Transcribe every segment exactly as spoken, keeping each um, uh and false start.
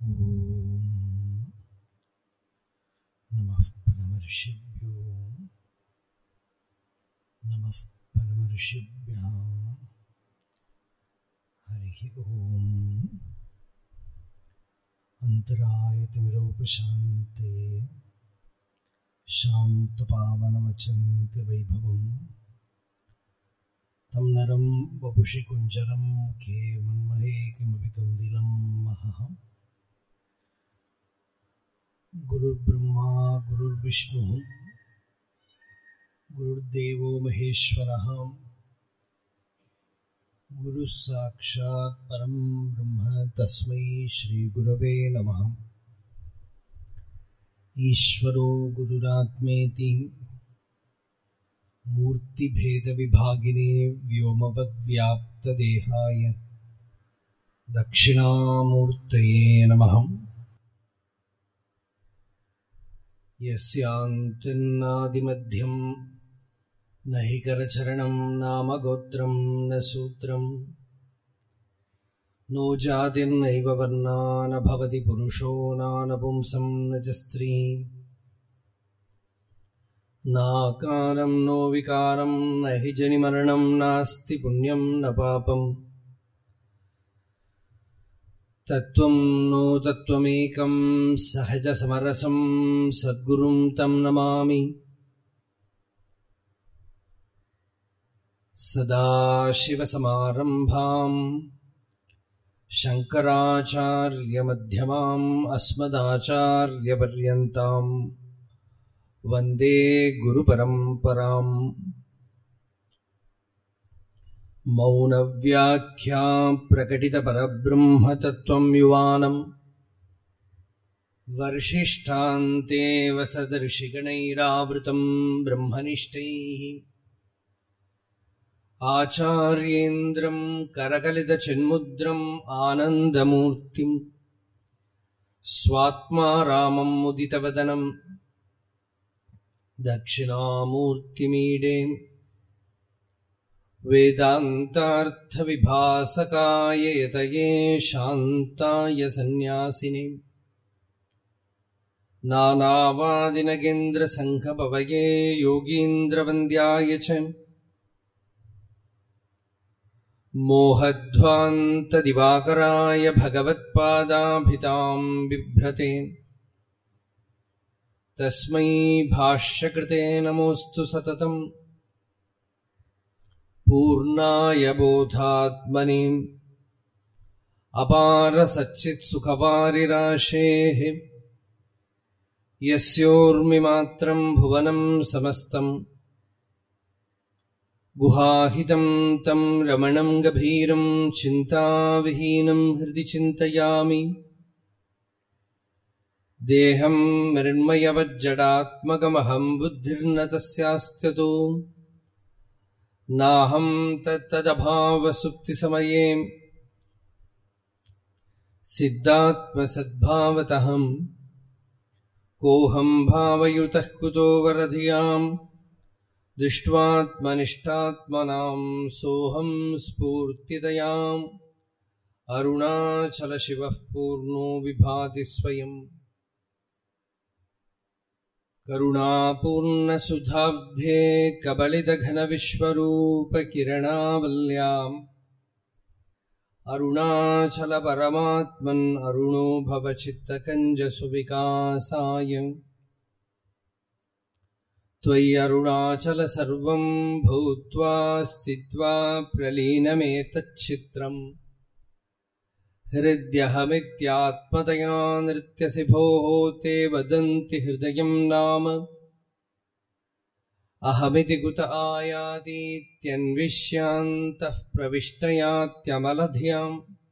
ನಮಃ ಪರಮರ್ಷಿಭ್ಯೋ ನಮಃ ಪರಮರ್ಷಿಭ್ಯಃ. ಹರಿ ಓಂ. ಅಂತರಾಯತಿಮಿರೋಪಶಾಂತೆ ಶಾಂತಪಾವನಮಚಿಂತ್ಯ ವೈಭವಂ ತಂ ನರಂ ವಪುಷಿ ಕುಂಜರಂ ಮುಖೇ ಮನ್ಮಹೇ ಕಿಮಪಿ ತುಂದಿಲಂ ಮಹಃ. ಗುರುರ್ಬ್ರಹ್ಮ ಗುರುರ್ವಿಷ್ಣು ಗುರುರ್ದೇವೋ ಮಹೇಶ್ವರಃ. ಗುರುಃ ಸಾಕ್ಷಾತ್ ಪರಂ ಬ್ರಹ್ಮ ತಸ್ಮೈ ಶ್ರೀ ಗುರವೇ ನಮಃ. ಈಶ್ವರೋ ಗುರುರಾತ್ಮೇತಿ ಮೂರ್ತಿಭೇದ ವಿಭಾಗಿನೇ ವ್ಯೋಮವದ್ವ್ಯಾಪ್ತದೇಹಾಯ ದಕ್ಷಿಣಾಮೂರ್ತಯೇ ನಮಃ. ಯಸ್ಯಾಂತನ್ನಾದಿಮಧ್ಯಂ ನ ಹಿ ಕರಚರಣಂ ನಾಮ ಗೋತ್ರಂ ನ ಸೂತ್ರಂ ನೋ ಜಾತಿರ್ನೈವ ವರ್ಣಾ ನ ಭವತಿ ಪುರುಷೋ ನಾನಪುಂಸಂ ನ ಚ ಸ್ತ್ರೀ ನಾಕಾರಂ ನೋ ವಿಕಾರಂ ನ ಹಿ ಜನಿಮರಣಂ ನಾಸ್ತಿ ಪುಣ್ಯಂ ನ ಪಾಪಂ ತತ್ವಂ ನೋ ತತ್ವಮೇಕಂ ಸಹಜ ಸಮರಸಂ ಸದ್ಗುರುಂ ತಂ ನಮಾಮಿ. ಸದಾಶಿವಸಮಾರಂಭಾಂ ಶಂಕರಾಚಾರ್ಯಮಧ್ಯಮಾಂ ಅಸ್ಮದಾಚಾರ್ಯಪರ್ಯಂತಾಂ ವಂದೇ ಗುರುಪರಂಪರಾಂ. ಮೌನವ್ಯಾಖ್ಯಾ ಪ್ರಕಟಿತಪರಬ್ರಹ್ಮತತ್ವಂ ಯುವಾನಂ ವರ್ಷಿಷ್ಠಾಂತೆ ವಸದರ್ಷಿಗಣೈರಾವೃತಂ ಬ್ರಹ್ಮನಿಷ್ಠೈಃ ಆಚಾರ್ಯೇಂದ್ರಂ ಕರಕಲಿತಚಿನ್ಮುದ್ರಂ ಆನಂದಮೂರ್ತಿಂ ಸ್ವಾತ್ಮಾ ರಾಮಂ ಮುದಿತವದನಂ ದಕ್ಷಿಣಾಮೂರ್ತಿಮೀಡೆ. ವೇದಾಂತಾರ್ಥವಿಭಾಸಕಾಯ ಯತಯೇ ಶಾಂತಾಯ ಸನ್ಯಾಸಿನೇ ನಾನಾವಾದಿನಗೇಂದ್ರಸಂಘಪವಯೇ ಯೋಗೀಂದ್ರವಂದ್ಯಾಯ ಚ ಮೋಹಧ್ವಾಂತದಿವಾಕರಾಯ ಭಗವತ್ಪಾದಾಭಿತಾಂ ಬಿಭ್ರತೆ ತಸ್ಮೈ ಭಾಷ್ಯಕೃತೆ ನಮೋऽस्तु ಸತತಂ. ಪೂರ್ಣಾಯ ಬೋಧಾತ್ಮನೇ ಅಪಾರ ಸಚ್ಚಿತ್ಸುಖವಾರಿರಾಶೇಃ ಯಸ್ಯೋರ್ಮಿಮಾತ್ರಂ ಭುವನಂ ಸಮಸ್ತಂ ಗುಹಾಹಿತಂ ತಂ ರಮಣಂ ಗಭೀರಂ ಚಿಂತಾವಿಹೀನಂ ಹೃದಿ ಚಿಂತಯಾಮಿ. ದೇಹಂ ಮೃಣ್ಮಯವಜ್ಜಡಾತ್ಮಕಮಹಂ ಬುದ್ಧಿರ್ನ ತಸ್ಯಾಸ್ತ್ಯತೋ ನಾಹಂ ತತ್ತದಭಾವಸುಪ್ತಿಸಮಯೇ ಸಿದ್ಧಾತ್ಮಸದ್ಭಾವತಃ ಕೋಹಂ ಭಾವಯುತಃ ಕುತೋ ವರಧಿಯಾಂ ದೃಷ್ಟ್ವಾತ್ಮನಿಷ್ಠಾತ್ಮನಾಂ ಸೋಹಂ ಸ್ಫೂರ್ತಿದಯಾಂ. ಅರುಣಾಚಲಶಿವಃ ಪೂರ್ಣೋ ವಿಭಾತಿ ಸ್ವಯಂ ಕರುಣಾಪೂರ್ಣಸುಧಾಬ್ಧೇ ಕಬಳಿತಘನವಿಶ್ವರೂಪಕಿರಣಾವಲ್ಯಾಂ. ಅರುಣಾಚಲಪರಮಾತ್ಮನ್ ಅರುಣೋ ಭವಚಿತ್ತಕಂಜಸುವಿಕಾಸಾಯ. ತ್ವಯಿ ಅರುಣಾಚಲ ಸರ್ವಂ ಭೂತ್ವಾ ಸ್ಥಿತ್ವಾ ಪ್ರಲೀನಮೇತಚ್ಚಿತ್ರಂ ಹೃದ್ಯಹಮಿತ್ಯಾತ್ಮತಯಾ ನೃತ್ಯಸಿ ಭೋಃ ತೇ ವದಂತಿ ಹೃದಯಂ ನಾಮ ಅಹಮಿತಿ ಕುತ ಆಯಾತೀತ್ಯನ್ವಿಷ್ಯಾಂತಃ ಪ್ರವಿಷ್ಟಯಾತ್ಯಮಲಧಿಯಾಂ.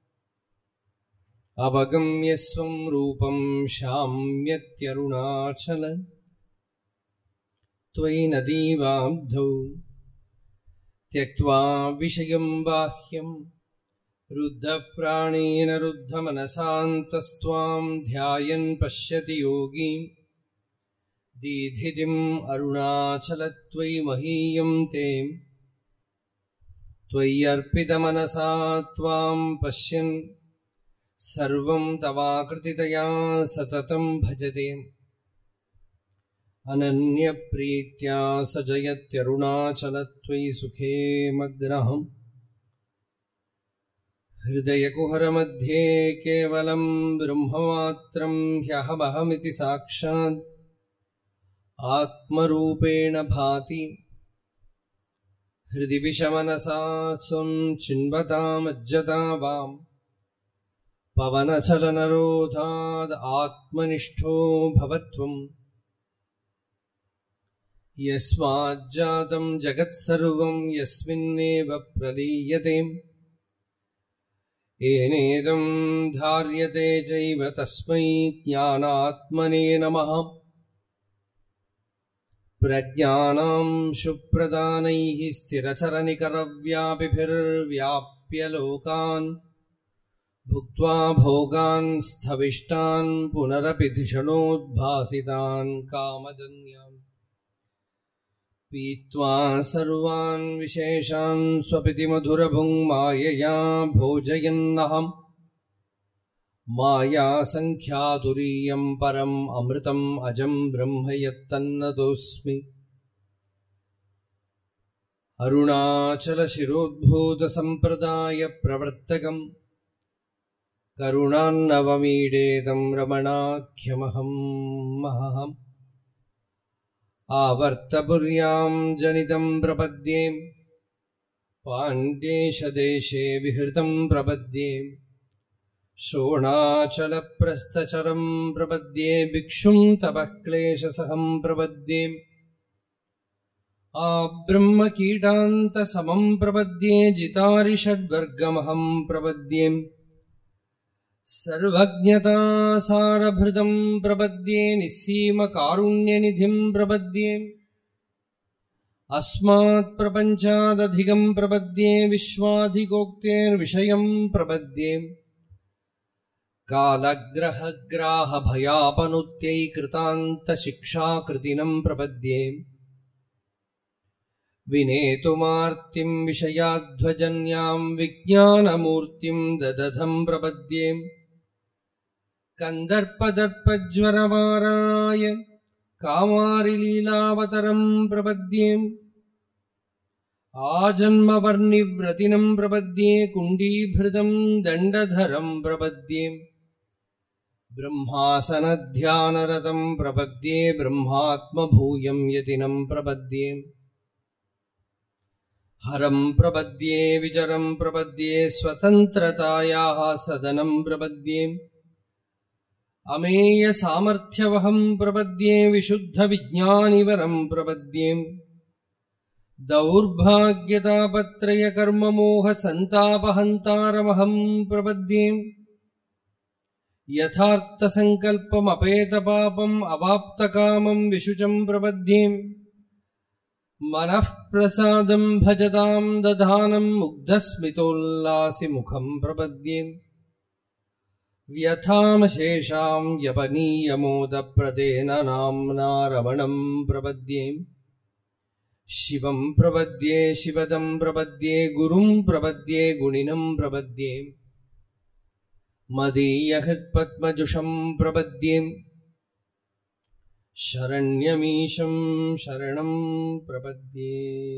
ಅವಗಮ್ಯ ಸ್ವಂ ರೂಪಂ ಶಾಮ್ಯತ್ಯರುಣಾಚಲ ತ್ವಯಿ ನದೀವಾಬ್ಧೌ ತ್ಯಕ್ತ್ವಾ ವಿಷಯಂ ಬಾಹ್ಯಂ ರುದ್ಧಪ್ರಾಣೇನ ರುದ್ಧಮನಸಾಂತಸ್ತ್ವಾಂ ಧ್ಯಾಯನ್ ಪಶ್ಯತಿ ಯೋಗಿ. ದೀಧಿತಿಂ ಅರುಣಾಚಲ ತ್ವಯಿ ಮಹೀಯಂ ತೇ ತ್ವಯ್ಯರ್ಪಿತಮನಸಾ ತ್ವಾಂ ಪಶ್ಯನ್ सर्वं तवाकृतितया सततं भजते अनन्यप्रीत्या सजयत्यरुणाचलत्वयि सुखे मग्नः हृदयकुहरमध्ये केवलं ब्रह्ममात्रं ह्यहमहमिति साक्षात् आत्मरूपेण भाति हृदि विषमनसा स्वं चिन्वतामज्जता वाम् पवनचलनरोधाद् आत्मनिष्ठो भवत्वम् यस्माज्जातं जगत्सर्वं यस्मिन्नेव प्रलीयते येनेदं धार्यते चैव तस्मै ज्ञानात्मने नमः। प्रज्ञानां शुप्रदानैः स्थिरचरनिकरव्यापिभिर्व्याप्य लोकान् भुक्त्वा भोगान् स्थविष्टान् पुनरपि धिषणोद्भासितान् कामजन्यान् पीत्वा सर्वान् विशेषान् स्वपिति मधुरभुङ् मायया भोजयन्नहम् मायासङ्ख्यातुरीयं परम् अमृतम् अजम् ब्रह्म यत्तन्नतोऽस्मि। अरुणाचलशिरोद्भूतसम्प्रदायप्रवर्तकम् करुणान्नवमीडेतं रमणाख्यमहं महः। आवर्तपुर्यां जनितं प्रपद्ये पाण्ड्येशदेशे विहृतं प्रपद्ये शोणाचलप्रस्थचरं प्रपद्ये भिक्षुं तपः क्लेशसहं प्रपद्ये आब्रह्मकीटान्तसमं प्रपद्ये जितारिषड्वर्गमहं प्रपद्ये सर्वज्ञतासारभृतं प्रपद्ये निस्सीमकारुण्यनिधिं प्रपद्ये अस्मात्प्रपञ्चादधिकं प्रपद्ये विश्वाधिगोक्तेर्विषयं प्रपद्ये कालग्रहग्राहभयापनुत्यै कृतान्तशिक्षाकृतिनं प्रपद्ये विनेतुमार्तिं विषयाध्वजन्यां विज्ञानमूर्तिं ददधं प्रपद्ये कन्दर्पदर्पज्वरवाराय कामारिलीलावतरं प्रपद्ये आजन्मवर्णिव्रतिनं प्रपद्ये कुण्डीभृतं दण्डधरं प्रपद्ये ब्रह्मासनध्यानरतं प्रपद्ये ब्रह्मात्मभूयं यतिनं प्रपद्ये हरं प्रपद्ये विचरं प्रपद्ये स्वतन्त्रतायाः सदनं प्रपद्ये अमेयसामर्थ्यवहं प्रपद्ये विशुद्धविज्ञानिवरं प्रपद्ये दौर्भाग्यतापत्रयकर्ममोहसन्तापहन्तारमहं प्रपद्ये यथार्थसङ्कल्पमपेतपापम् अवाप्तकामं विशुचं प्रपद्ये मनः प्रसादं भजतां दधानं मुग्धस्मितोल्लासि मुखं प्रपद्ये व्यथामशेषां यपनीयमोदप्रदेन नाम्ना रमणं प्रपद्ये शिवं प्रपद्ये शिवदं प्रपद्ये गुरुं प्रपद्ये गुणिनं प्रपद्ये मदीयहृत्पद्मजुषं प्रपद्ये शरण्यमीशं शरणं प्रपद्ये।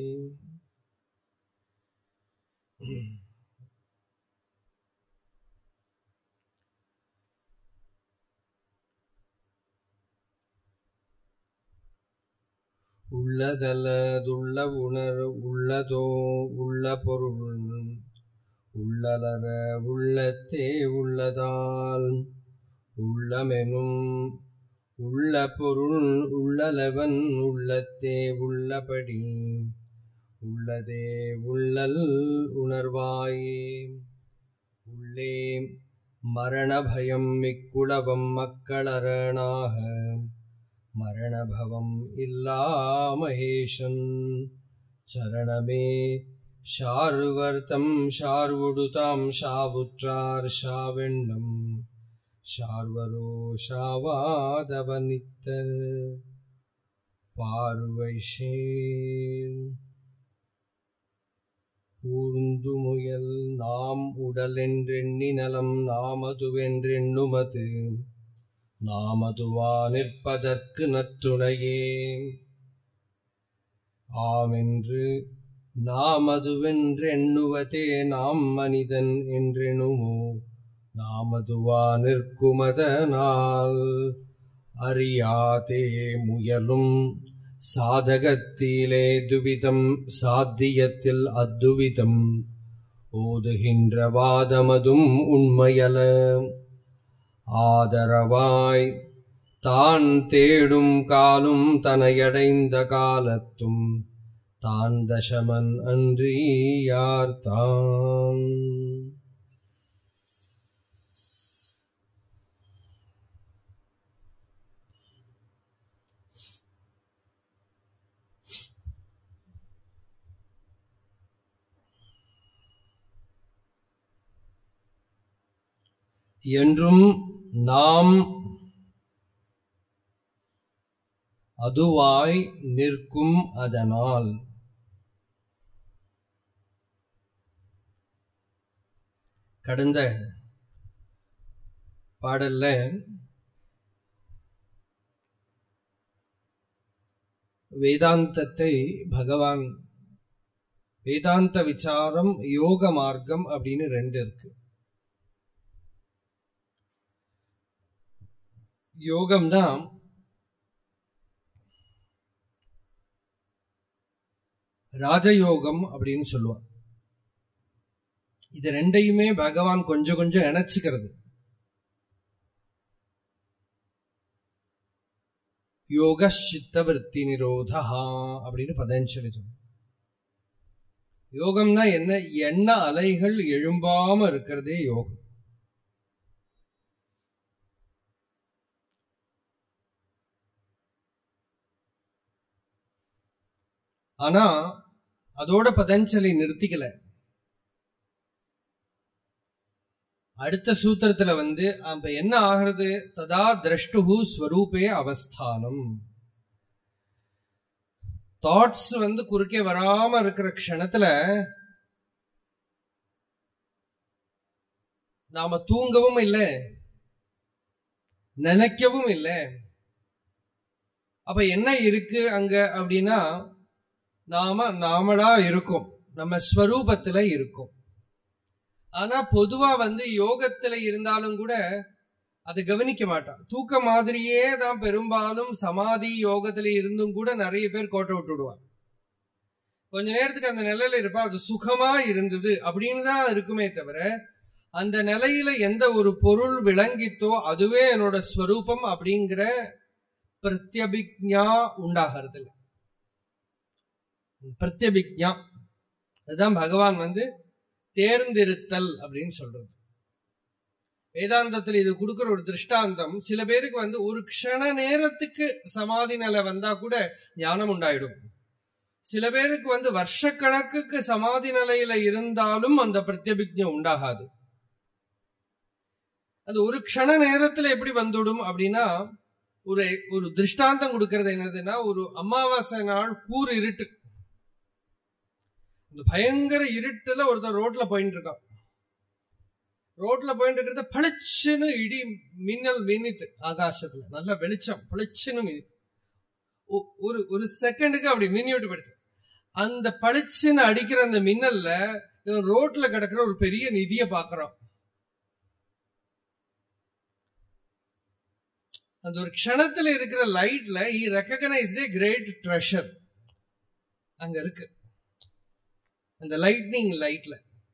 உள்ளதலதுள்ள உணர் உள்ளதோ உள்ள பொருள் உள்ளலர உள்ளத்தே உள்ளதால் உள்ளமெனும் உள்ள பொருள் உள்ளலவன் உள்ளத்தே உள்ளபடி உள்ளதே உள்ளல் உணர்வாயே உள்ளே மரணபயம் மிக்குளவம் மக்களரணாக மரணபவம் இல்லா மகேஷன் சரணமே ஷார்வர்த்தம் ஷார்வுடுதாம் ஷாவுற்றார் ஷாவெண்ணம் ஷார்வரோ ஷாவாதவனித்தர் பார்வைஷேர் கூர்ந்து முயல் நாம் உடல் என்றெண்ணி நலம் நாமதுவென்றெண்ணுமது நாமதுவா நிற்பதற்கு நத்துணையே. ஆமென்று நாமதுவென்றெண்ணுவதே நாம் மனிதன் என்றெணுமோ நாமதுவா நிற்குமதனால் அறியாதே முயலும் சாதகத்திலே துவிதம் சாத்தியத்தில் அத்துவிதம் ஓதுகின்ற வாதமதும் உண்மையல. ஆதரவாய் தான் தேடும் காலும் தனையடைந்த காலத்தும் தான் தசமன் அன்றி யார் தான். என்றும் நாம் அதுவாய் நிற்கும் அதனால். கடந்த பாடல்ல வேதாந்தத்தை பகவான் வேதாந்த விசாரம் யோக மார்க்கம் அப்படின்னு ரெண்டு இருக்கு. யோகம்னா ராஜயோகம் அப்படின்னு சொல்லுவான். இது ரெண்டையுமே பகவான் கொஞ்சம் கொஞ்சம் இணைச்சுக்கிறது. யோக சித்த விருத்தி நிரோதா அப்படின்னு பதஞ்சலி சொல்லுவான். யோகம்னா என்ன? எண்ண அலைகள் எழும்பாம இருக்கிறதே யோகம். ஆனா அதோட பதஞ்சலி நிறுத்திக்கல. அடுத்த சூத்திரத்துல வந்து அப்ப என்ன ஆகிறது? ததா திரஷ்டுஹு ஸ்வரூபே அவஸ்தானம். தாட்ஸ் வந்து குறுக்கே வராம இருக்கிற க்ஷணத்துல நாம தூங்கவும் இல்லை, நினைக்கவும் இல்லை. அப்ப என்ன இருக்கு அங்க அப்படின்னா, நாம நாமளா இருக்கும், நம்ம ஸ்வரூபத்துல இருக்கும். ஆனா பொதுவா வந்து யோகத்துல இருந்தாலும் கூட அதை கவனிக்க மாட்டான். தூக்க மாதிரியே தான் பெரும்பாலும் சமாதி யோகத்துல இருந்தும் கூட நிறைய பேர் கோட்டை விட்டுடுவான். கொஞ்ச நேரத்துக்கு அந்த நிலையில இருப்பா, அது சுகமா இருந்தது அப்படின்னு தான் இருக்குமே தவிர, அந்த நிலையில எந்த ஒரு பொருள் விளங்கித்தோ அதுவே என்னோட ஸ்வரூபம் அப்படிங்கிற பிரத்யபிக்ஞா உண்டாகிறது இல்லை. பிரத்யபிக்ஞா அதுதான் பகவான் வந்து தேர்ந்திருத்தல் அப்படின்னு சொல்றது. வேதாந்தத்தில் இது கொடுக்கிற ஒரு திருஷ்டாந்தம். சில பேருக்கு வந்து ஒரு க்ஷண நேரத்துக்கு சமாதி நிலை வந்தா கூட ஞானம் உண்டாயிடும். சில பேருக்கு வந்து வருஷக்கணக்குக்கு சமாதி நிலையில இருந்தாலும் அந்த பிரத்யபிக்ஞை உண்டாகாது. அது ஒரு க்ஷண நேரத்துல எப்படி வந்துடும் அப்படின்னா, ஒரு ஒரு திருஷ்டாந்தம் கொடுக்கறது என்னதுன்னா, ஒரு அமாவாசை நாள் கூறு இருட்டு, இந்த பயங்கர இருட்டுல ஒருத்தர் ரோட்ல போயிட்டு இருக்கான். ரோட்ல போயிட்டு இருக்கிறத பளிச்சுன்னு இடி மின்னல் மின்னித்து ஆகாசத்துல நல்ல வெளிச்சம் பளிச்சுன்னு மினி ஒரு ஒரு செகண்டுக்கு அப்படி மின்னி விட்டு போயிடுது. அந்த பளிச்சுன்னு அடிக்கிற அந்த மின்னல்ல இவன் ரோட்ல கிடக்கிற ஒரு பெரிய நிதியை பாக்குறான். அந்த ஒரு க்ஷணத்துல இருக்கிற லைட்ல he recognized a great treasure அங்க இருக்கு. அந்த லைட்னிங் லைட்ல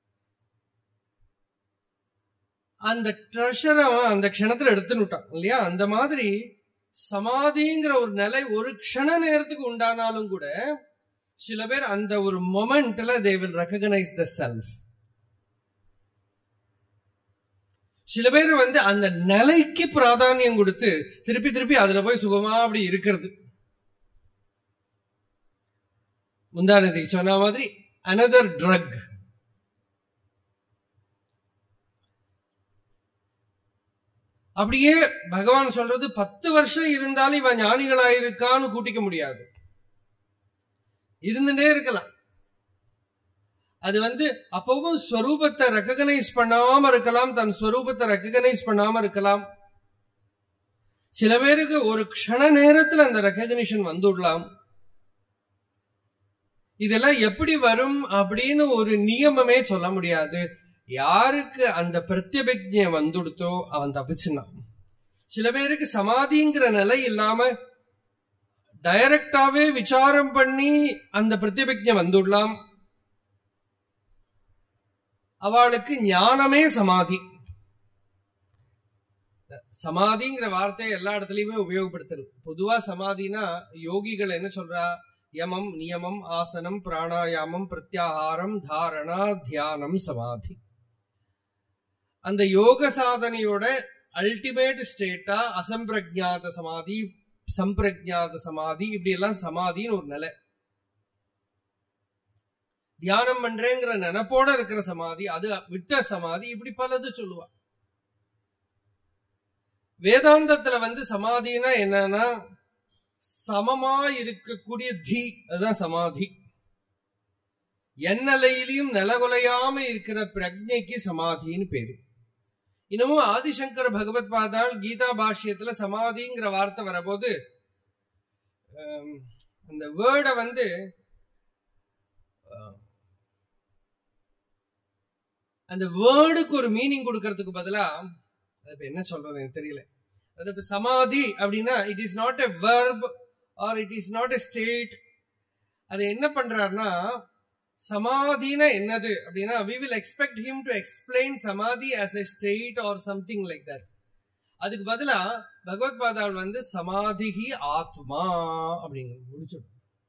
அந்த ட்ரெஷரை அவன் அந்த க்ஷணத்துல எடுத்துனுட்டான் இல்லையா? அந்த மாதிரி சமாதிங்கிற ஒரு நிலை ஒரு க்ஷண நேரத்துக்கு உண்டானாலும் கூட சில பேர் அந்த ஒரு மொமெண்ட்ல they will recognize the self. சில பேர் வந்து அந்த நிலைக்கு பிராதானியம் கொடுத்து திருப்பி திருப்பி அதுல போய் சுகமா அப்படி இருக்கிறது. முந்தானதி சொன்ன மாதிரி another drug. அப்படியே பகவான் சொல்றது பத்து வருஷம் இருந்தாலும் இவன் ஞானிகளாயிருக்கான்னு கூட்டிக்க முடியாது, இருந்துட்டே இருக்கலாம். அது வந்து அப்பவும் ஸ்வரூபத்தை ரெகக்னைஸ் பண்ணாம இருக்கலாம், தன் ஸ்வரூபத்தை ரெகக்னைஸ் பண்ணாம இருக்கலாம். சில பேருக்கு ஒரு க்ஷண நேரத்தில் அந்த ரெகக்னிஷன் வந்துடலாம். இதெல்லாம் எப்படி வரும் அப்படின்னு ஒரு நியமமே சொல்ல முடியாது. யாருக்கு அந்த பிரத்யபிக்ஞை வந்துடுத்தோ அவன் தப்பிச்சுனான். சில பேருக்கு சமாதிங்கிற நிலை இல்லாம டைரக்டாவே விசாரம் பண்ணி அந்த பிரத்யபிக்ஞை வந்துடலாம். அவளுக்கு ஞானமே சமாதி. சமாதிங்கிற வார்த்தை எல்லா இடத்துலயுமே உபயோகப்படுத்துறது. பொதுவா சமாதினா யோகிகள் என்ன சொல்றா, யமம் நியமம் ஆசனம் பிராணாயாமம் பிரத்யாகாரம் தாரணா தியானம் சமாதி. அந்த யோக சாதனையோட அல்டிமேட் ஸ்டேட்டா அசம்பிரஜாத சமாதி, சம்பிரஜாத சமாதி, இப்படி எல்லாம் சமாதின்னு ஒரு நிலை. தியானம் பண்றேங்கிற நினைப்போட இருக்கிற சமாதி, அது விட்ட சமாதி, இப்படி பலது சொல்லுவா. வேதாந்தத்துல வந்து சமாதினா என்னன்னா சமமா இருக்கக்கூடிய தி, அதுதான் சமாதி. எந்நிலையிலையும் நிலகுலையாம இருக்கிற பிரஜைக்கு சமாதின்னு பேரு. இன்னமும் ஆதிசங்கர பகவத் பாதால் கீதா பாஷ்யத்துல சமாதிங்கிற வார்த்தை வரபோது அந்த வேர்டை வந்து அந்த வேர்டுக்கு ஒரு மீனிங் கொடுக்கறதுக்கு பதிலா அது என்ன சொல்றது எனக்கு தெரியல. அதாவது சமாதி அப்படின்னா it is not a verb or it is not a state. அது என்ன பண்றாருன்னா சமாதினா என்னது அப்படின்னா we will expect him to explain samadhi as a state or something like that. அதுக்கு பதிலா பகவத் பாதாள் வந்து சமாதிஹி ஆத்மா அப்படிங்கிற முடிச்சிடும்.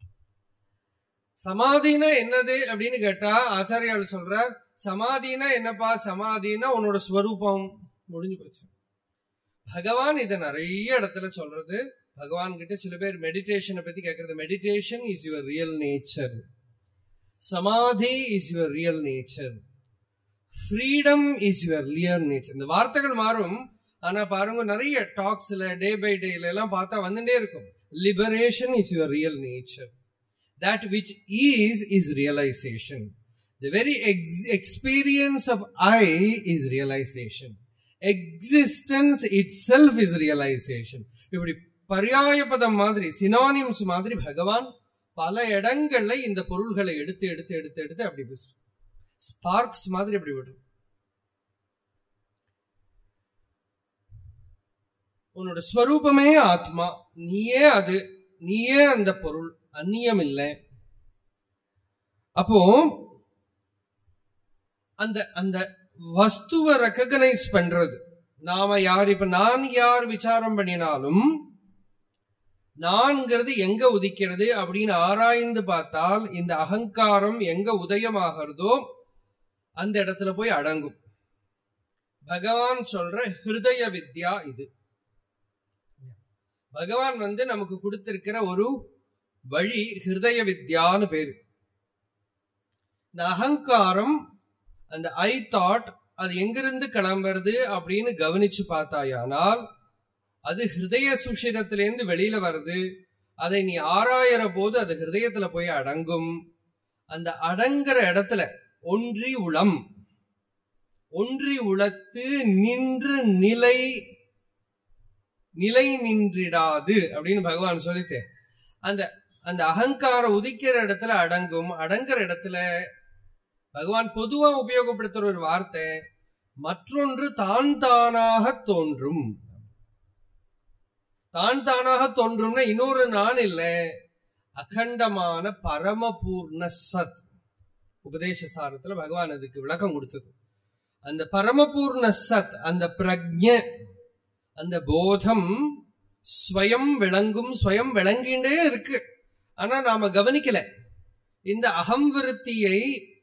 சமாதினா என்னது அப்படின்னு கேட்டா ஆச்சாரியால் சொல்றார், சமாதினா என்னப்பா, சமாதினா உன்னோட ஸ்வரூபம், முடிஞ்சு போச்சு. பகவான் இதை நிறைய இடத்துல சொல்றது. பகவான் கிட்ட சில பேர் மெடிடேஷனை பத்தி கேட்கறது. Meditation is your real nature, சமாதி is your real nature, freedom is your real nature. இந்த வார்த்தைகள் மாறும், ஆனா பாருங்க நிறைய டாக்ஸ்ல டே பை டேல எல்லாம் பார்த்தா வந்துட்டே இருக்கும். Liberation is your real nature, that which is is realization, the very ex- experience of I is realization, existence itself is realization. இப்படி பர்யாய பதம் மாதிரி, சினானிம்ஸ் மாதிரி பகவான் பல இடங்கள்ல இந்த பொருள்களை எடுத்து எடுத்து எடுத்து எடுத்து அப்படி ஸ்பார்க்ஸ் மாதிரி அப்படி விடும். உன்னோட ஸ்வரூபமே ஆத்மா, நீயே அது, நீயே அந்த பொருள், அந்நியம் இல்லை. அப்போ அந்த அந்த வஸ்துவை ரெகக்னைஸ் பண்றது, நாம யார், இப்ப நான் யார் விசாரம் பண்ணினாலும் நான்கிறது எங்க உதிக்கிறது அப்படின்னு ஆராய்ந்து பார்த்தால் இந்த அகங்காரம் எங்க உதயமாகிறதோ அந்த இடத்துல போய் அடங்கும். பகவான் சொல்ற ஹிருதய வித்யா இது. பகவான் வந்து நமக்கு கொடுத்திருக்கிற ஒரு வழி ஹிருதய வித்யான்னு பேரு. இந்த அகங்காரம், அந்த ஐ தாட், அது எங்கிருந்து கிளம்புறது அப்படின்னு கவனிச்சு பார்த்தாயானால் அது ஹிருதய சுஷிரத்திலேருந்து வெளியில வருது. அதை நீ ஆராயற போது அது ஹிருதயத்துல போய் அடங்கும். அந்த அடங்குற இடத்துல ஒன்றி உளம், ஒன்றி உளத்து நின்று நிலை நிலை நின்றிடாது அப்படின்னு பகவான் சொல்லிட்டு அந்த அந்த அகங்காரம் உதிக்கிற இடத்துல அடங்கும். அடங்குற இடத்துல பகவான் பொதுவா உபயோகப்படுத்துற ஒரு வார்த்தை, மற்றொன்று தான் தானாக தோன்றும். தான் தானாக தோன்றும்னா இன்னொரு நான் இல்லை, அகண்டமான பரமபூர்ண சத். உபதேச சாரத்துல பகவான் அதுக்கு விளக்கம் கொடுத்தது. அந்த பரமபூர்ண சத், அந்த பிரக்ஞை, அந்த போதம் ஸ்வயம் விளங்கும், ஸ்வயம் விளங்கிண்டே இருக்கு. ஆனா நாம கவனிக்கல. இந்த அகம் விருத்தியை,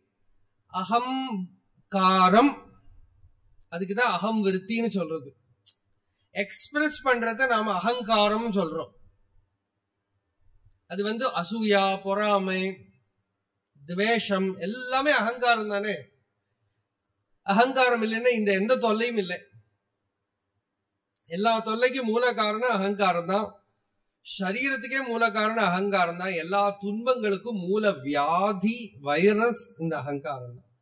அகங்காரம், அதுக்குதான் அகம் விருத்தின்னு சொல்றது. எக்ஸ்பிரஸ் பண்றத நாம அகங்காரம் சொல்றோம். அது வந்து அசூயா, பொறாமை, துவேஷம் எல்லாமே அகங்காரம் தானே. அகங்காரம் இல்லைன்னா இந்த எந்த தொல்லையும் இல்லை. எல்லா தொல்லைக்கும் மூல காரணம் அகங்காரம் தான். சரீரத்துக்கே மூல காரணம் அகங்காரம் தான். எல்லா துன்பங்களுக்கும் மூல வியாதி வைரஸ் இந்த அகங்காரம் தான்.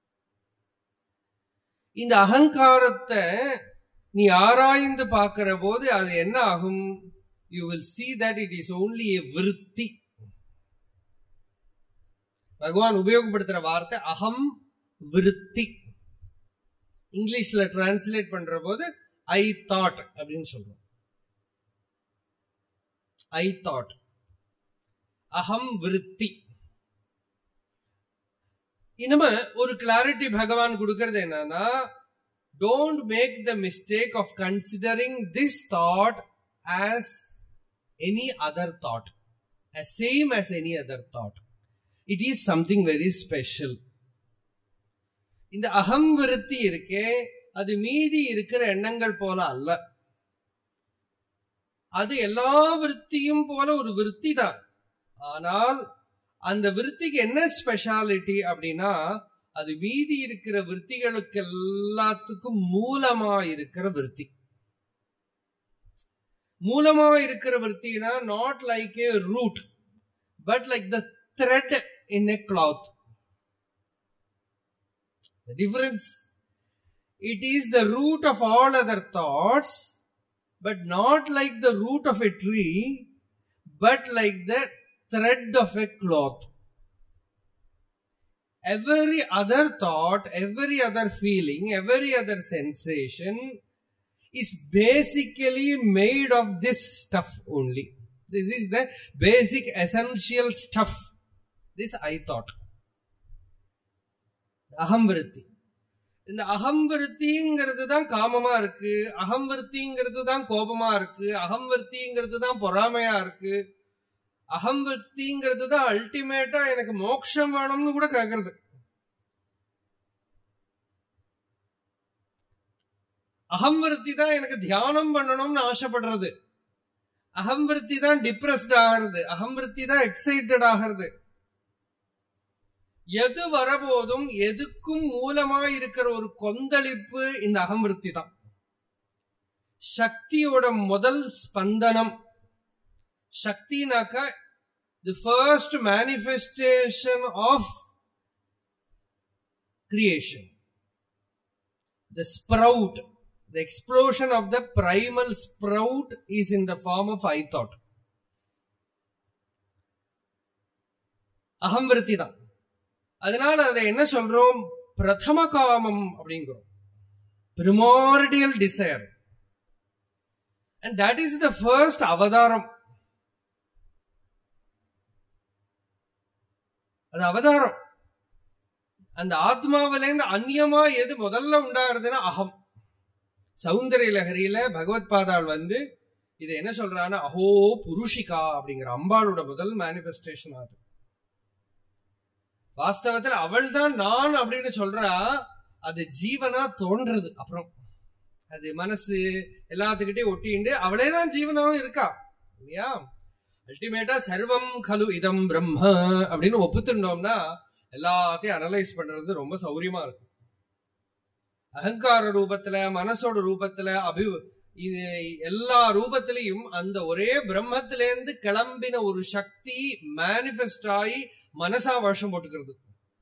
இந்த அகங்காரத்தை நீ ஆராய்ந்து பார்க்கிற போது அது என்ன ஆகும்? You will see that it is only a விருத்தி. பகவான் உபயோகப்படுத்துற வார்த்தை அகம் விருத்தி. இங்கிலீஷ்ல டிரான்ஸ்லேட் பண்ற போது ஐ தாட் அப்படின்னு சொல்றோம். ஐ தாட், அகம் விருத்தி. இனிமே ஒரு கிளாரிட்டி பகவான் கொடுக்கிறது என்னன்னா, don't make the mistake of considering this thought as any other thought, as same as any other thought. It is something very special. இந்த அகம் விருத்தி இருக்கே, அது மீதி இருக்கிற எண்ணங்கள் போல அல்ல. அது எல்லா விருத்தியும் போல ஒரு விருத்தி தான். ஆனால் அந்த விருத்திக்கு என்ன ஸ்பெஷாலிட்டி அப்படின்னா, அது மீதி இருக்கிற விருத்திகளுக்கு எல்லாத்துக்கும் மூலமா இருக்கிற விருத்தி. மூலமா இருக்கிற விருத்தினா not like a root, but like the thread in a cloth. The difference, it is the root of all other thoughts, but not like the root of a tree, but like the thread of a cloth. Every other thought, every other feeling, every other sensation is basically made of this stuff only. This is the basic essential stuff. This I thought. அகம் விருத்தி. இந்த அகம் விருத்திங்கிறது தான் காமமா இருக்கு, அகம் விருத்திங்கிறது தான் கோபமா இருக்கு, அகம் விருத்திங்கிறது தான் பொறாமையா இருக்கு, அகம் விருத்திங்கிறது தான் அல்டிமேட்டா எனக்கு மோட்சம் வேணும்னு கூட கேட்கறது. அகம் விருத்தி தான் எனக்கு தியானம் பண்ணணும்னு ஆசைப்படுறது. அகம் விருத்தி தான் டிப்ரெஸ்ட் ஆகிறது. அகம் விருத்தி தான் எக்ஸைட்டட் ஆகிறது. எது வரபோதும் எதுக்கும் மூலமா இருக்கிற ஒரு கொந்தளிப்பு இந்த அகம் விருத்தி தான். சக்தியோட முதல் ஸ்பந்தனம். சக்தினாக்கா the first manifestation of creation, the sprout, the explosion of the primal sprout is in the form of I thought. அகம் விருத்தி தான். அதனால அதை என்ன சொல்றோம்? பிரதம காமம் அப்படிங்கிறோம். primordial desire, and that is the first அவதாரம். அது அவதாரம். அந்த ஆத்மாவிலேருந்து அந்நியமா எது முதல்ல உண்டாகிறதுன்னா அகம். சௌந்தரிய லஹரியில பகவத் பாதாள் வந்து இதை என்ன சொல்றான்னா, அஹோ புருஷிகா அப்படிங்கிற அம்பாளோட முதல் மேனிபெஸ்டேஷன் ஆகுது. வாஸ்தவத்தில் அவள் தான் நான் அப்படின்னு சொல்றா. அது ஜீவனா தோன்றது. அப்புறம் அது மனசு எல்லாத்துக்கிட்டே ஒட்டிண்டு அவளே தான் ஜீவனாவும் இருக்கா இல்லையா? அல்டிமேட்டா சர்வம் கலு இதம் பிரம்ம அப்படின்னு ஒப்புத்துட்டோம்னா எல்லாத்தையும் அனலைஸ் பண்றது ரொம்ப சௌரியமா இருக்கும். அகங்கார ரூபத்துல, மனசோட ரூபத்துல, அபி இது எல்லா ரூபத்திலையும் அந்த ஒரே பிரம்மத்திலேருந்து கிளம்பின ஒரு சக்தி மேனிபெஸ்ட் ஆகி மனசா வருஷம் போட்டுக்கிறது.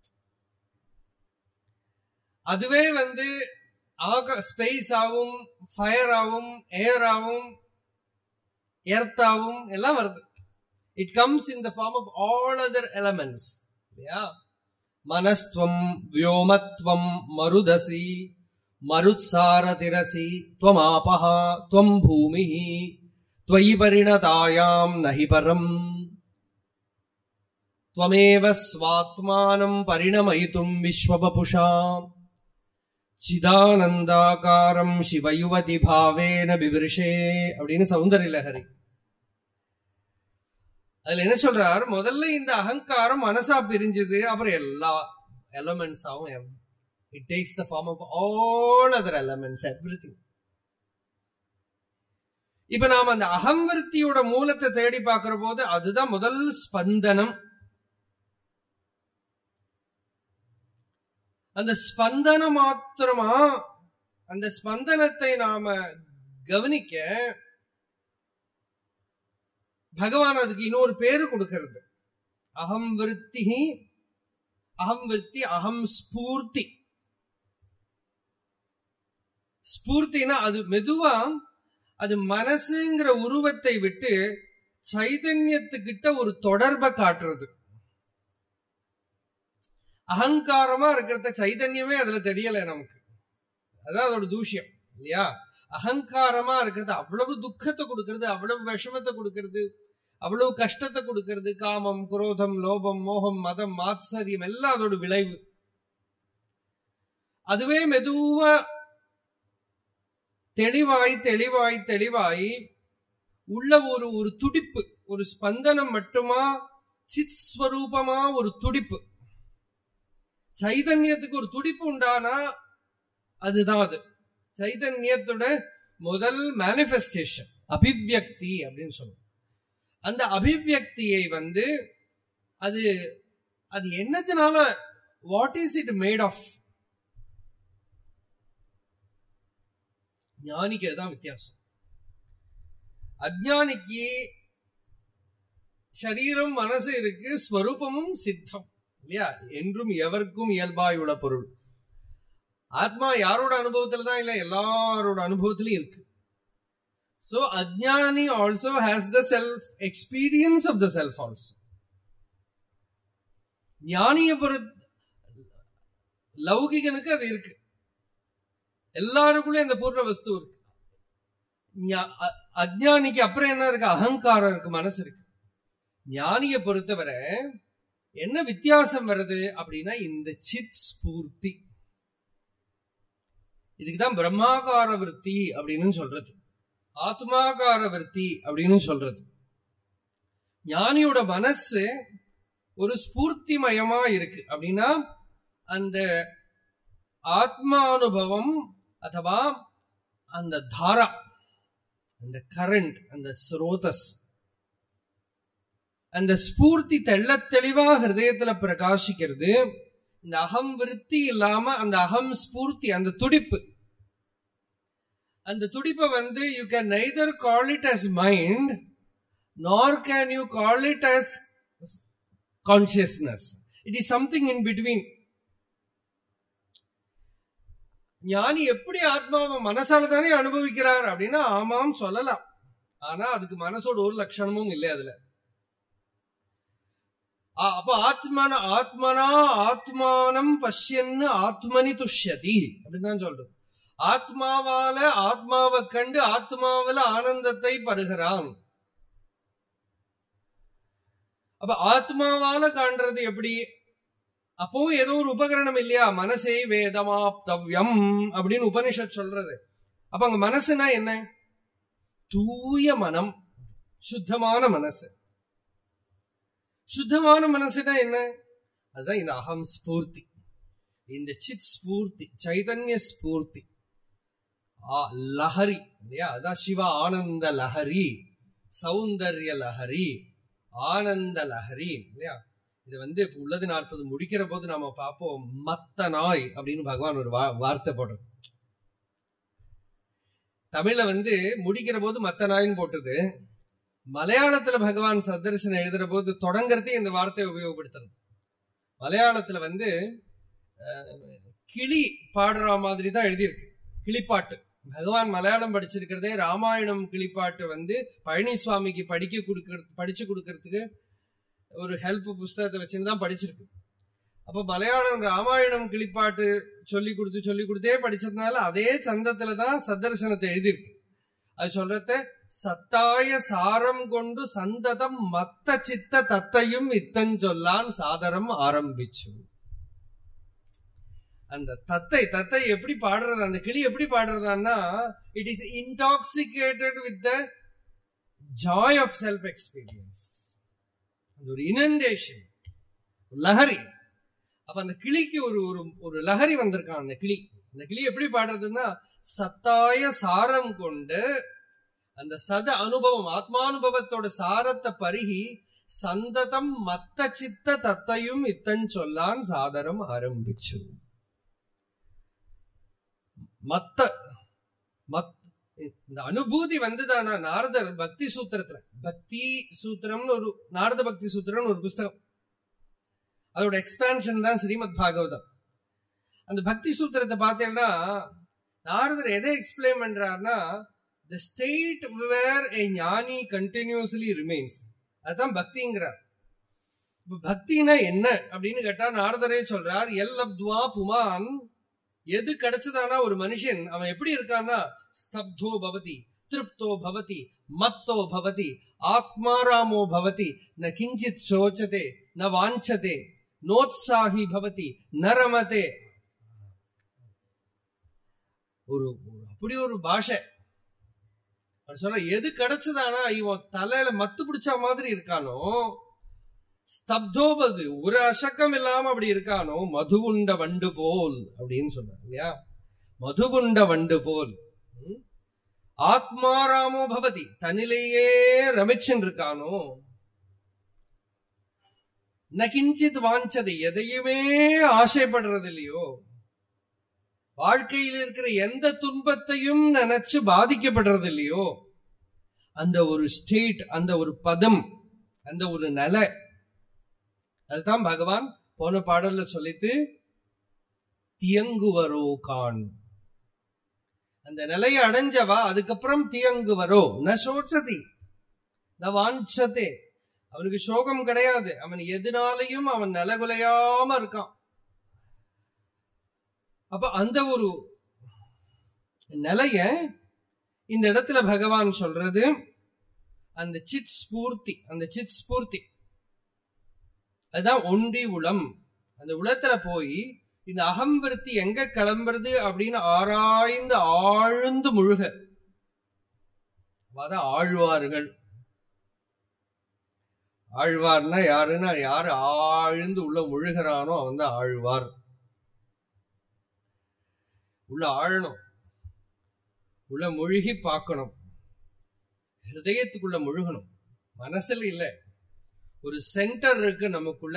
அதுவே வந்து ஆக ஸ்பேஸ் ஆகும், ஃபயர் ஆகும், ஏர் ஆகும், எர்த்தாவும் எல்லாம் வருது. It comes in the form of all other elements. மனஸ்துவம் வியோமத்வம் மருதசி மருத்சாரதிரசி த்வமாபஹா த்வம் பூமிஹி த்வயி பரிணதாயாம் நஹி பரம் த்வமேவ ஸ்வாத்மானம் பரிணமயிதும் விஸ்வபபுஷாம் சிதானந்தாகாரம் சிவயுவதி பாவேன பிபிருஷே அப்படின்னு சௌந்தரிய லஹரி. அதுல என்ன சொல்றார்? முதல்ல இந்த அகங்காரம் மனசா பிரிஞ்சது, அப்புறம் எல்லா எலமெண்ட்ஸ் ஆகும். It takes the form of all other elements, everything. இப்ப நாம அந்த அகம்விருத்தியோட மூலத்தை தேடி பார்க்கிற போது அதுதான் முதல் ஸ்பந்தனம். அந்த ஸ்பந்தனம் மாத்திரமா, அந்த ஸ்பந்தனத்தை நாம கவனிக்க பகவான் அதுக்கு இன்னொரு பேரு கொடுக்கிறது. அகம் விருத்தி, அகம் விருத்தி, அகம் ஸ்பூர்த்தி. ஸ்பூர்த்தினா அது மெதுவா அது மனசுங்கிற உருவத்தை விட்டு சைதன்யத்துக்கிட்ட ஒரு தொடர்பை காட்டுறது. அகங்காரமா இருக்கிறத சைதன்யமே அதுல தெரியல நமக்கு. அதான் அதோட தூஷ்யம் இல்லையா? அகங்காரமா இருக்கிறது அவ்வளவு துக்கத்தை கொடுக்கறது, அவ்வளவு விஷமத்தை கொடுக்கறது, அவ்வளவு கஷ்டத்தை கொடுக்கறது. காமம், குரோதம், லோபம், மோகம், மதம், மாத்சரியம் எல்லாம் அதோட விளைவு. அதுவே மெதுவா தெளிவாய் தெளிவாய் தெளிவாய் உள்ள ஒரு ஒரு துடிப்பு, ஒரு ஸ்பந்தனம் மட்டுமா, சித் ஸ்வரூபமா ஒரு துடிப்பு. சைதன்யத்துக்கு ஒரு துடிப்பு உண்டானா அதுதான் அது சைதன்யத்தோட முதல் மேனிஃபெஸ்டேஷன், அபிவ்யக்தி அப்படின்னு சொல்லுவோம். அந்த அபிவ்யக்தியை வந்து அது அது என்னதுனால, what is it made of? ஞானிக்கு அதுதான் வித்தியாசம். அஜ்ஞானிக்கு சரீரம் மனசு இருக்கு, ஸ்வரூபமும் சித்தம் இல்லையா? என்றும் எவருக்கும் இயல்பாயுள்ள பொருள். ஆத்மா யாரோட அனுபவத்துல தான் இல்ல, எல்லாரோட அனுபவத்திலும் இருக்கு. So அஜ்ஞானி also has the self experience of the self also. ஞானிய பொறுத்த லௌகிகனுக்கு அது இருக்கு, எல்லாருக்குள்ளே இந்த பூர்ண வஸ்து இருக்கு. அஜ்ஞானிக்கு அப்புறம் என்ன இருக்கு? அகங்காரம் இருக்கு, மனசு இருக்கு. ஞானிய பொறுத்தவரை என்ன வித்தியாசம் வருது அப்படின்னா இந்த சித் ஸ்பூர்த்தி. இதுக்குதான் பிரம்மாகார விருத்தி அப்படின்னு சொல்றது, ஆத்மாகார விருத்தி அப்படின்னு சொல்றது. ஞானியோட மனசு ஒரு ஸ்பூர்த்திமயமா இருக்கு அப்படின்னா அந்த ஆத்மானுபவம் அதுவா அந்த தாரா, அந்த கரண்ட், அந்த ஸ்ரோதஸ், அந்த ஸ்பூர்த்தி தெள்ள தெளிவா ஹிருதயத்துல பிரகாசிக்கிறது. இந்த அகம் விருத்தி இல்லாம அந்த அகம் ஸ்பூர்த்தி, அந்த துடிப்பு, அந்த துடிப்பை வந்து you can neither call it as mind nor can you call it as consciousness. It is something in between. ஞானி எப்படி ஆத்மாவை மனசால தானே அனுபவிக்கிறார் அப்படின்னா ஆமாம் சொல்லலாம். ஆனா அதுக்கு மனசோட ஒரு லட்சணமும் இல்லை அதுல. அப்ப ஆத்மான ஆத்மனா ஆத்மானம் பஷ்யன்னு ஆத்மனி துஷ்யதி அப்படின்னு தான் சொல்றோம். ஆத்மாவால ஆத்மாவை கண்டு ஆத்மாவில ஆனந்தத்தை பருகிறான். அப்ப ஆத்மாவால காண்றது எப்படி? அப்போ ஏதோ ஒரு உபகரணம் இல்லையா? மனசே வேதமாப்தவ்யம் அப்படின்னு உபனிஷத் சொல்றது. அப்ப அங்க மனசுனா என்ன? தூய மனம், சுத்தமான மனசு. சுத்தமான மனசுனா என்ன? அதுதான் இந்த அகம் ஸ்பூர்த்தி, இந்த சித் ஸ்பூர்த்தி, சைதன்ய ஸ்பூர்த்தி, லஹரி இல்லையா? அதான் சிவ ஆனந்த லஹரி, சௌந்தர்ய லஹரி, ஆனந்த லஹரி இல்லையா? இது வந்து உள்ளது நாற்பது முடிக்கிற போது நாம பார்ப்போம், மத்த நாய் அப்படின்னு பகவான் ஒரு வார்த்தை போடுறது. தமிழ்ல வந்து முடிக்கிற போது மத்த நாயின்னு போட்டது. மலையாளத்துல பகவான் சதர்சனம் எழுதுற போது தொடங்கறதே இந்த வார்த்தையை உபயோகப்படுத்துறது. மலையாளத்துல வந்து கிளி பாடுற மாதிரி தான் எழுதியிருக்கு, கிளிப்பாட்டு. பகவான் மலையாளம் படிச்சிருக்கிறதே ராமாயணம் கிளிப்பாட்டு வந்து பழனிசுவாமிக்கு படிக்க கொடுக்கறது, படிச்சு கொடுக்கறதுக்கு ஒரு ஹெல்ப் புஸ்தகத்தை வச்சுதான் படிச்சிருக்கு. அப்ப மலையாளம் ராமாயணம் கிளிப்பாட்டு சொல்லி கொடுத்து சொல்லி கொடுத்தே படிச்சதுனால அதே சந்தத்துலதான் சதர்சனத்தை எழுதியிருக்கு. அது சொல்றத சத்தாய சாரம் கொண்டு சந்ததம் மத்த சித்த தத்தையும் இத்தஞ்சொல்லான் சாதரம் ஆரம்பிச்சு. அந்த தத்தை தத்தை எப்படி பாடுறது, அந்த கிளி எப்படி பாடுறதான்னா it is intoxicated with the joy of self experience. ஒரு இனண்டேஷன், லஹரி. அப்ப அந்த கிளிக்கு ஒரு ஒரு லஹரி வந்திருக்கான். அந்த கிளி அந்த கிளி எப்படி பாடுறதுன்னா சத்தாய சாரம் கொண்டு அந்த சத அனுபவம், ஆத்மானுபவத்தோட சாரத்தை பருகி சந்ததம் மத்த சித்த தத்தையும் இத்தன் சொல்லான் சாதரம் ஆரம்பிச்சு. மத்த இந்த அனுபூதி வந்துதானா நாரதர் பக்தி சூத்திரத்துல, பக்தி சூத்திரம்னு ஒரு நாரத பக்தி சூத்திரம்னு ஒரு புஸ்தகம், அதோட எக்ஸ்பான்ஷன் தான் ஸ்ரீமத் பாகவதம். அந்த பக்தி சூத்திரத்தை பார்த்தேன்னா நாரதர் எதை எக்ஸ்பிளைன் பண்றாருன்னா, the state where a ஞானி continuously remains, அதுதான் பக்திங்கிறார். பக்தினா என்ன அப்படின்னு கேட்டா நாரதரே சொல்றார், எல் அப்துவா புமான், எது கிடைச்சதானா ஒரு மனுஷன் அவன் எப்படி இருக்கான்னா, ஸ்தப்தோ பவதி, திருப்தோ பவதி, மத்தோ பவதி, ஆத்மாராமோ பவதி, ந கிஞ்சித் சோச்சதே, ந வாஞ்சதே, நோத்சாஹி பவதி, நரமதே. ஒரு அப்படி ஒரு பாஷை சொல்ல, எது கிடைச்சதானா இவன் தலையில மத்து பிடிச்ச மாதிரி இருக்கானோ, ஸ்தப்தோபது ஒரு அசக்கம் இல்லாம அப்படி இருக்கானோ, மதுகுண்ட வண்டு போல் அப்படின்னு சொன்னார் இல்லையா, மதுகுண்ட வண்டு போல். ஆத்மாராமோ பவதி, தன்னிலேயே ரமிச்சன் இருக்கானோ, நகிஞ்சித் வாஞ்சது, எதையுமே ஆசைப்படுறது இல்லையோ, வாழ்க்கையில் இருக்கிற எந்த துன்பத்தையும் நினைச்சு பாதிக்கப்படுறது இல்லையோ, அந்த ஒரு ஸ்டேட், அந்த ஒரு பதம், அந்த ஒரு நிலை, அதுதான் பகவான் போன பாடல்ல சொல்லித்து தியங்குவரோ கான். அந்த நிலையை அடைஞ்சவா அதுக்கப்புறம் தியங்குவரோ, ந சோச்சதி ந வாஞ்சதே, அவனுக்கு சோகம் கிடையாது, அவன் எதுனாலையும் அவன் நிலகுலையாம இருக்கான். அப்ப அந்த ஒரு நிலைய இந்த இடத்துல பகவான் சொல்றது அந்த சித் ஸ்பூர்த்தி, அந்த சித் ஸ்பூர்த்தி அதுதான் ஒண்டி உளம். அந்த உளத்துல போய் இந்த அகம்பிருத்தி எங்க கிளம்புறது அப்படின்னு ஆராய்ந்து ஆழ்ந்து முழுக, அதான் ஆழ்வார்கள். ஆழ்வார்னா யாருன்னா, யாரு ஆழ்ந்து உள்ள முழுகிறானோ அவன் தான் ஆழ்வார். உள்ள ஆழணும், உள்ள முழுகி பார்க்கணும், ஹிருதயத்துக்குள்ள முழுகணும், மனசுல இல்ல. ஒரு சென்டர் இருக்கு நமக்குள்ள,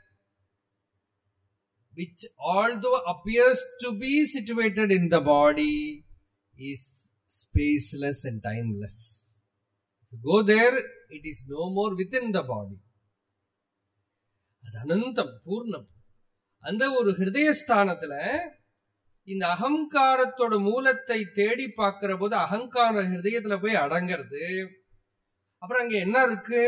which although appears to be situated in the body is spaceless and timeless. If you go there, it is no more within the body. அது அனந்தம், பூர்ணம். அந்த ஒரு ஹிருதயஸ்தானத்துல இந்த அகங்காரத்தோட மூலத்தை தேடி பார்க்கிற போது அகங்கார ஹிருதயத்துல போய் அடங்கிறது. அப்புறம் அங்க என்ன இருக்கு,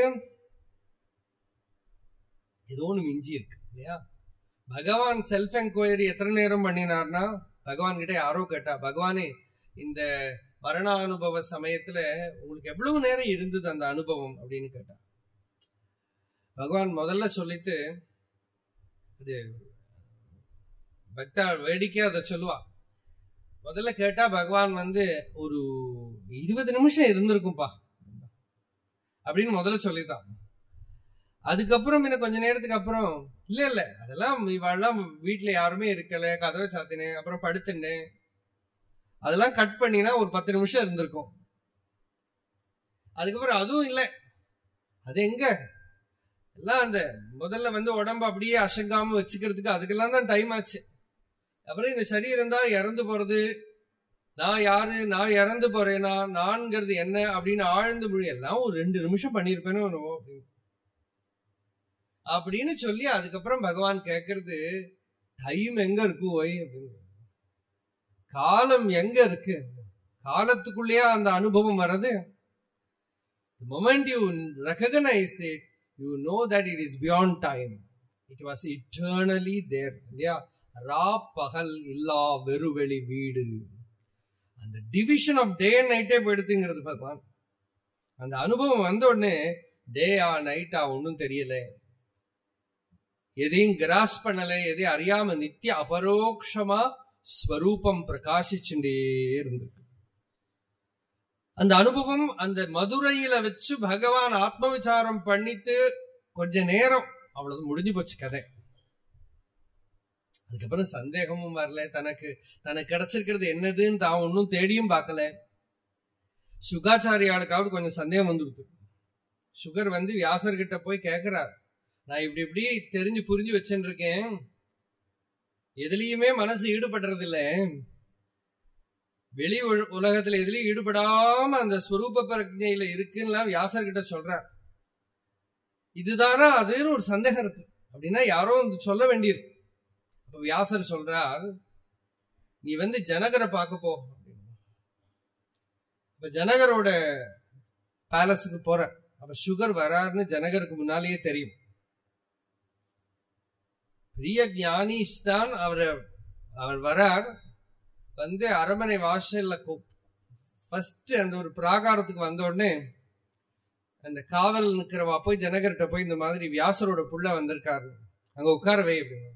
ஏதோ ஒண்ணு மிஞ்சி இருக்கு இல்லையா. பகவான் செல்ஃப் என்கொயரி எத்தனை நேரம் பண்ணினார்னா, பகவான் கிட்ட யாரோ கேட்டா, பகவானே இந்த மரண அனுபவ சமயத்துல உங்களுக்கு எவ்வளவு நேரம் இருந்தது அந்த அனுபவம் அப்படின்னு கேட்டா, பகவான் முதல்ல சொல்லிட்டு, அது பக்தா வேடிக்கையா அதை சொல்லுவா, முதல்ல கேட்டா பகவான் வந்து ஒரு இருபது நிமிஷம் இருந்திருக்கும்பா அப்படின்னு முதல்ல சொல்லித்தான். அதுக்கப்புறம் இன்னும் கொஞ்ச நேரத்துக்கு அப்புறம் இல்ல இல்ல அதெல்லாம் இவாள்லாம் வீட்டுல யாருமே இருக்கல, கதவை சாத்தினேன், அப்புறம் படுத்துட்டேன், அதெல்லாம் கட் பண்ணினா ஒரு பத்து நிமிஷம் இருந்திருக்கும். அதுக்கப்புறம் அதுவும் இல்லை, அது எங்க எல்லாம் அந்த முதல்ல வந்து உடம்பு அப்படியே அசங்காம வச்சுக்கிறதுக்கு அதுக்கெல்லாம் தான் டைம் ஆச்சு. அப்புறம் இந்த சரீரம் தான் இறந்து போறது, நான் யாரு, நான் இறந்து போறேனா, நான்கிறது என்ன அப்படின்னு ஆழ்ந்து மொழி எல்லாம் ஒரு ரெண்டு நிமிஷம் பண்ணிருப்பேன்னு அப்படின்னு அப்படின்னு சொல்லி அதுக்கப்புறம் பகவான் கேட்கறது, டைம் எங்க இருக்கு ஓய் அப்படின்னு, காலம் எங்க இருக்கு, காலத்துக்குள்ளேயே அந்த அனுபவம் வர்றது. The moment you recognize it, you know that it is beyond time. It was eternally there. இல்லையா, ரா பகல் இல்லா வெறுவெளி வீடு, அந்த டிவிஷன் ஆஃப் டே அண்ட் நைட்டே போயிடுதுங்கிறது பகவான். அந்த அனுபவம் வந்த உடனே டே ஆ நைட்டா ஒன்னும் தெரியல, எதையும் கிராஸ் பண்ணல, எதையும் அறியாம நித்திய அபரோக்ஷமா ஸ்வரூபம் பிரகாசிச்சுட்டே இருந்திருக்கு. அந்த அனுபவம் அந்த மதுரையில வச்சு பகவான் ஆத்ம விசாரம் பண்ணிட்டு கொஞ்ச நேரம் அவ்வளவு முடிஞ்சு போச்சு கதை. அதுக்கப்புறம் சந்தேகமும் வரல, தனக்கு தனக்கு கிடைச்சிருக்கிறது என்னதுன்னு தான் ஒன்னும் தேடியும் பார்க்கல. சுகாச்சாரியாளுக்காவது கொஞ்சம் சந்தேகம் வந்துடுது. சுகர் வந்து வியாசர்கிட்ட போய் கேட்கிறார், நான் இப்படி இப்படி தெரிஞ்சு புரிஞ்சு வச்சுட்டு இருக்கேன், எதுலயுமே மனசு ஈடுபடுறது இல்லை, வெளி உலகத்துல எதுலயும் ஈடுபடாம அந்த ஸ்வரூப பிரஜையில இருக்குன்னா வியாசர்கிட்ட சொல்றார். இதுதானா அதுன்னு ஒரு சந்தேகம் இருக்கு அப்படின்னா யாரோ சொல்ல வேண்டியிருக்கு. அப்ப வியாசர் சொல்றார், நீ வந்து ஜனகரை பார்க்க போ. இப்ப ஜனகரோட பேலஸுக்கு போற. அப்ப சுகர் வராருன்னு ஜனகருக்கு முன்னாலேயே தெரியும். பெரிய ஞானிஸ் தான். அவர் அவர் வரார். வந்து அரண்மனை வாசல்ல ஃபர்ஸ்ட் அந்த ஒரு பிராகாரத்துக்கு வந்த உடனே அந்த காவல் நிக்கிறவா போய் ஜனகர்கிட்ட போய் இந்த மாதிரி வியாசரோட புள்ள வந்திருக்காரு, அங்க உட்காரவே அப்படின்னு.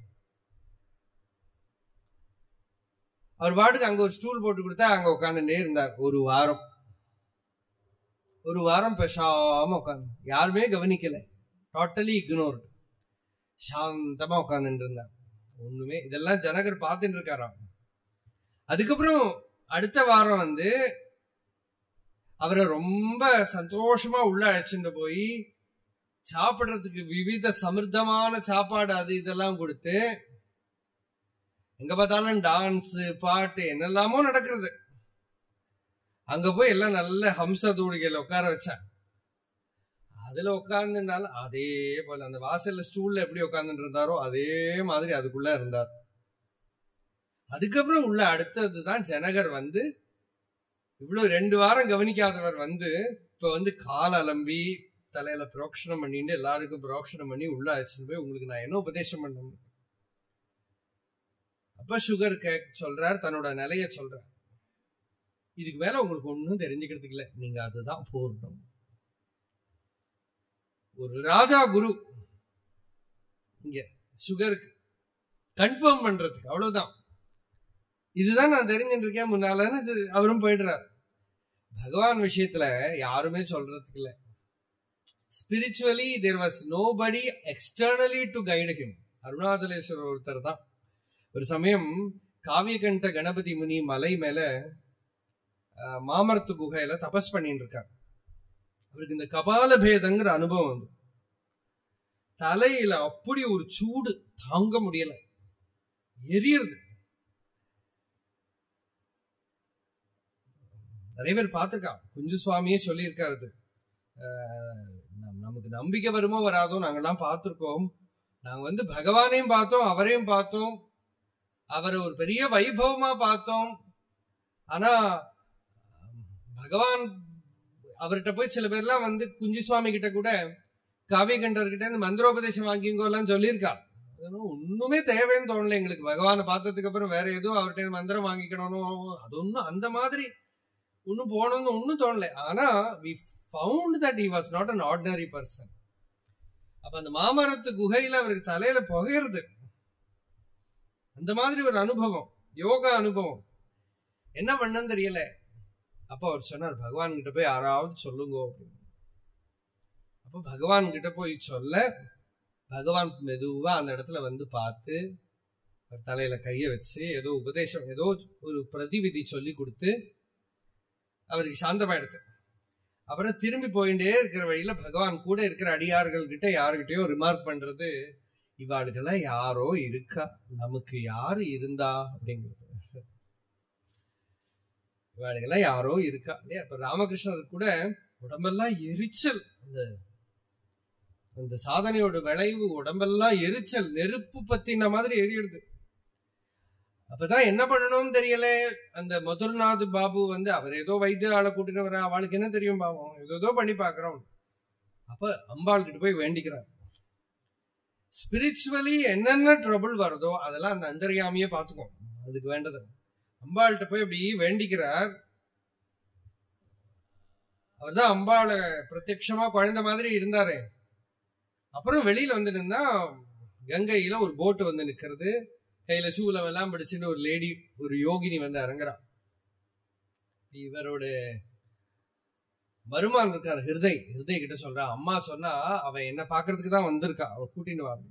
அவர் பாட்டுக்கு அங்க ஒரு ஸ்டூல் போட்டு கொடுத்தா அங்க உட்காந்துட்டே இருந்தார். ஒரு வாரம் ஒரு வாரம் பேசாம உட்காந்து, யாருமே கவனிக்கல, டோட்டலி இக்னோர்டு, சாந்தமா உட்காந்துட்டு இருந்தார். ஒண்ணுமே இதெல்லாம் ஜனகர் பார்த்துட்டு இருக்காராம். அதுக்கப்புறம் அடுத்த வாரம் வந்து அவரை ரொம்ப சந்தோஷமா உள்ள அழைச்சிட்டு போய் சாப்பிடுறதுக்கு விவித சமிர்த்தமான சாப்பாடு அது இதெல்லாம் கொடுத்து, எங்க பார்த்தாலும் டான்ஸ் பாட்டு என்னெல்லாமோ நடக்கிறது. அங்க போய் எல்லாம் நல்ல ஹம்ச தூடிகையில உட்கார வச்சேன். அதுல உட்கார்ந்துனாலும் அதே போல அந்த வாசல்ல ஸ்டூல்ல எப்படி உட்கார்ந்துட்டு இருந்தாரோ அதே மாதிரி அதுக்குள்ள இருந்தார். அதுக்கப்புறம் உள்ள அடுத்ததுதான் ஜனகர் வந்து இவ்வளவு ரெண்டு வாரம் கவனிக்காதவர் வந்து இப்ப வந்து கால் அலம்பி தலையில புரோக்ஷனம் பண்ணிட்டு எல்லாருக்கும் புரோக்ஷனம் பண்ணி உள்ள அழைச்சிட்டு போய் உங்களுக்கு நான் என்ன உபதேசம் பண்ணணும். அப்ப சுகர் கேக் சொல்றார், தன்னோட நிலைய சொல்றார். இதுக்கு மேல உங்களுக்கு ஒன்னும் தெரிஞ்சுக்கிறதுக்கு இல்ல, நீங்க அதுதான் பூர்ணம். ஒரு ராஜா குரு இங்க சுகருக்கு கன்ஃபார்ம் பண்றதுக்கு அவ்வளவுதான். இதுதான் நான் தெரிஞ்சுட்டு இருக்கேன் முன்னாலன்னு அவரும் போயிடுறார். பகவான் விஷயத்துல யாருமே சொல்றதுக்கு இல்ல. Spiritually there was nobody externally to guide him. Arunachaleswarar ஒருத்தர் தான். ஒரு சமயம் காவியகண்ட கணபதி முனி மலை மேல மாமரத்து குகையில தபஸ் பண்ணிட்டு இருக்கார். அவருக்கு இந்த கபால பேதங்கிற அனுபவம் வந்து தலையில அப்படி ஒரு சூடு தாங்க முடியல, எரியறது. நிறைய பேர் பார்த்திருக்கா. குஞ்சு சுவாமியே சொல்லி இருக்காரு, நமக்கு நம்பிக்கை வருமோ வராதோ நாங்கெல்லாம் பார்த்திருக்கோம். நாங்க வந்து பகவானையும் பார்த்தோம், அவரையும் பார்த்தோம், அவரை ஒரு பெரிய வைபவமா பார்த்தோம். ஆனா பகவான் அவர்கிட்ட போய் சில பேர்லாம் வந்து குஞ்சு சுவாமி கிட்ட கூட காவியகண்டர்கிட்ட இந்த மந்திரோபதேசம் வாங்கிங்கோலாம் சொல்லியிருக்கா. ஒண்ணுமே தேவைன்னு தோணல எங்களுக்கு. பகவானை பார்த்ததுக்கு அப்புறம் வேற ஏதோ அவர்கிட்ட மந்திரம் வாங்கிக்கணும் அது ஒன்னும் அந்த மாதிரி ஒன்னும் போனோம்னு ஒன்னும் தோணல. ஆனா we found that he was not an ordinary person. அப்ப அந்த மாமரத்து குகையில அவருக்கு தலையில புகையிறது, அந்த மாதிரி ஒரு அனுபவம், யோகா அனுபவம். என்ன பண்ணன்னு தெரியல. அப்ப அவர் சொன்னார், பகவான் கிட்ட போய் யாராவது சொல்லுங்க அப்படின்னு. அப்ப பகவான் கிட்ட போய் சொல்ல பகவான் மெதுவா அந்த இடத்துல வந்து பார்த்து அவர் தலையில கைய வச்சு ஏதோ உபதேசம், ஏதோ ஒரு பிரதிவிதி சொல்லி கொடுத்து அவருக்கு சாந்தமாயிடுது. அப்புறம் திரும்பி போயிட்டே இருக்கிற வழியில பகவான் கூட இருக்கிற அடியார்கள் கிட்ட யாருகிட்டயோ ரிமார்க் பண்றது, இவாளுக்கெல்லாம் யாரோ இருக்கா, நமக்கு யாரு இருந்தா அப்படிங்கிறது. இவாளுக்கெல்லாம் யாரோ இருக்கா இல்லையா. இப்ப ராமகிருஷ்ணர் கூட உடம்பெல்லாம் எரிச்சல், அந்த அந்த சாதனையோட விளைவு உடம்பெல்லாம் எரிச்சல், நெருப்பு பத்தின மாதிரி எரியுது. அப்பதான் என்ன பண்ணணும்னு தெரியல. அந்த மதுர்நாத் பாபு வந்து அவர் ஏதோ வைத்திய ஆளை கூட்டிட்டு வர, அவளுக்கு என்ன தெரியும் பாவம், ஏதோ பண்ணி பாக்குறோம். அப்ப அம்பாள் கிட்ட போய் வேண்டிக்கிறார். ஸ்பிரிச்சுவலி என்னென்ன ட்ரபிள் வருதோ அதெல்லாம் அந்த அந்தர்யாமியே பாத்துக்கும். அதுக்கு வேண்டது அம்பாள்கிட்ட போய் அப்படி வேண்டிக்கிறார். அவர் தான் அம்பாளை பிரத்யட்சமா குழந்தை மாதிரி இருந்தாரு. அப்புறம் வெளியில வந்து நின்னா கங்கையில ஒரு போட்டு வந்து நிக்கிறது, கையில சூலம் எல்லாம் பிடிச்சிட்டு ஒரு லேடி, ஒரு யோகினி வந்து இறங்குறா. இவரோட மருமான் இருக்கார் ஹிருதய், ஹிருதய் கிட்ட சொல்றா, அம்மா சொன்னா அவன் என்ன பாக்குறதுக்கு தான் வந்திருக்கா, அவ கூட்டின்னு வா.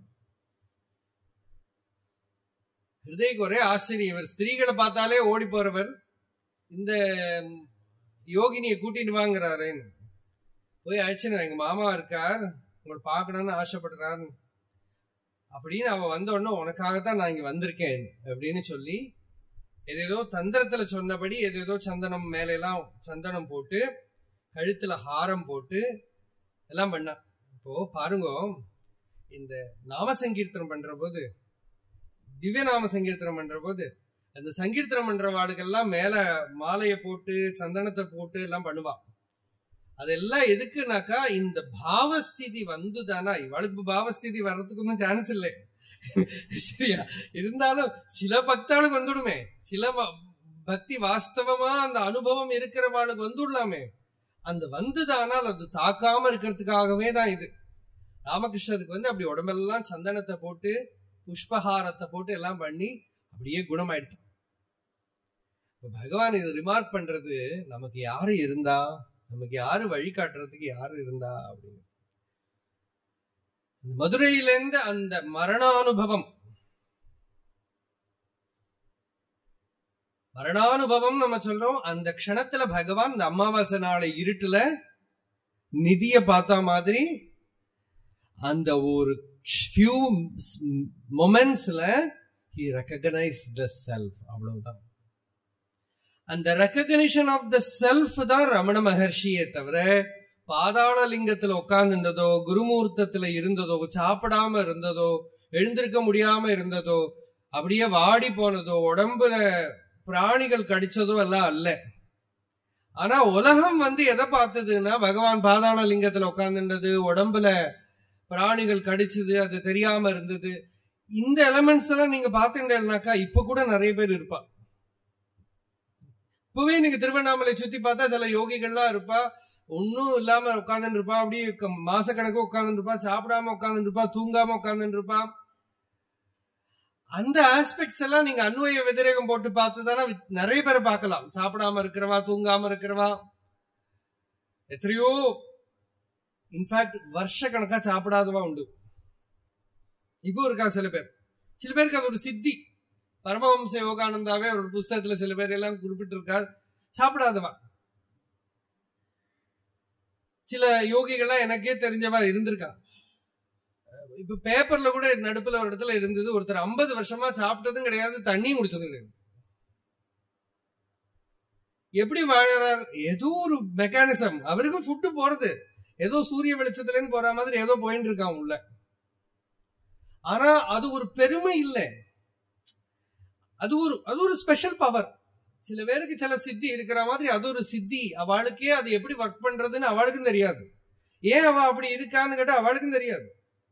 ஹிருதய்க்கு ஒரே ஆச்சரியம், இவர் ஸ்திரீகளை பார்த்தாலே ஓடி போறவர் இந்த யோகினியை கூட்டிட்டு வாங்குறாருன்னு போய் அழைச்சுன்னு, எங்க மாமா இருக்கார், உங்களை பார்க்கணும்னு ஆசைப்படுறாரு அப்படின்னு அவ வந்த உடனே, உனக்காகத்தான் நான் இங்க வந்திருக்கேன் அப்படின்னு சொல்லி ஏதேதோ தந்திரத்துல சொன்னபடி ஏதேதோ சந்தனம் மேல எல்லாம் சந்தனம் போட்டு கழுத்துல ஹாரம் போட்டு எல்லாம் பண்ணா. இப்போ பாருங்க, இந்த நாம சங்கீர்த்தனம் பண்ற போது, திவ்ய நாம சங்கீர்த்தனம் பண்ற போது அந்த சங்கீர்த்தனம் பண்றவாளுக்கெல்லாம் மேல மாலையை போட்டு சந்தனத்தை போட்டு எல்லாம் பண்ணுவா. அதெல்லாம் எதுக்குனாக்கா இந்த பாவஸ்திதி வந்துதானா, இவளுக்கு பாவஸ்திதி வர்றதுக்கு ஒன்றும் சான்ஸ் இல்லை சரியா. இருந்தாலும் சில பக்தாளுக்கு வந்துடுமே, சில பக்தி வாஸ்தவமா அந்த அனுபவம் இருக்கிறவாளுக்கு வந்துடலாமே. அந்த வந்துதானால் அது தாக்காம இருக்கிறதுக்காகவே தான் இது. ராமகிருஷ்ணருக்கு வந்து அப்படி உடம்பெல்லாம் சந்தனத்தை போட்டு புஷ்பஹாரத்தை போட்டு எல்லாம் பண்ணி அப்படியே குணமாயிடுச்சு. பகவான் இது ரிமார்க் பண்றது, நமக்கு யாரு இருந்தா, நமக்கு யாரு வழிகாட்டுறதுக்கு யாரு இருந்தா அப்படின்னு. மதுரையிலிருந்து அந்த மரணானுபவம் மரணானுபவம் நம்ம சொல்றோம். அந்த க்ஷணத்துல பகவான் இந்த அமாவாசை நாளை இருட்டுல நிதிய பார்த்தா மாதிரி அந்த ஒரு few momentsல he recognized the self. அவ்வளவுதான். அந்த ரெக்கக்னிஷன் ஆஃப் த செல்ஃப் தான் ரமண மகர்ஷியே தவிர பாதாள லிங்கத்துல உட்கார்ந்துட்டதோ, குருமூர்த்தத்துல இருந்ததோ, சாப்பிடாம இருந்ததோ, எழுந்திருக்க முடியாம இருந்ததோ, அப்படியே வாடி போனதோ, உடம்புல பிராணிகள் கடிச்சதோ எல்லாம் அல்ல. ஆனா உலகம் வந்து எதை பார்த்ததுன்னா, பகவான் பாதாள லிங்கத்துல உட்கார்ந்துட்டது, உடம்புல பிராணிகள் கடிச்சது, அது தெரியாம இருந்தது. இந்த எலிமெண்ட்ஸ் எல்லாம் நீங்க பாத்தீங்கன்னாக்கா இப்ப கூட நிறைய பேர் இருப்பா. இப்பவே நீங்க திருவண்ணாமலை சுத்தி பார்த்தா சில யோகிகள்லாம் இருப்பா, ஒன்னும் இல்லாம உட்கார்ந்து இருப்பா, அப்படியே மாச கணக்கு உட்கார்ந்து இருப்பா, சாப்பிடாம உட்கார்ந்து இருப்பா, தூங்காம உட்கார்ந்து இருப்பா. அந்த ஆஸ்பெக்ட்ஸ் எல்லாம் நீங்க அன்வய விதிரேகம் போட்டு பார்த்துதானா நிறைய பேரை பார்க்கலாம். சாப்பிடாம இருக்கிறவா, தூங்காம இருக்கிறவா, எத்தனையோ இன்ஃபேக்ட் வருஷ கணக்கா சாப்பிடாதவா உண்டு. இப்போ இருக்கா சில பேர். சில பேருக்கு அது ஒரு சித்தி. பரமஹம்ச யோகானந்தாவே ஒரு புஸ்தகத்துல சில பேர் எல்லாம் குறிப்பிட்டு இருக்கார், சாப்பிடாதவா. சில யோகிகள்லாம் எனக்கே தெரிஞ்சவா இருந்திருக்கா. இப்ப பேப்பர்ல கூட நடுப்புல ஒரு இடத்துல இருந்தது, ஒருத்தர் ஐம்பது வருஷமா சாப்பிட்டதும் கிடையாது, தண்ணியும் குடிச்சதும் கிடையாது. எப்படி வாழறார்? ஏதோ ஒரு மெக்கானிசம். அவருக்கும் ஃபுட்டு போறது ஏதோ சூரிய வெளிச்சத்துல இருந்து போற மாதிரி ஏதோ போயிட்டு இருக்கான் உள்ள. ஆனா அது ஒரு பெருமை இல்லை, அது ஒரு அது ஒரு ஸ்பெஷல் பவர். சில பேருக்கு சில சித்தி இருக்கிற மாதிரி அது ஒரு சித்தி. அவளுக்கே அது எப்படி ஒர்க் பண்றதுன்னு அவளுக்கும் தெரியாது. ஏன் அவ அப்படி இருக்கான்னு கேட்டா அவளுக்கும் தெரியாது.